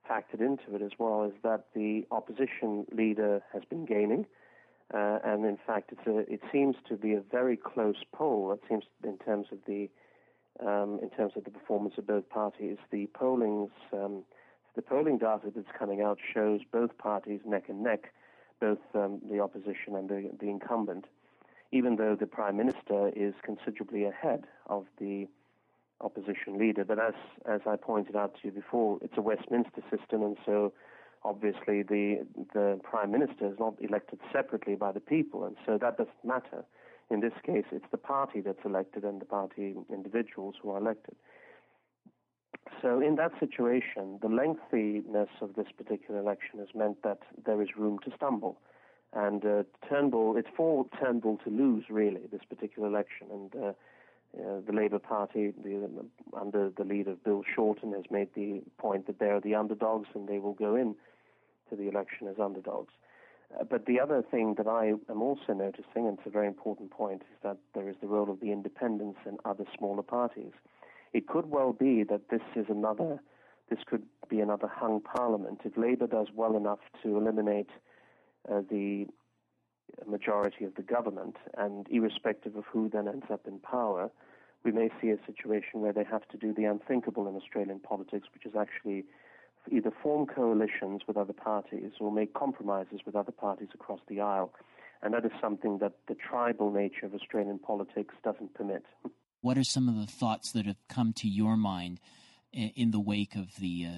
factored into it as well is that the opposition leader has been gaining, and in fact, it seems to be a very close poll. It seems in terms of the performance of both parties. The polling data that's coming out shows both parties neck and neck, both the opposition and the incumbent, even though the Prime Minister is considerably ahead of the opposition leader. But as I pointed out to you before, it's a Westminster system, and so obviously the Prime Minister is not elected separately by the people, and so that doesn't matter. In this case, it's the party that's elected and the party individuals who are elected. So in that situation, the lengthiness of this particular election has meant that there is room to stumble. And it's for Turnbull to lose, really, this particular election. And the Labour Party, under the lead of Bill Shorten, has made the point that they are the underdogs and they will go in to the election as underdogs. But the other thing that I am also noticing, and it's a very important point, is that there is the role of the independents and other smaller parties. It could well be that this could be another hung parliament. If Labour does well enough to eliminate the majority of the government, and irrespective of who then ends up in power, we may see a situation where they have to do the unthinkable in Australian politics, which is actually either form coalitions with other parties or make compromises with other parties across the aisle. And that is something that the tribal nature of Australian politics doesn't permit. What are some of the thoughts that have come to your mind in the wake of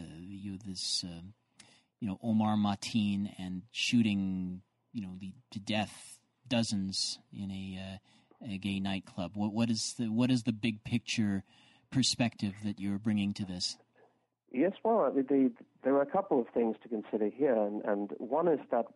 Omar Mateen and shooting, to death dozens in a gay nightclub? What is the big picture perspective that you're bringing to this? Yes, well, there are a couple of things to consider here, and one is that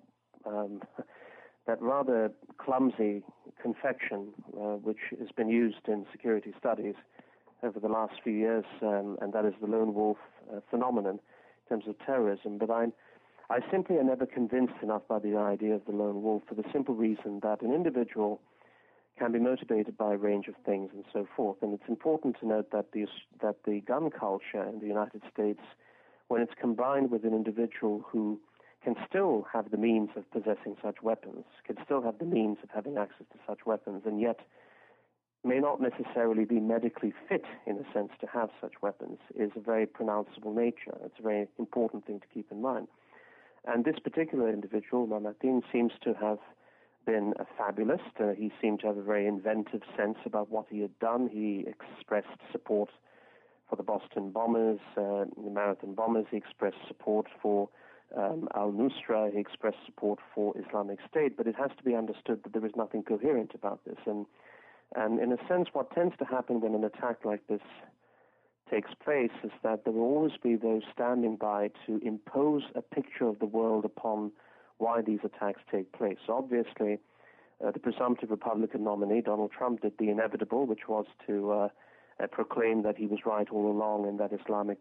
that rather clumsy confection which has been used in security studies over the last few years, and that is the lone wolf phenomenon in terms of terrorism. But I simply am never convinced enough by the idea of the lone wolf for the simple reason that an individual can be motivated by a range of things and so forth. And it's important to note that the gun culture in the United States, when it's combined with an individual who can still have the means of possessing such weapons, can still have the means of having access to such weapons, and yet may not necessarily be medically fit, in a sense, to have such weapons, is a very pronounceable nature. It's a very important thing to keep in mind. And this particular individual, Mateen, seems to have been a fabulist. He seemed to have a very inventive sense about what he had done. He expressed support for the Boston bombers, the Marathon bombers. He expressed support for al-Nusra. He expressed support for Islamic State. But it has to be understood that there is nothing coherent about this. And in a sense, what tends to happen when an attack like this takes place is that there will always be those standing by to impose a picture of the world upon why these attacks take place. So obviously, the presumptive Republican nominee, Donald Trump, did the inevitable, which was to proclaim that he was right all along and that Islamic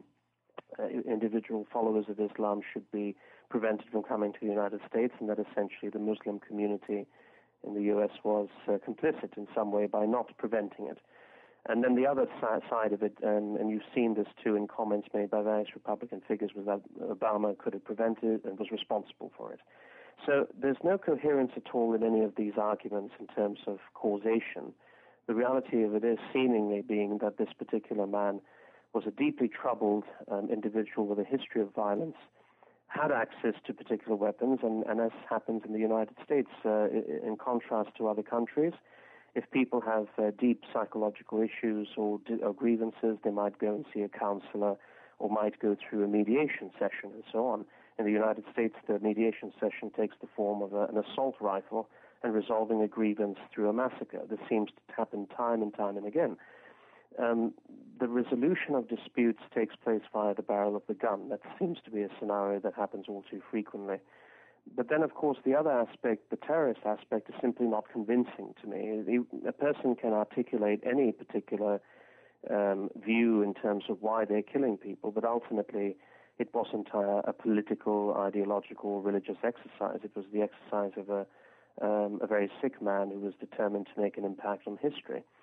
individual followers of Islam should be prevented from coming to the United States, and that essentially the Muslim community in the U.S. was complicit in some way by not preventing it. And then the other side of it, and you've seen this too in comments made by various Republican figures, was that Obama could have prevented it and was responsible for it. So there's no coherence at all in any of these arguments in terms of causation. The reality of it is seemingly being that this particular man was a deeply troubled individual with a history of violence, had access to particular weapons, and as happens in the United States, in contrast to other countries, if people have deep psychological issues or grievances, they might go and see a counselor or might go through a mediation session and so on. In the United States, the mediation session takes the form of an assault rifle and resolving a grievance through a massacre. This seems to happen time and time and again. The resolution of disputes takes place via the barrel of the gun. That seems to be a scenario that happens all too frequently. But then, of course, the other aspect, the terrorist aspect, is simply not convincing to me. A person can articulate any particular view in terms of why they're killing people, but ultimately it wasn't a political, ideological, religious exercise. It was the exercise of a very sick man who was determined to make an impact on history.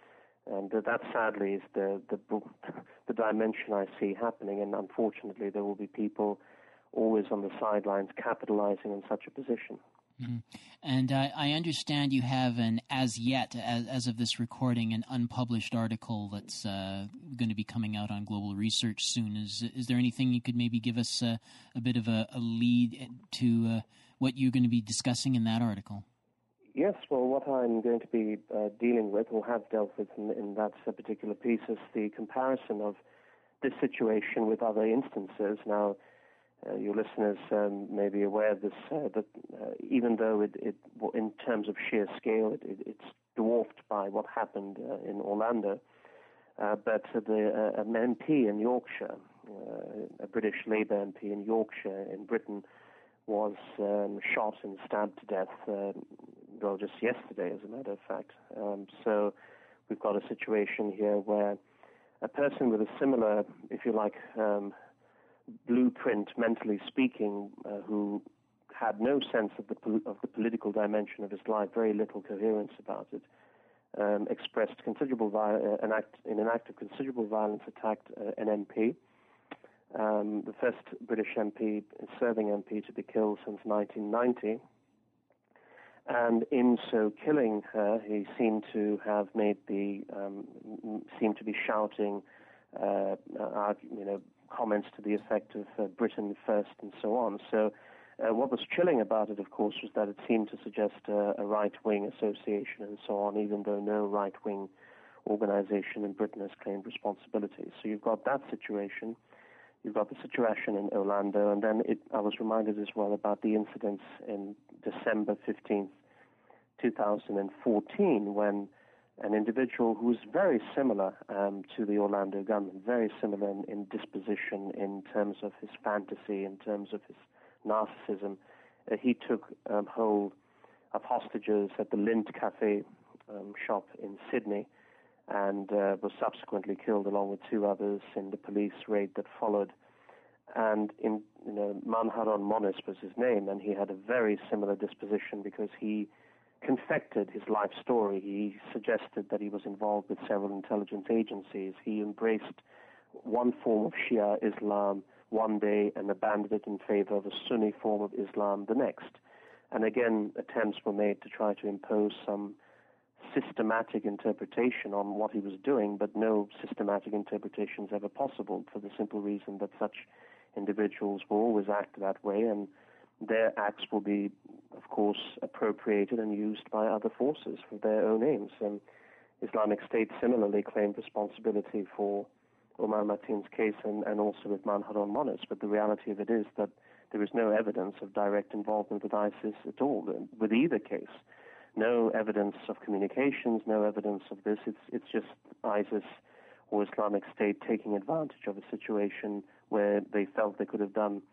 And that sadly is the dimension I see happening, and unfortunately there will be people always on the sidelines capitalizing on such a position. Mm-hmm. And I understand you have as of this recording, an unpublished article that's going to be coming out on Global Research soon. Is there anything you could maybe give us a bit of a lead to what you're going to be discussing in that article? Yes, well, what I'm going to be dealing with, or have dealt with in that particular piece, is the comparison of this situation with other instances. Now, your listeners may be aware of this, that even though it, in terms of sheer scale, it's dwarfed by what happened in Orlando, but an MP in Yorkshire, a British Labour MP in Yorkshire in Britain, was shot and stabbed to death, just yesterday, as a matter of fact. So we've got a situation here where a person with a similar, if you like, blueprint, mentally speaking, who had no sense of the political dimension of his life, very little coherence about it, expressed considerable in an act of considerable violence, attacked an MP. The first British MP, serving MP, to be killed since 1990. And in so killing her, he seemed to have seemed to be shouting, comments to the effect of Britain first and so on. So what was chilling about it, of course, was that it seemed to suggest a right-wing association and so on, even though no right-wing organization in Britain has claimed responsibility. So you've got that situation. You've got the situation in Orlando, and then I was reminded as well about the incidents in December 15th, 2014, when an individual who was very similar to the Orlando gunman, very similar in disposition, in terms of his fantasy, in terms of his narcissism, he took hold of hostages at the Lindt Cafe shop in Sydney, and was subsequently killed along with two others in the police raid that followed. And Manharon Monis was his name, and he had a very similar disposition because he confected his life story. He suggested that he was involved with several intelligence agencies. He embraced one form of Shia Islam one day and abandoned it in favor of a Sunni form of Islam the next. And again, attempts were made to try to impose some systematic interpretation on what he was doing, but no systematic interpretation is ever possible, for the simple reason that such individuals will always act that way, and their acts will be, of course, appropriated and used by other forces for their own aims. And Islamic State similarly claimed responsibility for Omar Matin's case and also with Manharon Monis, but the reality of it is that there is no evidence of direct involvement with ISIS at all, with either case. No evidence of communications, no evidence of this. It's just ISIS or Islamic State taking advantage of a situation where they felt they couldn't have done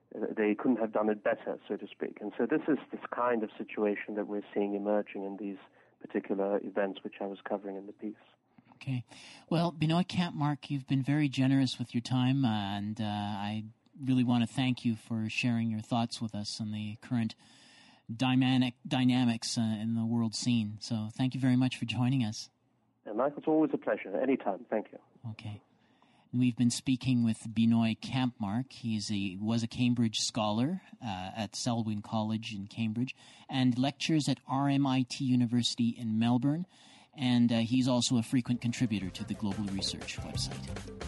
it better, so to speak. And so this is this kind of situation that we're seeing emerging in these particular events which I was covering in the piece. Okay. Well, Binoy Kampmark, you've been very generous with your time, and I really want to thank you for sharing your thoughts with us on the current dynamics in the world scene. So thank you very much for joining us. And Michael, it's always a pleasure. Anytime. Thank you. Okay. We've been speaking with Binoy Kampmark. He was a Cambridge scholar at Selwyn College in Cambridge and lectures at RMIT University in Melbourne. And he's also a frequent contributor to the Global Research website.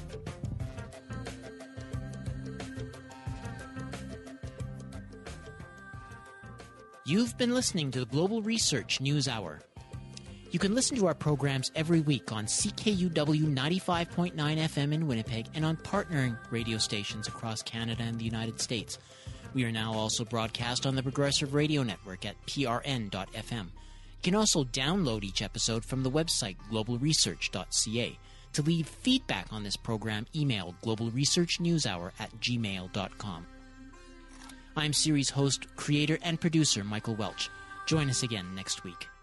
You've been listening to the Global Research News Hour. You can listen to our programs every week on CKUW 95.9 FM in Winnipeg and on partnering radio stations across Canada and the United States. We are now also broadcast on the Progressive Radio Network at prn.fm. You can also download each episode from the website globalresearch.ca. To leave feedback on this program, email globalresearchnewshour@gmail.com. I'm series host, creator, and producer Michael Welch. Join us again next week.